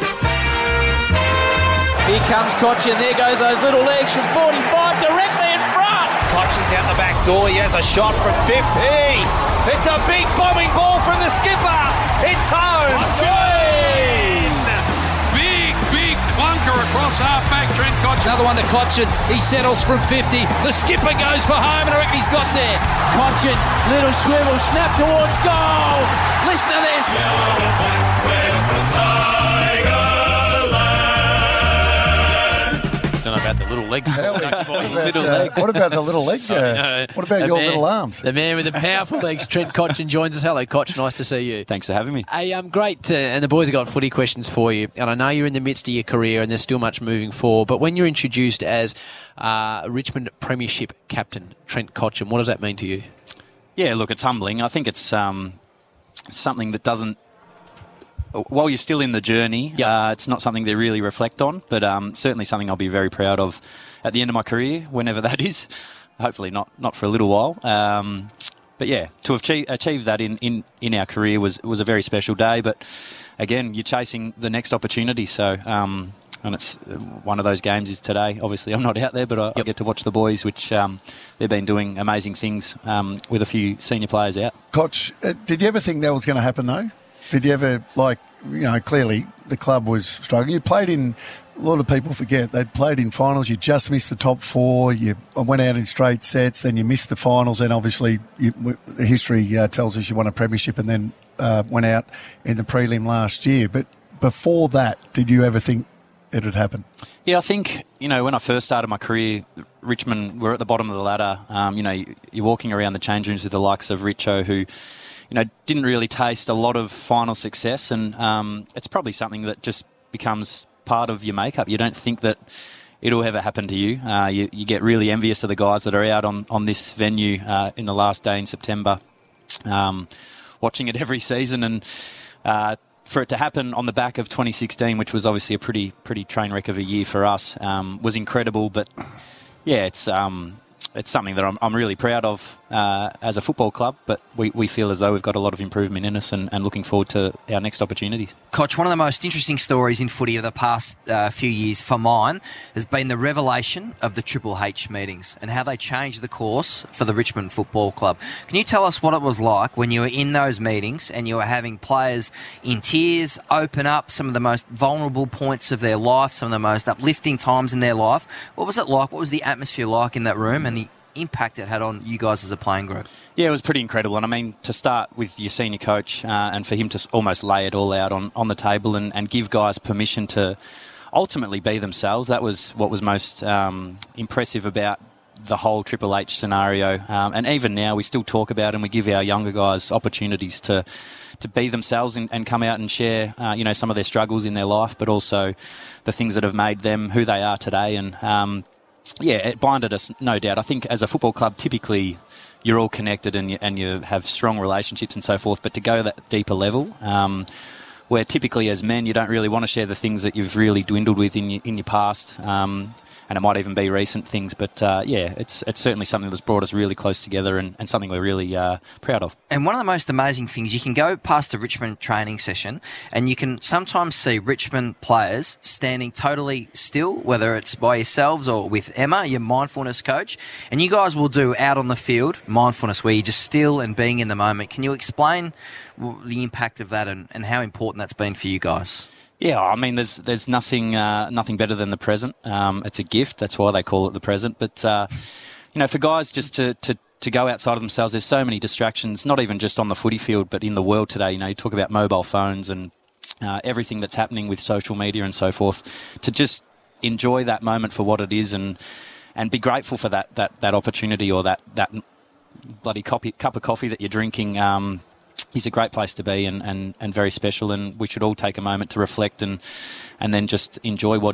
Speaker 6: Here comes Cochin. There goes those little legs from forty-five directly in front.
Speaker 18: Cochin's out the back door. He has a shot from fifty. It's a big bombing ball from the skipper. It's home.
Speaker 2: Cochin! Big, big clunker across half-back Trent Cochin.
Speaker 19: Another one to Cochin. He settles from fifty. The skipper goes for home, and I reckon he's got there.
Speaker 6: Cochin, little swivel, snap towards goal. Listen to this.
Speaker 2: Yellow and black, we're from Tigerland.
Speaker 6: Don't know about the little leg.
Speaker 7: How- what, about,
Speaker 6: little
Speaker 7: uh,
Speaker 6: leg.
Speaker 7: what about the little legs? Uh,
Speaker 6: Uh,
Speaker 7: what about
Speaker 6: the
Speaker 7: your
Speaker 6: man-
Speaker 7: little arms?
Speaker 6: The man with the powerful legs, Trent Cochin, joins us. Hello, Koch. Nice to see you.
Speaker 20: Thanks for having me.
Speaker 6: Hey, um, great. Uh, and the boys have got footy questions for you. And I know you're in the midst of your career and there's still much moving forward. But when you're introduced as uh, Richmond Premiership captain, Trent Cochin, what does that mean to you?
Speaker 20: Yeah, look, it's humbling. I think it's um, something that doesn't... While you're still in the journey, uh, it's not something to really reflect on, but um, certainly something I'll be very proud of at the end of my career, whenever that is. Hopefully not not for a little while. Um, but yeah, to achieve, achieve that in, in, in our career was, was a very special day. But again, you're chasing the next opportunity. So, um, and it's one of those games is today. Obviously, I'm not out there, but I, yep. I get to watch the boys, which um, they've been doing amazing things um, with a few senior players out.
Speaker 7: Koch, uh, did you ever think that was going to happen, though? Did you ever, like, you know, clearly the club was struggling. You played in, a lot of people forget, they played in finals. You just missed the top four. You went out in straight sets. Then you missed the finals. And obviously, you, the history uh, tells us you won a premiership and then uh, went out in the prelim last year. But before that, did you ever think it would happen?
Speaker 20: Yeah, I think, you know, when I first started my career, Richmond were at the bottom of the ladder. Um, you know, you're walking around the change rooms with the likes of Richo, who... you know, didn't really taste a lot of final success, and um, it's probably something that just becomes part of your makeup. You don't think that it'll ever happen to you. Uh, you, you get really envious of the guys that are out on, on this venue uh, in the last day in September, um, watching it every season, and uh, for it to happen on the back of twenty sixteen, which was obviously a pretty pretty train wreck of a year for us, um, was incredible. But yeah, it's... Um, It's something that I'm, I'm really proud of uh, as a football club, but we, we feel as though we've got a lot of improvement in us and, and looking forward to our next opportunities.
Speaker 10: Koch, one of the most interesting stories in footy of the past uh, few years for mine has been the revelation of the Triple H meetings and how they changed the course for the Richmond Football Club. Can you tell us what it was like when you were in those meetings and you were having players in tears open up some of the most vulnerable points of their life, some of the most uplifting times in their life? What was it like? What was the atmosphere like in that room and the impact it had on you guys as a playing group?
Speaker 20: Yeah, it was pretty incredible. And I mean, to start with your senior coach uh, and for him to almost lay it all out on, on the table and, and give guys permission to ultimately be themselves, that was what was most um, impressive about the whole Triple H scenario. Um, and even now, we still talk about and we give our younger guys opportunities to to be themselves and, and come out and share, uh, you know, some of their struggles in their life, but also the things that have made them who they are today. And um, yeah, it binded us, no doubt. I think as a football club, typically you're all connected and you, and you have strong relationships and so forth, but to go that deeper level, um, where typically as men you don't really want to share the things that you've really dwindled with in your, in your past, um, and it might even be recent things, but uh, yeah, it's it's certainly something that's brought us really close together and, and something we're really uh, proud of.
Speaker 10: And one of the most amazing things, you can go past a Richmond training session and you can sometimes see Richmond players standing totally still, whether it's by yourselves or with Emma, your mindfulness coach, and you guys will do out on the field mindfulness where you're just still and being in the moment. Can you explain the impact of that and, and how important that's been for you guys?
Speaker 20: Yeah, I mean, there's there's nothing uh, nothing better than the present. Um, it's a gift. That's why they call it the present. But, uh, you know, for guys just to, to, to go outside of themselves, there's so many distractions, not even just on the footy field, but in the world today. You know, you talk about mobile phones and uh, everything that's happening with social media and so forth, to just enjoy that moment for what it is and and be grateful for that that, that opportunity or that, that bloody copy, cup of coffee that you're drinking. Um, He's a great place to be and, and, and very special, and we should all take a moment to reflect and and then just enjoy what is.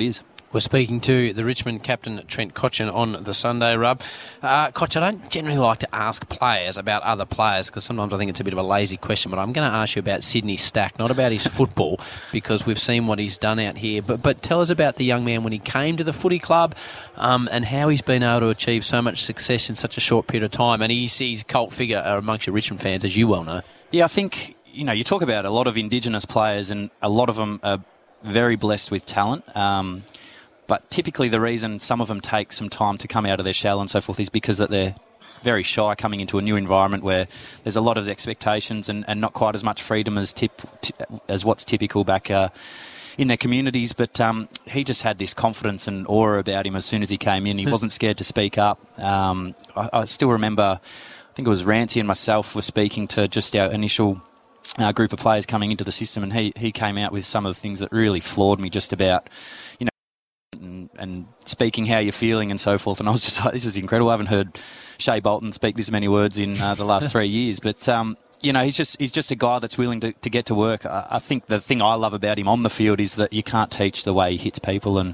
Speaker 6: We're speaking to the Richmond captain, Trent Cotchin, on the Sunday Rub. Uh, Cotch, I don't generally like to ask players about other players because sometimes I think it's a bit of a lazy question, but I'm going to ask you about Sydney Stack, not about his football, because we've seen what he's done out here. But but tell us about the young man when he came to the footy club um, and how he's been able to achieve so much success in such a short period of time. And he's, he's a cult figure amongst your Richmond fans, as you well know.
Speaker 20: Yeah, I think, you know, you talk about a lot of Indigenous players and a lot of them are very blessed with talent. Um, But typically the reason some of them take some time to come out of their shell and so forth is because that they're very shy coming into a new environment where there's a lot of expectations and, and not quite as much freedom as tip, t- as what's typical back uh, in their communities. But um, he just had this confidence and aura about him as soon as he came in. He wasn't scared to speak up. Um, I, I still remember, I think it was Rancy and myself were speaking to just our initial uh, group of players coming into the system, and he, he came out with some of the things that really floored me just about, you know, And, and speaking how you're feeling and so forth. And I was just like, this is incredible. I haven't heard Shea Bolton speak this many words in uh, the last three years. But, um, you know, he's just he's just a guy that's willing to, to get to work. I, I think the thing I love about him on the field is that you can't teach the way he hits people, and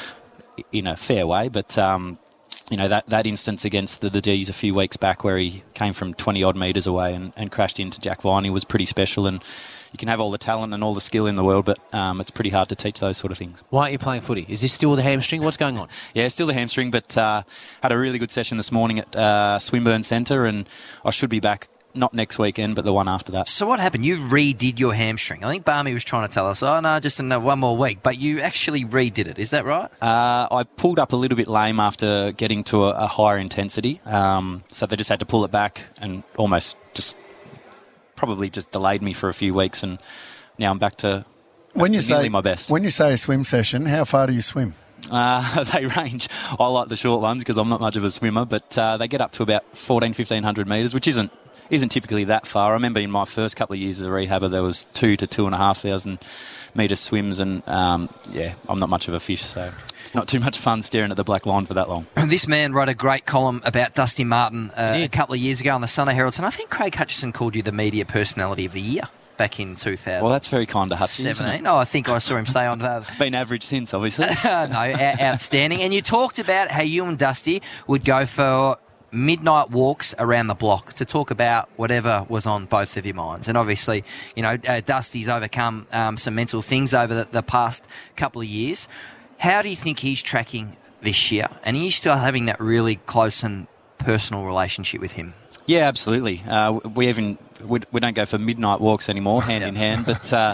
Speaker 20: in a fair way. But, um, you know, that, that instance against the, the D's a few weeks back where he came from twenty-odd metres away and, and crashed into Jack Viney was pretty special. And you can have all the talent and all the skill in the world, but um, it's pretty hard to teach those sort of things.
Speaker 6: Why aren't you playing footy? Is this still the hamstring? What's going on?
Speaker 20: Yeah, still the hamstring, but uh, had a really good session this morning at uh, Swinburne Centre, and I should be back not next weekend, but the one after that.
Speaker 10: So what happened? You redid your hamstring. I think Barmy was trying to tell us, oh, no, just in one more week, but you actually redid it. Is that right?
Speaker 20: Uh, I pulled up a little bit lame after getting to a, a higher intensity, um, so they just had to pull it back and almost just probably just delayed me for a few weeks, and now I'm back to
Speaker 7: when you
Speaker 20: nearly
Speaker 7: say
Speaker 20: my best.
Speaker 7: When you say a swim session, how far do you swim?
Speaker 20: Uh, they range. I like the short ones because I'm not much of a swimmer, but uh, they get up to about fourteen, fifteen hundred metres, which isn't isn't typically that far. I remember in my first couple of years as a rehabber, there was two to two and a half thousand metre swims, and um, yeah, I'm not much of a fish, so it's not too much fun staring at the black line for that long.
Speaker 10: This man wrote a great column about Dusty Martin uh, yeah. a couple of years ago on the Sunday Herald, and I think Craig Hutchison called you the Media Personality of the Year back in two thousand.
Speaker 20: Well, that's very kind of Hutchison, isn't it?
Speaker 10: Oh, I think I saw him say on that.
Speaker 20: Been average since, obviously.
Speaker 10: No, outstanding. And you talked about how you and Dusty would go for midnight walks around the block to talk about whatever was on both of your minds. And obviously, you know, uh, Dusty's overcome um, some mental things over the, the past couple of years. How do you think he's tracking this year? And are you still having that really close and personal relationship with him?
Speaker 20: Yeah, absolutely. Uh, we even we, we don't go for midnight walks anymore, hand in hand. But uh,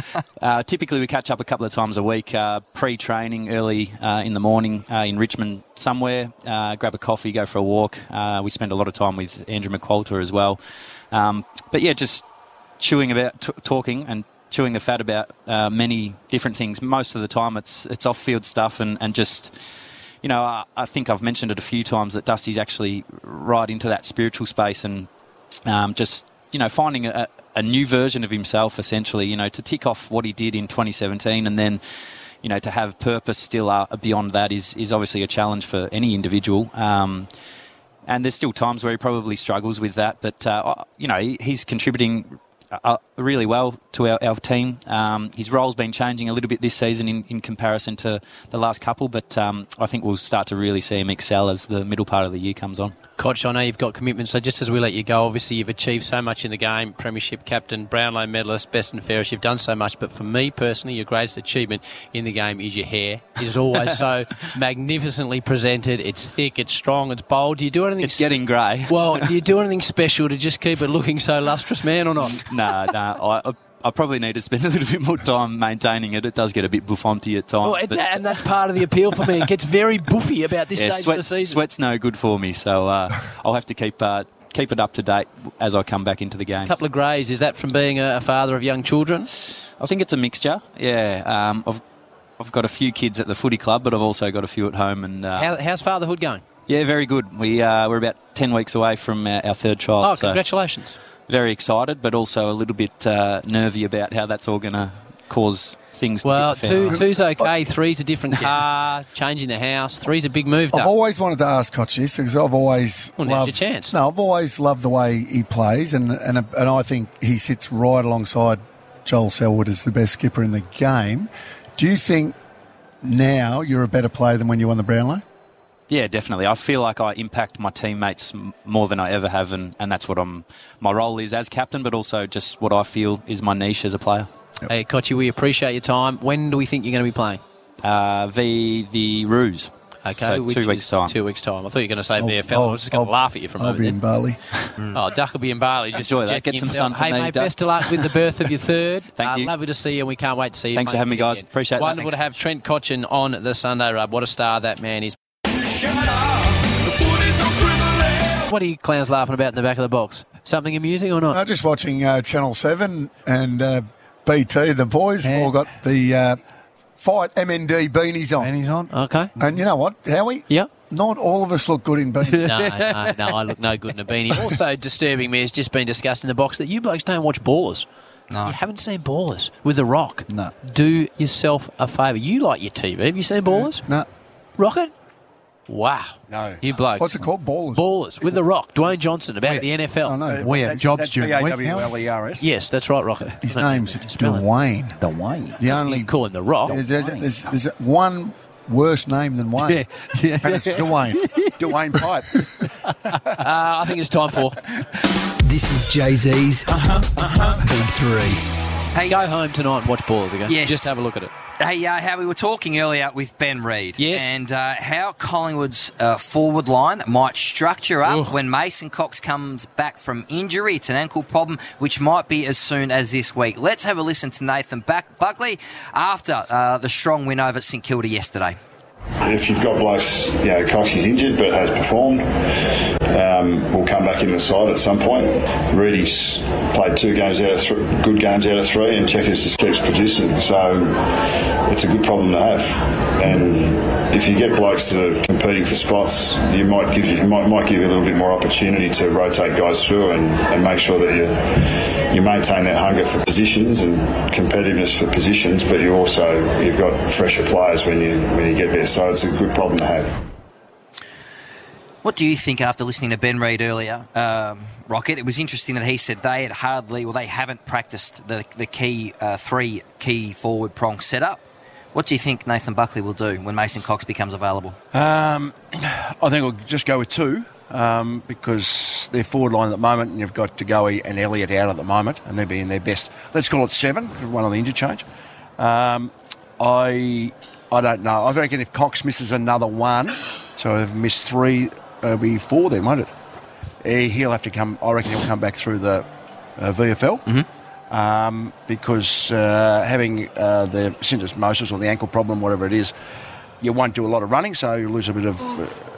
Speaker 20: uh, typically we catch up a couple of times a week, uh, pre-training early uh, in the morning uh, in Richmond somewhere. Uh, grab a coffee, go for a walk. Uh, we spend a lot of time with Andrew McQualter as well. Um, but yeah, just chewing about t- talking and chewing the fat about uh, many different things. Most of the time, it's it's off-field stuff and and just. You know, I, I think I've mentioned it a few times that Dusty's actually right into that spiritual space and um, just, you know, finding a, a new version of himself, essentially, you know, to tick off what he did in twenty seventeen and then, you know, to have purpose still uh, beyond that is, is obviously a challenge for any individual. Um, and there's still times where he probably struggles with that, but, uh, you know, he, he's contributing Uh, really well to our, our team. Um, his role's been changing a little bit this season in, in comparison to the last couple, but um, I think we'll start to really see him excel as the middle part of the year comes on.
Speaker 6: Koch, I know you've got commitments, so just as we let you go, obviously you've achieved so much in the game, premiership captain, Brownlow medalist, best and fairest, you've done so much, but for me personally, your greatest achievement in the game is your hair. It is always so magnificently presented, it's thick, it's strong, it's bold. Do you do anything...
Speaker 20: It's getting grey.
Speaker 6: Well, do you do anything special to just keep it looking so lustrous, man, or not?
Speaker 20: No, no, I... I probably need to spend a little bit more time maintaining it. It does get a bit bouffanty at times.
Speaker 6: Oh, and, but... and that's part of the appeal for me. It gets very boofy about this
Speaker 20: yeah,
Speaker 6: stage
Speaker 20: sweat,
Speaker 6: of the season.
Speaker 20: Sweat's no good for me, so uh, I'll have to keep uh, keep it up to date as I come back into the game.
Speaker 6: A couple of greys. Is that from being a, a father of young children?
Speaker 20: I think it's a mixture, yeah. Um, I've, I've got a few kids at the footy club, but I've also got a few at home. And uh,
Speaker 6: How, how's fatherhood going?
Speaker 20: Yeah, very good. We, uh, we're about ten weeks away from our, our third child.
Speaker 6: Oh,
Speaker 20: so
Speaker 6: congratulations.
Speaker 20: Very excited, but also a little bit uh, nervy about how that's all going to cause things
Speaker 6: well,
Speaker 20: to get
Speaker 6: two, two's okay, three's a different car, changing the house, three's a big move.
Speaker 7: I've always wanted to ask Koch this because I've always
Speaker 6: well,
Speaker 7: loved,
Speaker 6: now's your chance.
Speaker 7: No, I've always loved the way he plays, and and and I think he sits right alongside Joel Selwood as the best skipper in the game. Do you think now you're a better player than when you won the Brownlow?
Speaker 20: Yeah, definitely. I feel like I impact my teammates m- more than I ever have, and, and that's what I'm. My role is as captain, but also just what I feel is my niche as a player.
Speaker 6: Yep. Hey, Kochi, we appreciate your time. When do we think you're going to be playing?
Speaker 20: Uh, the the Roos.
Speaker 6: Okay,
Speaker 20: so
Speaker 6: which
Speaker 20: two weeks
Speaker 6: is
Speaker 20: time.
Speaker 6: Two weeks time. I thought you were going to say
Speaker 7: I'll-
Speaker 6: V F L. I
Speaker 7: I'll-
Speaker 6: was just going to
Speaker 7: I'll-
Speaker 6: laugh at you for a
Speaker 7: I'll
Speaker 6: moment.
Speaker 7: be in Bali.
Speaker 6: Oh, Duck will be in Bali. Just
Speaker 20: Enjoy that.
Speaker 6: injecting
Speaker 20: Get some
Speaker 6: himself.
Speaker 20: sun from
Speaker 6: Hey,
Speaker 20: me,
Speaker 6: mate,
Speaker 20: Duck.
Speaker 6: best of luck with the birth of your third.
Speaker 20: Thank
Speaker 6: uh,
Speaker 20: you.
Speaker 6: Lovely to see you, and we can't wait to see you.
Speaker 20: Thanks for
Speaker 6: mate,
Speaker 20: having me, guys.
Speaker 6: again.
Speaker 20: Appreciate
Speaker 6: it's
Speaker 20: that.
Speaker 6: wonderful
Speaker 20: Thanks.
Speaker 6: to have Trent Cotchin on the Sunday Rub. What a star that man is. What are you clowns laughing about in the back of the box? Something amusing or not?
Speaker 7: Uh, just watching uh, Channel seven and uh, B T, the boys have all got the uh, Fight M N D beanies on.
Speaker 8: Beanies on.
Speaker 6: Okay.
Speaker 7: And you know what, Howie?
Speaker 6: Yeah.
Speaker 7: Not all of us look good in beanies.
Speaker 6: no, no, no, I look no good in a beanie. Also disturbing me has just been discussed in the box that you blokes don't watch Ballers.
Speaker 10: No.
Speaker 6: You haven't seen Ballers with The Rock.
Speaker 8: No.
Speaker 6: Do yourself a favour. You like your T V. Have you seen Ballers?
Speaker 7: No.
Speaker 6: Rocket? Wow.
Speaker 9: No.
Speaker 6: You blokes.
Speaker 7: What's it called? Ballers.
Speaker 6: Ballers with The Rock, Dwayne Johnson, about the N F L.
Speaker 7: I know.
Speaker 8: We have
Speaker 9: That's-
Speaker 8: jobs
Speaker 9: that's
Speaker 8: during the week.
Speaker 9: B A W L E R S.
Speaker 6: Yes, that's right, Rocket.
Speaker 7: His
Speaker 6: No,
Speaker 7: name's
Speaker 6: spell it.
Speaker 7: Dwayne.
Speaker 8: Dwayne.
Speaker 7: The only
Speaker 6: You call him The Rock.
Speaker 7: there's, there's, there's, there's one worse name than Wayne.
Speaker 8: Yeah, yeah.
Speaker 7: And it's Dwayne.
Speaker 9: Dwayne Pipe.
Speaker 6: Uh, I think it's time for
Speaker 5: This is Jay-Z's uh-huh, uh-huh. Big Three.
Speaker 6: Hey, go home tonight and watch Ballers again.
Speaker 10: Yes.
Speaker 6: Just have a look at it.
Speaker 10: Hey, uh, how we were talking earlier with Ben Reid.
Speaker 6: Yes.
Speaker 10: And uh, how Collingwood's uh, forward line might structure up
Speaker 6: Ugh.
Speaker 10: when Mason Cox comes back from injury. It's an ankle problem, which might be as soon as this week. Let's have a listen to Nathan Back- Buckley after uh, the strong win over St Kilda yesterday.
Speaker 21: If you've got blokes, you know, Cox is injured but has performed, um, will come back in the side at some point. Reedy's played two games out of three, good games out of three, and Checkers just keeps producing. So it's a good problem to have. And if you get blokes that are competing for spots, you might give you might, might give you a little bit more opportunity to rotate guys through and, and make sure that you you maintain that hunger for positions and competitiveness for positions, but you also you've got fresher players when you when you get there. So it's a good problem to have.
Speaker 10: What do you think after listening to Ben Reid earlier, um, Rocket? It was interesting that he said they had hardly, or they haven't practiced the the key uh, three key forward prong setup. What do you think Nathan Buckley will do when Mason Cox becomes available?
Speaker 9: Um, I think we'll just go with two um, because they're forward line at the moment, and you've got Tagoe and Elliott out at the moment, and they'll be in their best. Let's call it seven, one on the interchange. Um, I I don't know. I reckon if Cox misses another one, so they've missed three, it'll be four then, won't it? Eh, He'll have to come. I reckon he'll come back through the uh, V F L.
Speaker 10: Mm-hmm.
Speaker 9: Um, because uh, having uh, the syndesmosis or the ankle problem, whatever it is, you won't do a lot of running, so you lose a bit of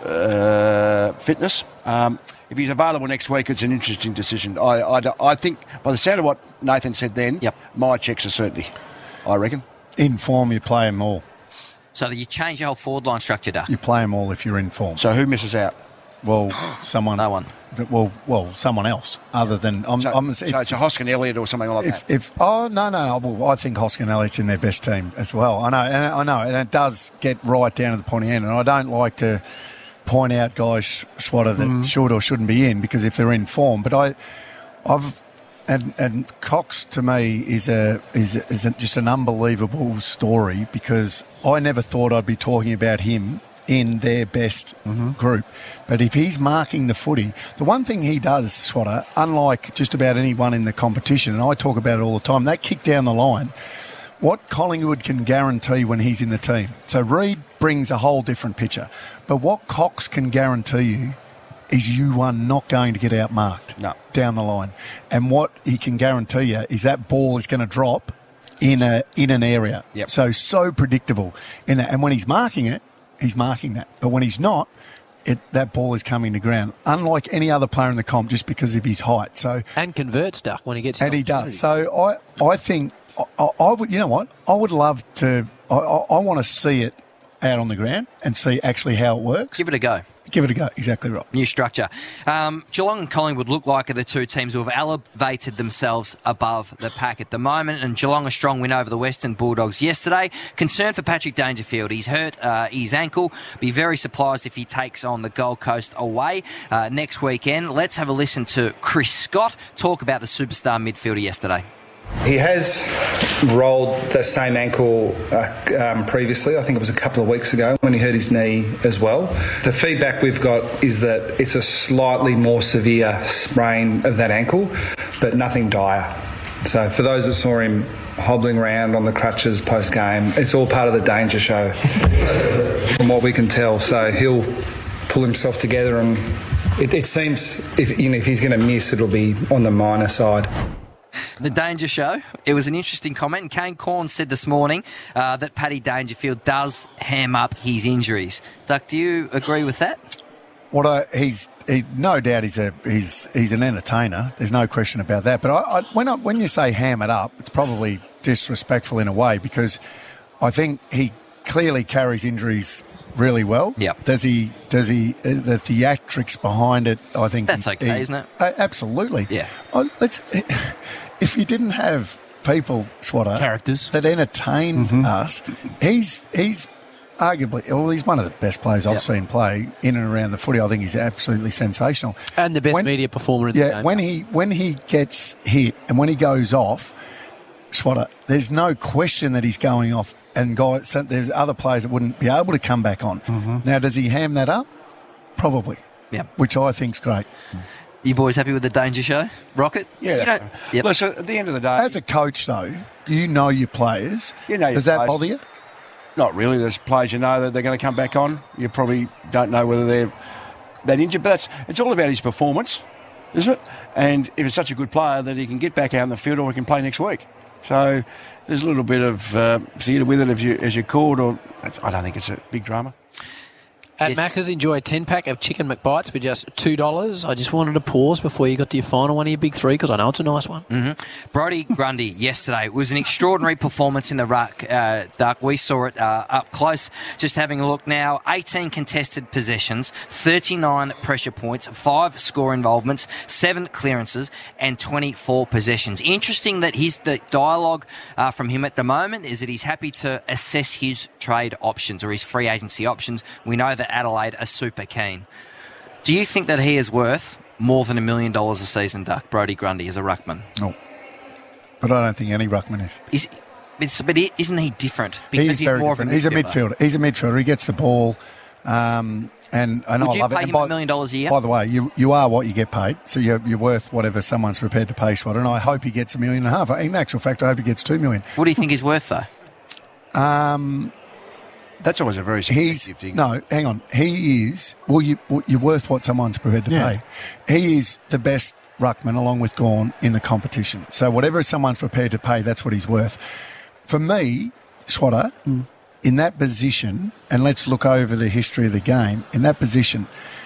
Speaker 9: uh, fitness. Um, if he's available next week, it's an interesting decision. I, I, I think, by the sound of what Nathan said then,
Speaker 10: yep.
Speaker 9: my checks are certainty, I reckon.
Speaker 7: In form, you play them all.
Speaker 10: So that you change your whole forward line structure, Duck.
Speaker 7: You play them all if you're in form.
Speaker 9: So who misses out?
Speaker 7: Well, someone.
Speaker 10: No one.
Speaker 7: That, well, well, someone else other than. I'm,
Speaker 9: So,
Speaker 7: I'm, if,
Speaker 9: so it's a Hoskin Elliott or something like
Speaker 7: if,
Speaker 9: that.
Speaker 7: if oh no no no, well, I think Hoskin Elliott's in their best team as well. I know, and I know, and it does get right down to the pointy end. And I don't like to point out guys, Swatter, that
Speaker 8: Mm.
Speaker 7: should or shouldn't be in because if they're in form. But I, I've. And, and Cox to me is a is a, is a, just an unbelievable story because I never thought I'd be talking about him in their best
Speaker 8: Mm-hmm.
Speaker 7: group. But if he's marking the footy, the one thing he does, Swatter, unlike just about anyone in the competition, and I talk about it all the time, that kick down the line, what Collingwood can guarantee when he's in the team. So Reid brings a whole different picture. But what Cox can guarantee you is you are not going to get outmarked
Speaker 9: no.
Speaker 7: down the line. And what he can guarantee you is that ball is going to drop in a in an area.
Speaker 9: Yep.
Speaker 7: So, so predictable. In that. And when he's marking it, he's marking that. But when he's not, it, that ball is coming to ground, unlike any other player in the comp, just because of his height. So
Speaker 6: And converts, Duck, when he gets
Speaker 7: And he does. So I, I think, I, I would, you know what, I would love to, I, I, I want to see it out on the ground and see actually how it works.
Speaker 10: Give it a go.
Speaker 7: Give it a go. Exactly right.
Speaker 10: New structure. Um, Geelong and Collingwood look like are the two teams who have elevated themselves above the pack at the moment. And Geelong a strong win over the Western Bulldogs yesterday. Concern for Patrick Dangerfield. He's hurt uh, his ankle. Be very surprised if he takes on the Gold Coast away uh, next weekend. Let's have a listen to Chris Scott talk about the superstar midfielder yesterday.
Speaker 3: He has rolled the same ankle uh, um, previously. I think it was a couple of weeks ago when he hurt his knee as well. The feedback we've got is that it's a slightly more severe sprain of that ankle, but nothing dire. So for those that saw him hobbling around on the crutches post-game, it's all part of the danger show from what we can tell. So he'll pull himself together, and it, it seems if, you know, if he's going to miss, it'll be on the minor side.
Speaker 10: The Danger Show. It was an interesting comment. And Kane Corn said this morning uh, that Paddy Dangerfield does ham up his injuries. Duck, do you agree with that?
Speaker 7: What I, he's he, no doubt he's a he's he's an entertainer. There's no question about that. But I, I, when I, when you say ham it up, it's probably disrespectful in a way, because I think he clearly carries injuries really well.
Speaker 10: Yep.
Speaker 7: Does he? Does he? Uh, the theatrics behind it, I think
Speaker 10: that's
Speaker 7: he,
Speaker 10: okay,
Speaker 7: he,
Speaker 10: isn't it?
Speaker 7: Uh, absolutely.
Speaker 10: Yeah.
Speaker 7: Oh, let's. If you didn't have people, Swatter,
Speaker 8: characters
Speaker 7: that entertain
Speaker 8: Mm-hmm.
Speaker 7: us, he's he's arguably, well, he's one of the best players I've
Speaker 6: Yep.
Speaker 7: seen play in and around the footy. I think he's absolutely sensational.
Speaker 6: And the best
Speaker 7: When-
Speaker 6: media performer in
Speaker 7: yeah,
Speaker 6: the game.
Speaker 7: when he when he gets hit and when he goes off, Swatter, there's no question that he's going off. And guys, so there's other players that wouldn't be able to come back on.
Speaker 8: Mm-hmm.
Speaker 7: Now, does he ham that up? Probably.
Speaker 10: Yeah.
Speaker 7: Which I think's great.
Speaker 10: You boys happy with the Danger Show? Rocket?
Speaker 9: Yeah.
Speaker 10: You don't, yep.
Speaker 9: Listen, at the end of the day,
Speaker 7: As a coach, though, you know your players.
Speaker 9: You know your
Speaker 7: Does that
Speaker 9: players.
Speaker 7: bother you?
Speaker 9: Not really. There's players you know that they're going to come back on. You probably don't know whether they're that injured, but that's, it's all about his performance, isn't it? And if it's such a good player that he can get back out in the field or he can play next week. So there's a little bit of uh, theatre with it, as you, as you called, or I don't think it's a big drama.
Speaker 6: At Macca's, enjoy a ten-pack of chicken McBites for just two dollars. I just wanted to pause before you got to your final one of your big three, because I know it's a nice one.
Speaker 10: Mm-hmm. Brodie Grundy yesterday was an extraordinary performance in the ruck, uh, Duck. We saw it uh, up close. Just having a look now, eighteen contested possessions, thirty-nine pressure points, five score involvements, seven clearances, and twenty-four possessions. Interesting that his the dialogue uh, from him at the moment is that he's happy to assess his trade options or his free agency options. We know that Adelaide are super keen. Do you think that he is worth more than a million dollars a season, Duck, Brodie Grundy, as a ruckman?
Speaker 7: No. But I don't think any ruckman is.
Speaker 10: Is it's, but he- isn't he different? Because
Speaker 7: He's,
Speaker 10: he's,
Speaker 7: very
Speaker 10: more
Speaker 7: different.
Speaker 10: of a
Speaker 7: He's a
Speaker 10: midfielder.
Speaker 7: midfielder. He's a midfielder. He gets the ball. Um, and, and
Speaker 10: Would
Speaker 7: I
Speaker 10: you
Speaker 7: love
Speaker 10: pay
Speaker 7: it. And
Speaker 10: him a million dollars a year?
Speaker 7: By the way, you you are what you get paid. So you're, you're worth whatever someone's prepared to pay, Swatter. And I hope he gets a million and a half. In actual fact, I hope he gets two million.
Speaker 10: What do you think he's worth, though?
Speaker 7: Um,
Speaker 9: That's always a very
Speaker 7: he's
Speaker 9: subjective thing.
Speaker 7: no. Hang on. He is. Well, you well, you're worth what someone's prepared to
Speaker 9: Yeah.
Speaker 7: pay. He is the best ruckman, along with Gawn, in the competition. So whatever someone's prepared to pay, that's what he's worth. For me, Swatter,
Speaker 8: Mm.
Speaker 7: in that position, and let's look over the history of the game, in that position,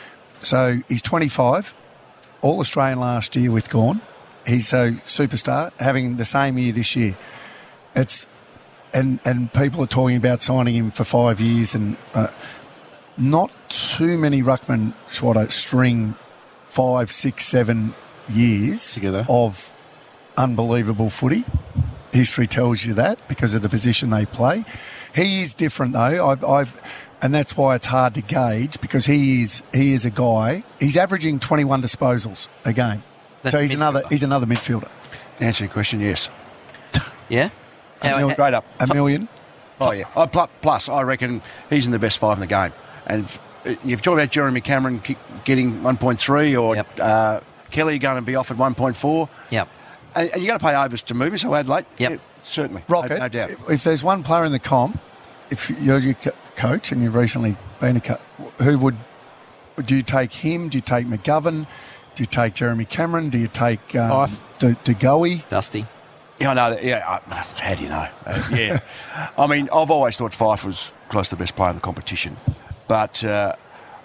Speaker 7: so he's twenty-five, All-Australian last year with Gawn. He's a superstar, having the same year this year. It's and and people are talking about signing him for five years, and uh, not too many ruckmen, Swatter, string five, six, seven years
Speaker 8: Together.
Speaker 7: of unbelievable footy. History tells you that because of the position they play. He is different though. I, I, and that's why it's hard to gauge, because he is he is a guy. He's averaging twenty-one disposals a game.
Speaker 10: That's
Speaker 7: so he's
Speaker 10: a
Speaker 7: another
Speaker 10: midfielder.
Speaker 7: he's another midfielder.
Speaker 9: Answer your question, yes.
Speaker 10: Yeah?
Speaker 9: A million, straight up.
Speaker 7: A million.
Speaker 9: Oh, yeah. Oh, pl- plus, I reckon he's in the best five in the game. And uh, you've talked about Jeremy Cameron ki- getting one point three, or uh, Kelly going to be offered one point four.
Speaker 10: Yep.
Speaker 9: And, and you've got to pay overs to move him, so Adelaide,
Speaker 10: Yep.
Speaker 9: yeah, certainly.
Speaker 7: Rocket,
Speaker 9: No, no doubt.
Speaker 7: if there's one player in the comp, if you're your co- coach and you've recently been a coach, who would, would you take him? Do you take McGovern? Do you take Jeremy Cameron? Do you take um, De, De Goey?
Speaker 10: Dusty.
Speaker 9: Yeah, I know that. Yeah, I, how do you know? Uh, yeah. I mean, I've always thought Fife was close to the best player in the competition. But uh,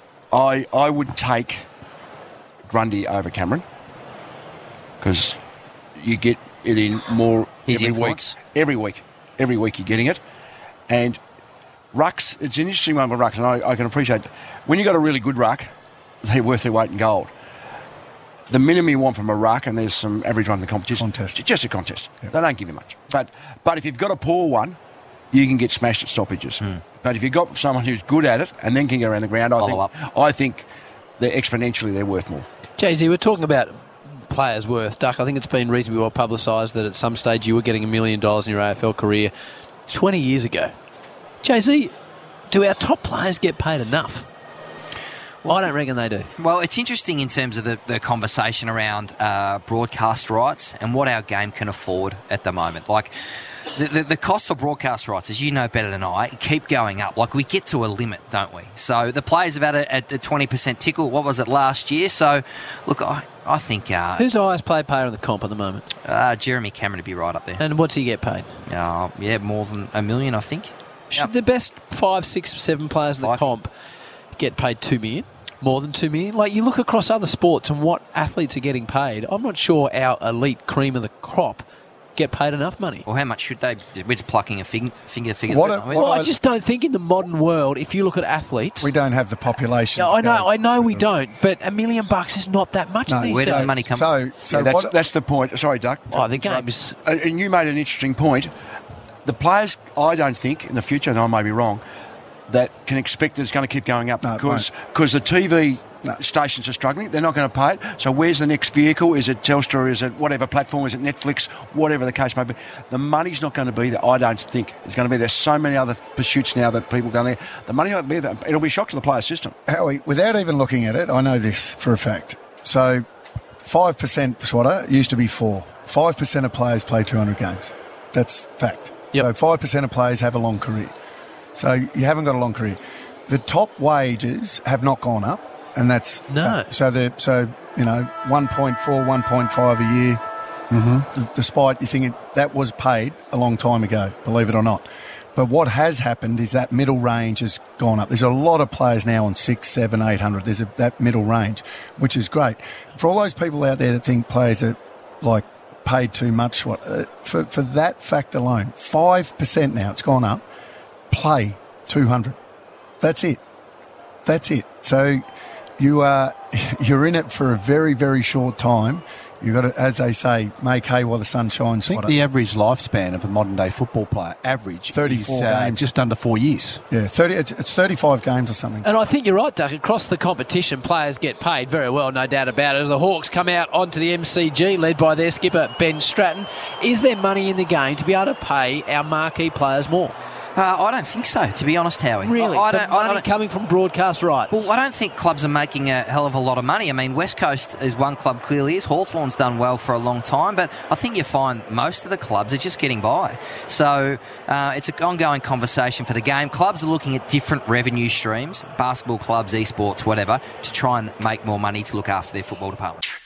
Speaker 9: I I would take Grundy over Cameron, because you get it in more
Speaker 10: His
Speaker 9: every
Speaker 10: influence.
Speaker 9: week. Every week. Every week you're getting it. And rucks, it's an interesting one with rucks, and I, I can appreciate when you've got a really good ruck, they're worth their weight in gold. The minimum you want from a ruck, and there's some average one in the competition.
Speaker 7: Contest.
Speaker 9: Just a contest. They don't give you much. But but if you've got a poor one, you can get smashed at stoppages.
Speaker 10: Hmm.
Speaker 9: But if you've got someone who's good at it and then can go around the ground, I
Speaker 10: Follow
Speaker 9: think I think they're exponentially they're worth more.
Speaker 6: Jay-Z, we're talking about player's worth. Duck, I think it's been reasonably well publicised that at some stage you were getting a million dollars in your A F L career twenty years ago. Jay-Z, do our top players get paid enough? Well, I don't reckon they do.
Speaker 10: Well, it's interesting in terms of the, the conversation around uh, broadcast rights and what our game can afford at the moment. Like, the, the, the cost for broadcast rights, as you know better than I, keep going up. Like, we get to a limit, don't we? So the players have had a, a, a twenty percent tickle. What was it, last year? So, look, I, I think... Uh,
Speaker 6: Who's the highest paid player in the comp at the moment?
Speaker 10: Uh, Jeremy Cameron to be right up there.
Speaker 6: And what's he get paid?
Speaker 10: Uh, yeah, more than a million, I think.
Speaker 6: Should
Speaker 10: Yep.
Speaker 6: the best five, six, seven players in the comp get paid two million? More than two million? Like, you look across other sports and what athletes are getting paid. I'm not sure our elite cream of the crop get paid enough money.
Speaker 10: Well, how much should they? We're just plucking a finger, finger, finger.
Speaker 7: What
Speaker 10: through,
Speaker 7: a-
Speaker 10: aren't we?
Speaker 7: what
Speaker 6: Well,
Speaker 7: I-
Speaker 6: I just don't think in the modern world, if you look at athletes...
Speaker 7: We don't have the population.
Speaker 6: Yeah,
Speaker 7: to
Speaker 6: I know,
Speaker 7: go.
Speaker 6: I know we don't, but a million bucks is not that much
Speaker 7: No,
Speaker 6: these
Speaker 10: Where does
Speaker 6: days.
Speaker 10: the money come
Speaker 7: So,
Speaker 10: from?
Speaker 7: so
Speaker 9: Yeah, that's,
Speaker 7: what?
Speaker 9: that's the point. Sorry, Duck.
Speaker 6: Oh, the game is...
Speaker 9: Uh, And you made an interesting point. The players, I don't think, in the future, and I may be wrong, that can expect that it's going to keep going up
Speaker 7: No, it
Speaker 9: because because the T V
Speaker 7: No.
Speaker 9: stations are struggling. They're not going to pay it. So where's the next vehicle? Is it Telstra? Is it whatever platform? Is it Netflix? Whatever the case may be. The money's not going to be there, I don't think. It's going to be there's so many other pursuits now that people are going to... The money won't be there. It'll be a shock to the player system.
Speaker 7: Howie, without even looking at it, I know this for a fact. So five percent swatter used to be four. five percent of players play two hundred games. That's fact.
Speaker 6: Yep.
Speaker 7: So five percent of players have a long career. So you haven't got a long career. The top wages have not gone up, and that's...
Speaker 6: No.
Speaker 7: So, the, so you know, one point four, one point five a year,
Speaker 8: Mm-hmm.
Speaker 7: d- despite you thinking that was paid a long time ago, believe it or not. But what has happened is that middle range has gone up. There's a lot of players now on six, seven, eight hundred. There's a, that middle range, which is great. For all those people out there that think players are like paid too much, what uh, for for that fact alone, five percent now it's gone up. Play two hundred. That's it. That's it. So you are you're in it for a very very short time. You've got to, as they say, make hay while the sun shines.
Speaker 8: I think the average lifespan of a modern day football player, average,
Speaker 7: thirty-four
Speaker 8: is uh,
Speaker 7: games.
Speaker 8: just under four years.
Speaker 7: Yeah, thirty. It's, it's thirty-five games or something.
Speaker 6: And I think you're right, Duck. Across the competition, players get paid very well, no doubt about it. As the Hawks come out onto the M C G, led by their skipper, Ben Stratton, is there money in the game to be able to pay our marquee players more?
Speaker 10: Uh, I don't think so, to be honest, Howie.
Speaker 6: Really?
Speaker 10: I, I
Speaker 6: The
Speaker 10: don't,
Speaker 6: money
Speaker 10: I don't,
Speaker 6: coming from broadcast rights?
Speaker 10: Well, I don't think clubs are making a hell of a lot of money. I mean, West Coast is one club, clearly is. Hawthorn's done well for a long time, but I think you find most of the clubs are just getting by. So uh, it's an ongoing conversation for the game. Clubs are looking at different revenue streams, basketball clubs, esports, whatever, to try and make more money to look after their football department.